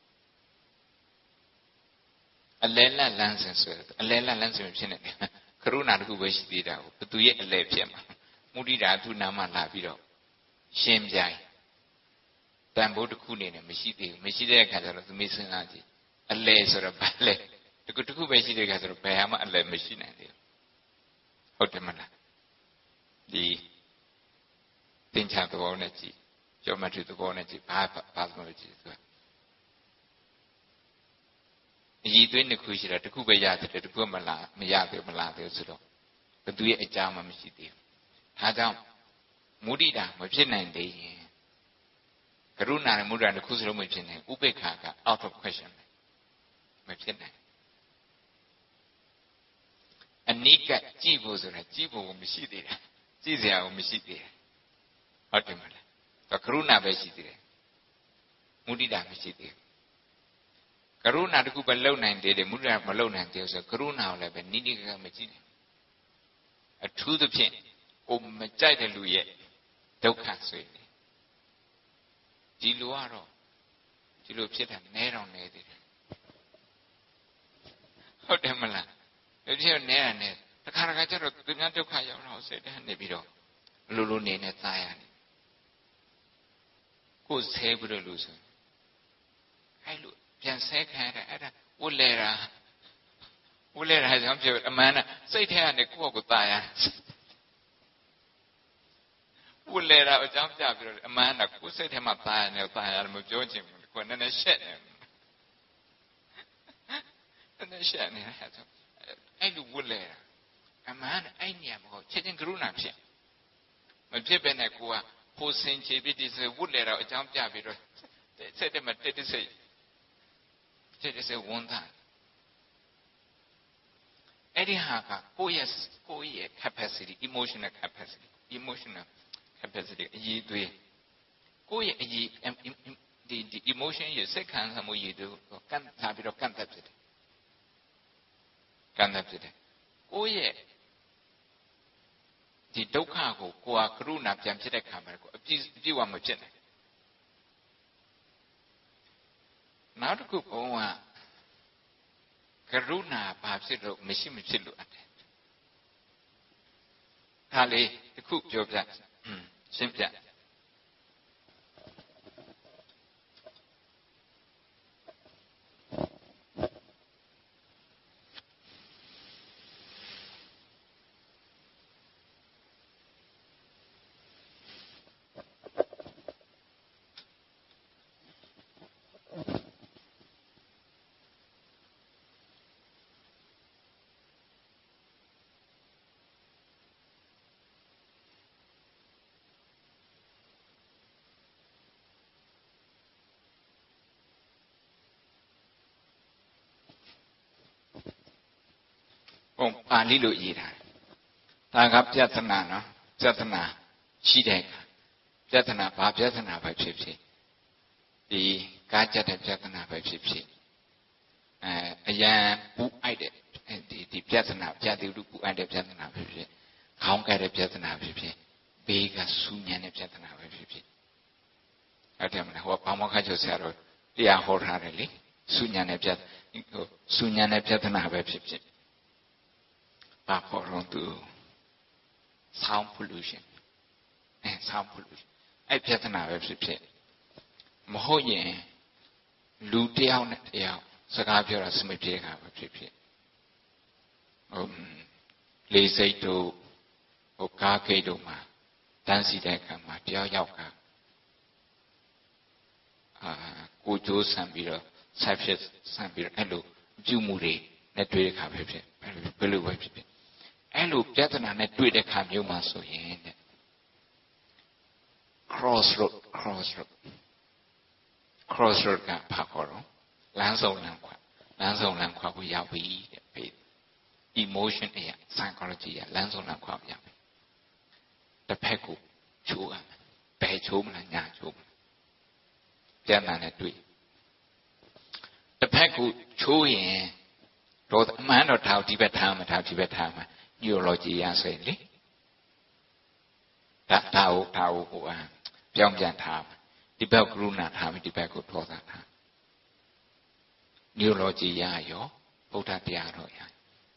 အလဲလတ်လန်းစင်ဆိုအလဲလတ်လန်းစင်ဖြစ်နေတယ်ကရုဏာတခုပဲရှိသေးတာကိုဘသူရဲ့အလဲဖြစ်မှာမုဒိတာသူနာမလာပြီးတော့ရှင်းပြိုင်တန်ဖိုးတစ်ခုနေနဲ့မရှိသေးဘူးမရှိတဲ့အခါကျတော့သူမေးစဉ်းစားကြည့်အလဲဆိုတော့ဘာလဲတခုတခုပဲရှိတဲ့အခါဆိုတော့ဘယ်မှအလဲမရှိနိုင်သေးဘူးဟုတ်တယ်မလားဒီသင်္ချာသဘောနဲ့ကြည့်ကျော်မထုသဘောနဲ့ကြည့်ဘာဘာသဘောနဲ့ကြည့်သူအည်သွေးနှစ်ခုရှိတာတခုပဲရတယ်တခုမလားမရသေးမလားသေးဆိုတော့ဘသူရဲ့အကြောင်းမှမရှိသေးဘူးဒါကြောင့်မုဒိတာမဖြစ်နိုင်သေးရင်ကရုဏာနဲ့မုဒိတာတစ်ခုစလုံးမဖြစ်နိုင်ဥပေက္ခက out of question မဖြစ်နိုင်အနိကကြည့်ဖို့ဆိုတာကြည့်ဖို့မရှိသေးတာကြည့်စရာကိုမရှိသေးတယ်ဟုတ်တယ်မလားကရုဏာပဲရှိသေးတယ်မုဒိတာမရှိသေးဘူးကရုဏာတခုပဲလုံနိုင်သေးတယ်မုဒိတာမလုံနိုင်သေးဘူးဆိုကရုဏာကိုလည်းပဲနိတိကမကြည့်နိုင်အထူးသဖြင့်ကိုမကြိုက်တဲ့လူရဲ့ဒုက္ခဆိုရင်ဒီလိုကတော့ဒီလိုဖြစ်တာနဲတော့နဲသေးတယ်ဟုတ်တယ်မလားဒီဖြစ်နဲရနဲတခါတခါကျတော့သူများဒုက္ခရောက်တော့စိတ်ထဲနေပြီးတော့လူလူနေနဲ့သားရတယ်ကိုယ်ဆဲပြီးတော့လို့ဆိုအဲ့လိုပြန်ဆဲခံရတာအဲ့ဒါဝတ်လဲတာဝတ်လဲတာကြောင့်ပြောအမှန်နဲ့စိတ်ထဲကနေကိုယ့်ကိုယ်သားရဝတ်လဲတာအကြောင်းပြပြီးတော့အမှန်နဲ့ကိုယ်စိတ်ထဲမှာသားရတယ်သားရတယ်မပြောချင်ဘူးကိုယ်နည်းနည်းရှက်နေတယ်နည်းနည်းရှက်နေတာဆိုအဲ့လိုဝတ်လဲတာအမှန်နဲ့အဲ့နေရာမဟုတ်ချက်ချင်းကရုဏာဖြစ်မဖြစ်ပဲနဲ့ကိုကဟိုစင်ချေပြီးဒီစဝတ်လဲတာအကြောင်းပြပြီးတော့စိတ်ထဲမှာတက်တက်စိတ်စိတ်ထဲဝန်တာအဲ့ဒီဟာကကိုယ့်ရဲ့ကိုယ့်ရဲ့ capacity emotional capacity emotional capacity အရေးသွေးကိုယ့်ရဲ့အရေးဒီဒီ emotion ရဲ့စိတ်ခံစားမှုရည်တို့ကန်ထားပြီးတော့ကန်တက်ဖြစ်တယ်ကန်တက်ဖြစ်တယ်ကိုယ့်ရဲ့ဒီဒုက္ခကိုကိုယ်ကကရုဏာပြန်ဖြစ်တဲ့ခါမှာကိုအပြည့်အပြည့်ဝမဖြစ်နိုင်နောက်တစ်ခုဘုံကကရုဏာဘာဖြစ်လို့မရှိမဖြစ်လို့အပ်တယ်ဒါလေးတစ်ခုပြောပြရှင်းပြဘုံပါဠိလိုရေးထားတယ်ဒါကပြဿနာနော်ပြဿနာရှိတဲ့ပြဿနာဘာပြဿနာပဲဖြစ်ဖြစ်ဒီကားကြတဲ့ပြဿနာပဲဖြစ်ဖြစ်အဲအရန်ပူအိုက်တဲ့ဒီဒီပြဿနာပြတိလူပူအိုက်တဲ့ပြဿနာပဲဖြစ်ဖြစ်ခေါင်းကတဲ့ပြဿနာပဲဖြစ်ဖြစ်ဘေးကဆူညံတဲ့ပြဿနာပဲဖြစ်ဖြစ်ဟုတ်တယ်မလားဟောဘာမောခါကျော်ဆရာတော်တရားဟောထားတယ်လေဆူညံတဲ့ပြဟိုဆူညံတဲ့ပြဿနာပဲဖြစ်ဖြစ်ဘာခေါ်တော့သူ sound pollution အဲ sound pollution အဲ့ပြဿနာပဲဖြစ်ဖြစ်မဟုတ်ရင်လူတယောက်နဲ့တယောက်စကားပြောတာစမပြေတာပဲဖြစ်ဖြစ်ဟုတ်လေစိတ်တို့ဟိုကားဂိတ်တို့မှာတန်းစီတဲ့အခါမှာတယောက်ယောက်ကအာကိုကြိုးဆန်ပြီးတော့ဆက်ဖြစ်ဆန်ပြီးတော့အဲ့လိုပြုမှုတွေနဲ့တွေ့တဲ့အခါပဲဖြစ်ဘယ်လိုပဲဖြစ်ဖြစ်အဲ့လိုပြဿနာနဲ့တွေ့တဲ့ခါမျိုးမှာဆိုရင်တဲ့ crossroad crossroad crossroad ကဘာခေါ်တော့လမ်းဆုံးလမ်းခွလမ်းဆုံးလမ်းခွကိုရောက်ပြီတဲ့ emotion အရာ psychology အရာလမ်းဆုံးလမ်းခွရောက်ပြီတစ်ဖက်ကိုချိုးရမယ်ဘယ်ချိုးမလားညာချိုးပြန်လာနဲ့တွေ့တစ်ဖက်ကိုချိုးရင်တော့အမှန်တော့ထားဒီဘက်ထားမှာထားဒီဘက်ထားမှာ neurology ရဆိုရင်လေဒါဒါဟုတ်ဒါဟုတ်ဟိုอ่ะပြောင်းပြန်ထားဒီဘက်ကရုဏာထားမယ်ဒီဘက်ကိုထောတာထား neurology ရရောဗုဒ္ဓတရားတော်ရ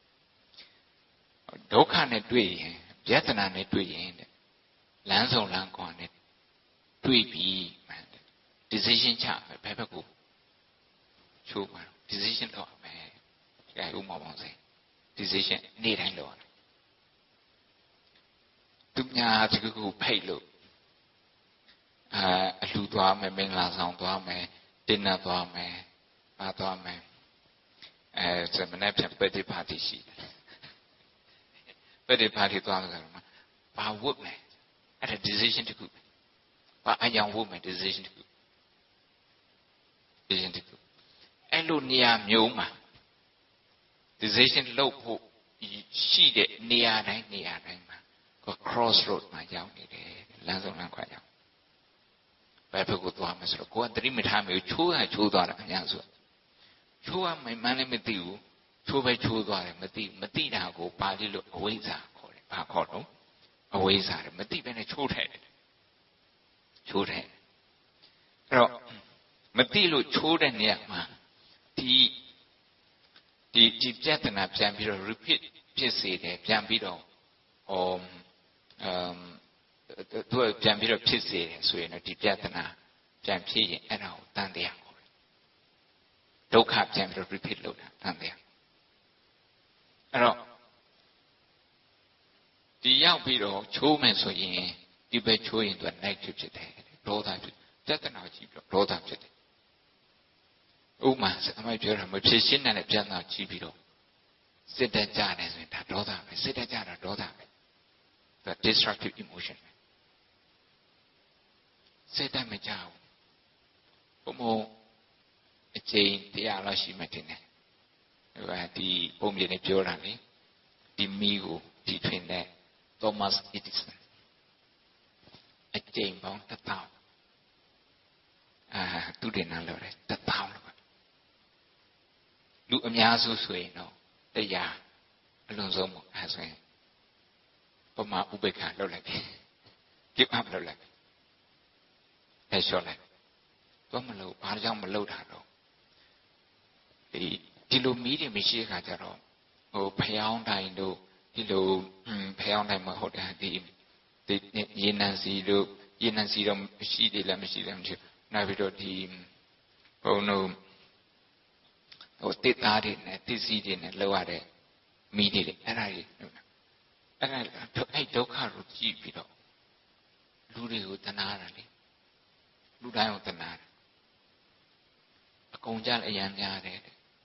ဒုက္ခနဲ့တွေ့ရင်ယတနာနဲ့တွေ့ရင်လမ်းဆုံးလမ်းကွာနဲ့တွေ့ပြီးမှန် decision ချမယ်ဘယ်ဘက်ကိုချိုးပါ decision တော့မယ်ဒီကဥမ္မာပေါင်းစေ decision နေ့တိုင်းလုပ်ရတယ်သူများတကူဖိတ်လို့အာအလှသွားမယ်မင်္ဂလာဆောင်သွားမယ်တင်နပ်သွားမယ်အားသွားမယ်အဲစမနေ့ပြန် birthday party ရှိတယ် birthday party သွားလို့ဆိုတော့ဘာဝတ်မယ်အဲ့ဒါ decision တခုဘာအကြောင်းဝတ်မယ် decision တခု decision တခုအဲ့လိုနေရာမျိုးမှာ decision လုပ်ဖို့ရှိတဲ့နေရာတိုင်းနေရာတိုင်းမှာ crossroad မှာရောက်နေတယ်လမ်းဆုံးလမ်းခွာရောက်ဘယ်ဘက်ကိုသွားမလဲဆိုတော့ကိုယ်ကသတိမထားမျိုးချိုးရချိုးသွားတာအများဆိုချိုးရမှမှန်းလည်းမသိဘူးချိုးပဲချိုးသွားတယ်မသိမသိတာကိုပါဠိလိုအဝိဇ္ဇာခေါ်တယ်ဘာခေါ်တော့အဝိဇ္ဇာတယ်မသိဘဲနဲ့ချိုးထည့်တယ်ချိုးထည့်အဲ့တော့မသိလို့ချိုးတဲ့နေရာမှာဒီဒီဒီပြဿနာပြန်ပြီးတော့ repeat ဖြစ်စေတယ်ပြန်ပြီးတော့ဟောအမ်သူပြန်ပြီးတော့ဖြစ်စေတယ်ဆိုရင်တော့ဒီပြဿနာပြန်ဖြစ်ရင်အဲ့ဒါကိုတန်တရားခေါ်တယ်ဒုက္ခပြန်ပြီးတော့ repeat လုပ်တာတန်တရားအဲ့တော့ဒီရောက်ပြီးတော့ချိုးမယ်ဆိုရင်ဒီပဲချိုးရင်သူက negative ဖြစ်တယ်ဒေါသဖြစ်ပြဿနာကြီးပြီးတော့ဒေါသဖြစ်တယ်ဥပမာအမိုက်ပြောတာမဖြစ်ရှင်းတဲ့ပြဿနာကြီးပြီးတော့စစ်တက်ကြတယ်ဆိုရင်ဒါဒေါသပဲစစ်တက်ကြတာဒေါသပဲဒါ destructive emotion စစ်တက်မကြဘူးဘုံအချိန်တရားလောက်ရှိမှတင်တယ်ဟိုဒီပုံပြနေပြောတာလေဒီမီကိုဒီထွင်တဲ့ Thomas Edison အချိန်ပေါင်းတစ်ထောင်အာသူတင်နာလို့တယ်တစ်ထောင်လို့လူအများစုဆိုရင်တော့တရားအလွန်ဆုံးပေါ့အဲဆိုရင်ပမာဥပေက္ခလုပ်လိုက်ပြီ give up လုပ်လိုက်အဲလျှော့လိုက်တော့မလို့ဘာကြောင့်မလုပ်တာတော့ဒီဒီလိုမီးတွေမရှိတဲ့ခါကျတော့ဟိုဖျောင်းတိုင်းတို့ဒီလိုဖျောင်းတိုင်းမဟုတ်တာဒီဒီရေနံစီတို့ရေနံစီတော့ရှိသေးလားမရှိသေးဘူးနောက်ပြီးတော့ဒီဘုံတို့ဟိုတစ်သားတွေနဲ့တစ်စီတွေနဲ့လောက်ရတဲ့မိတွေအဲ့ဒါကြီးအဲ့ဒါအဲ့ဒုက္ခကိုကြည့်ပြီးတော့လူတွေကိုတနာတာလေလူတိုင်းကိုတနာတယ်အကုန်ကြအရန်များတယ်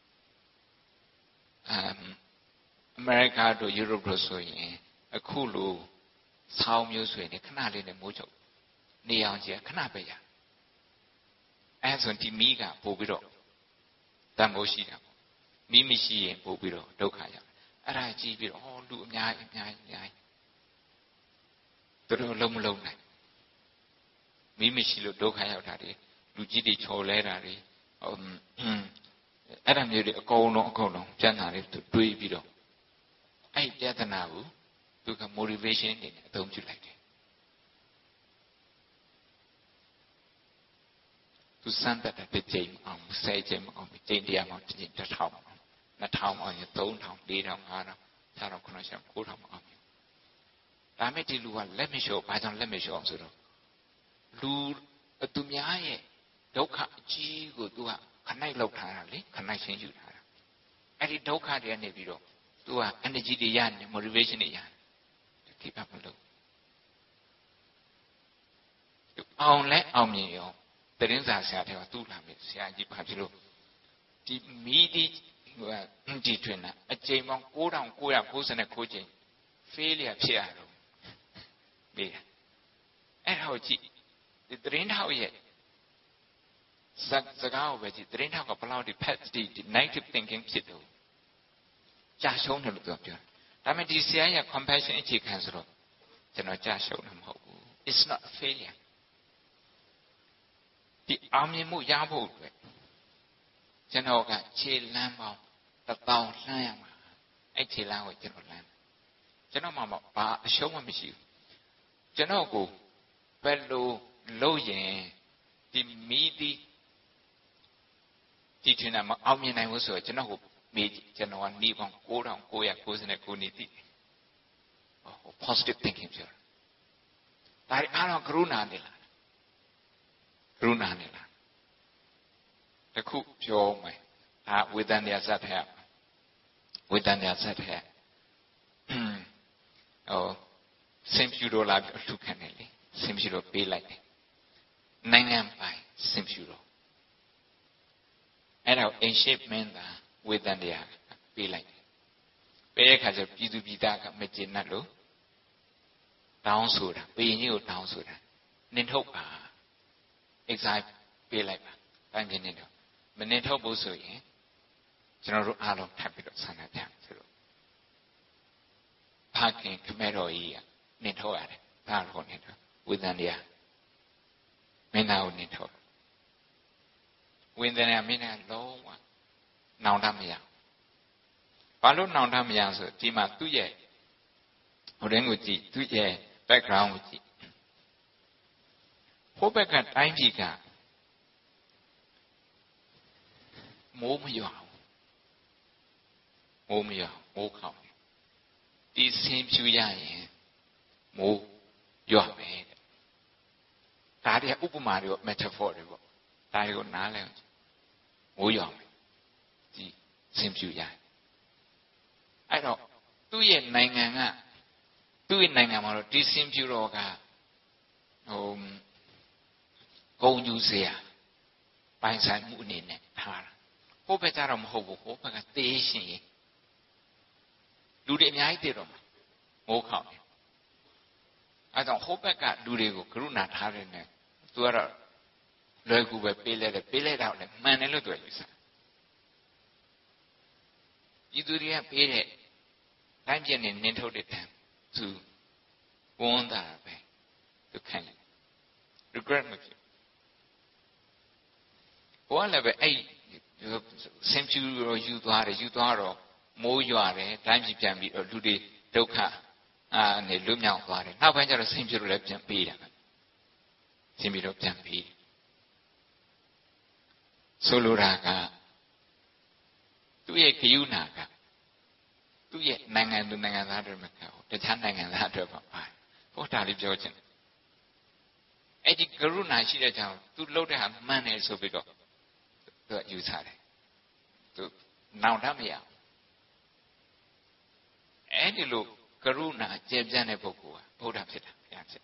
အမ်အမေရိကတို့ယူရိုပတို့ဆိုရင်အခုလိုဆောင်းမျိုးဆိုရင်ခဏလေးနဲ့မိုးချုပ်နေအောင်ကြီးခဏပဲရအဲဆိုဒီမီးကပို့ပြီးတော့တန်ဖိုးရှိတာပေါ့မီးမရှိရင်ပို့ပြီးတော့ဒုက္ခရောက်အဲ့ဒါကြည့်ပြီးတော့ဟောလူအများကြီးအများကြီးအများကြီးသူတို့လုံးမလုံးနိုင်မီးမရှိလို့ဒုက္ခရောက်တာတွေလူကြီးတွေချော်လဲတာတွေဟိုအဲ့ဒါမျိုးတွေအကုန်လုံးအကုန်လုံးပြန်လာတယ်သူတွေးပြီးတော့အဲ့ပြဿနာကိုသူက motivation အနေနဲ့အသုံးပြုလိုက်တယ်သူစမ်းတဲ့တစ်ချိန်အောင်ဆယ်ချိန်အောင်ချိန်တရားအောင်ချိန်တစ်ထောင်အောင်နှစ်ထောင်အောင်သုံးထောင်လေးထောင်ငါးထောင်ခြောက်ထောင်ခုနှစ်ထောင်ကိုးထောင်အောင်ဒါမဲ့ဒီလူကလက်မလျှော့ဘာကြောင့်လက်မလျှော့အောင်ဆိုတော့လူသူများရဲ့ဒုက္ခအကြီးကိုသူကခဏလောက်ထားတာလေခဏရှင်းယူထားတာအဲ့ဒီဒုက္ခတွေကနေပြီးတော့သူက energy တွေရနေ motivation တွေရတယ်ဒီဘက်မလို့အောင်လဲအောင်မြင်ရောတရင်စာဆရာတွေကသူ့လာမယ်ဆရာကြီးဘာဖြစ်လို့ဒီမီဒီဟိုဒီထွင်တာအကြိမ်ပေါင်းကိုးထောင်ကိုးရာကိုးဆယ်ကိုကြိမ် failure ဖြစ်ရတော့မေးအဲ့ဒါကိုကြည့်ဒီတရင်ထောက်ရဲ့စစကားကိုပဲကြည့်တရင်ထောက်ကဘယ်လောက်ဒီ pet ဒီ negative thinking ဖြစ်တော့ကြာရှုံးတယ်လို့ပြောပြောဒါပေမဲ့ဒီဆရာရဲ့ compassion အခြေခံဆိုတော့ကျွန်တော်ကြာရှုံးတယ်မဟုတ်ဘူး it's not a failure ဒီအောင်မြင်မှုရဖို့အတွက်ကျွန်တော်ကခြေလမ်းပေါင်းတစ်တောင်လှမ်းရမှာအဲ့ခြေလမ်းကိုကျွန်တော်လမ်းကျွန်တော်မှဘာအရှုံးမှမရှိဘူးကျွန်တော်ကိုဘယ်လိုလုပ်ရင်ဒီမီဒီဒီထင်တာမအောင်မြင်နိုင်ဘူးဆိုတော့ကျွန်တော်ကိုမေးကျွန်တော်ကနေပေါင်း၉ထောင်၉ရာ၉၉နေတိ positive thinking ပြောတာဒါရီအားလုံးကရုဏာနေလားကရုဏာနေလားတခုပြောမယ်အာဝေဒန်ရဇတ်ထဲဝေဒန်ရဇတ်ထဲဟိုစင်ဖြူတော်လာအထုခံတယ်လေစင်ဖြူတော်ပေးလိုက်တယ်နိုင်ငံပိုင်စင်ဖြူတော်အဲ့တော့အင်ရှိမင်းသားဝေဒန်ရပေးလိုက်တယ်ပေးတဲ့အခါကျပြည်သူပြည်သားကမကျေနပ်လို့တောင်းဆိုတာဘုရင်ကြီးကိုတောင်းဆိုတာနင်ထုတ်ပါ exile ပေးလိုက်ပါတိုင်းပြည်နေတော့မနင်ထုတ်ဖို့ဆိုရင်ကျွန်တော်တို့အားလုံးထပ်ပြီးတော့ဆန္ဒပြဆိုတော့ဖခင်ခမဲတော်ကြီးကနင်ထုတ်ရတယ်ဒါတော့နင်ထုတ်ဝေဒန်တရားမင်းသားကိုနင်ထုတ်ဝေဒန်တရားမင်းသားလုံးဝနောင်တမရဘာလို့နောင်တမရဆိုဒီမှာသူ့ရဲ့ဟိုတဲ့ကိုကြည့်သူ့ရဲ့ background ကိုကြည့်ဟိုဘက်ကတိုင်းပြည်ကမိုးမရွာမိုးမရွာမိုးခေါင်ဒီဆင်းဖြူရရင်မိုးရွာမယ်ဒါတည်းဥပမာတွေ metaphor တွေပေါ့ဒါတွေကိုနားလဲမိုးရွာမယ်ဒီဆင်းဖြူရအဲ့တော့သူ့ရဲ့နိုင်ငံကသူ့ရဲ့နိုင်ငံမှာတော့ဒီဆင်းဖြူတော်ကဟိုဂုံယူเสียပိုင်ဆိုင်မှုအနေနဲ့ထားတာဟိုဘက်ကျတော့မဟုတ်ဘူးဟိုဘက်ကသေရှင်လူတွေအများကြီးတည်တော့မှာမိုးခေါင်တယ်အဲကြောင့်ဟိုဘက်ကလူတွေကိုကရုဏာထားတယ်နဲ့သူကတော့လွယ်ကူပဲပေးလိုက်တယ်ပေးလိုက်တော့လည်းမှန်တယ်လို့သူကယူဆဒီသူတွေကပေးတဲ့တိုင်းပြည်နဲ့နင်းထုတ်တဲ့တန်သူဝန်တာပဲသူခံတယ် regret မဖြစ်ဘောလည်းပဲအဲ့ဆင်ဖြူရောယူသွားတယ်ယူသွားတော့မိုးရွာတယ်တိုင်းပြည်ပြန်ပြီးတော့လူတွေဒုက္ခအာနေလွတ်မြောက်သွားတယ်နောက်ပိုင်းကျတော့ဆင်ဖြူရောလည်းပြန်ပေးတယ်ဆင်ဖြူရောပြန်ပေးဆိုလိုတာကသူ့ရဲ့ဂယုဏကသူ့ရဲ့နိုင်ငံသူနိုင်ငံသားတွေမှာကောတခြားနိုင်ငံသားတွေပါပါဟောတာလေးပြောချင်တယ်အဲ့ဒီကရုဏာရှိတဲ့ကြောင့်သူလှုပ်တဲ့ဟာမှန်တယ်ဆိုပြီးတော့သူကယူဆတယ်သူနောင်တမရအဲ့ဒီလိုကရုဏာကျေပြန့်တဲ့ပုဂ္ဂိုလ်ကဗုဒ္ဓဖြစ်တာဘုရားဖြစ်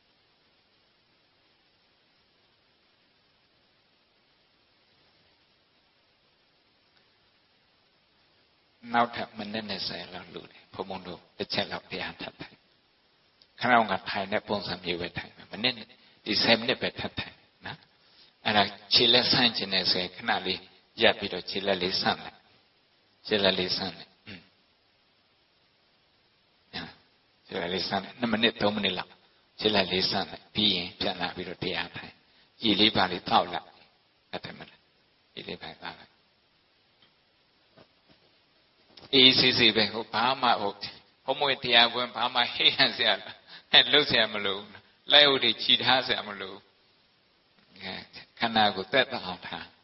နောက်ထပ်မိနစ်နဲ့ဆယ်လောက်လူတယ်ဘုံဘုံတို့တစ်ချက်လောက်တရားထပ်တယ်ခဏကထိုင်တဲ့ပုံစံမျိုးပဲထိုင်မယ်မိနစ်ဒီဆယ်မိနစ်ပဲထပ်ထိုင်နော်အဲ့ဒါခြေလက်ဆန့်ကျင်နေဆိုရင်ခဏလေးရပ်ပြီးတော့ခြေလက်လေးဆန့်လိုက်ခြေလက်လေးဆန့်လိုက်อืมခြေလက်လေးဆန့်လိုက်နှစ်မိနစ်သုံးမိနစ်လောက်ခြေလက်လေးဆန့်လိုက်ပြီးရင်ပြန်လာပြီးတော့တရားထိုင်ကြည်လေးပါလေးတောက်လိုက်အဲ့ဒါမှလားကြည်လေးပါတောက်လိုက်အေးစီစီပဲဟိုဘာမှဟိုဟိုမွေတရားကွန်းဘာမှဟိဟန်စရာအဲ့လှုပ်စရာမလိုလက်ဥတွေခြိထားစရာမလိုခန္ဓာကိုယ်သက်သက်အောင်ထား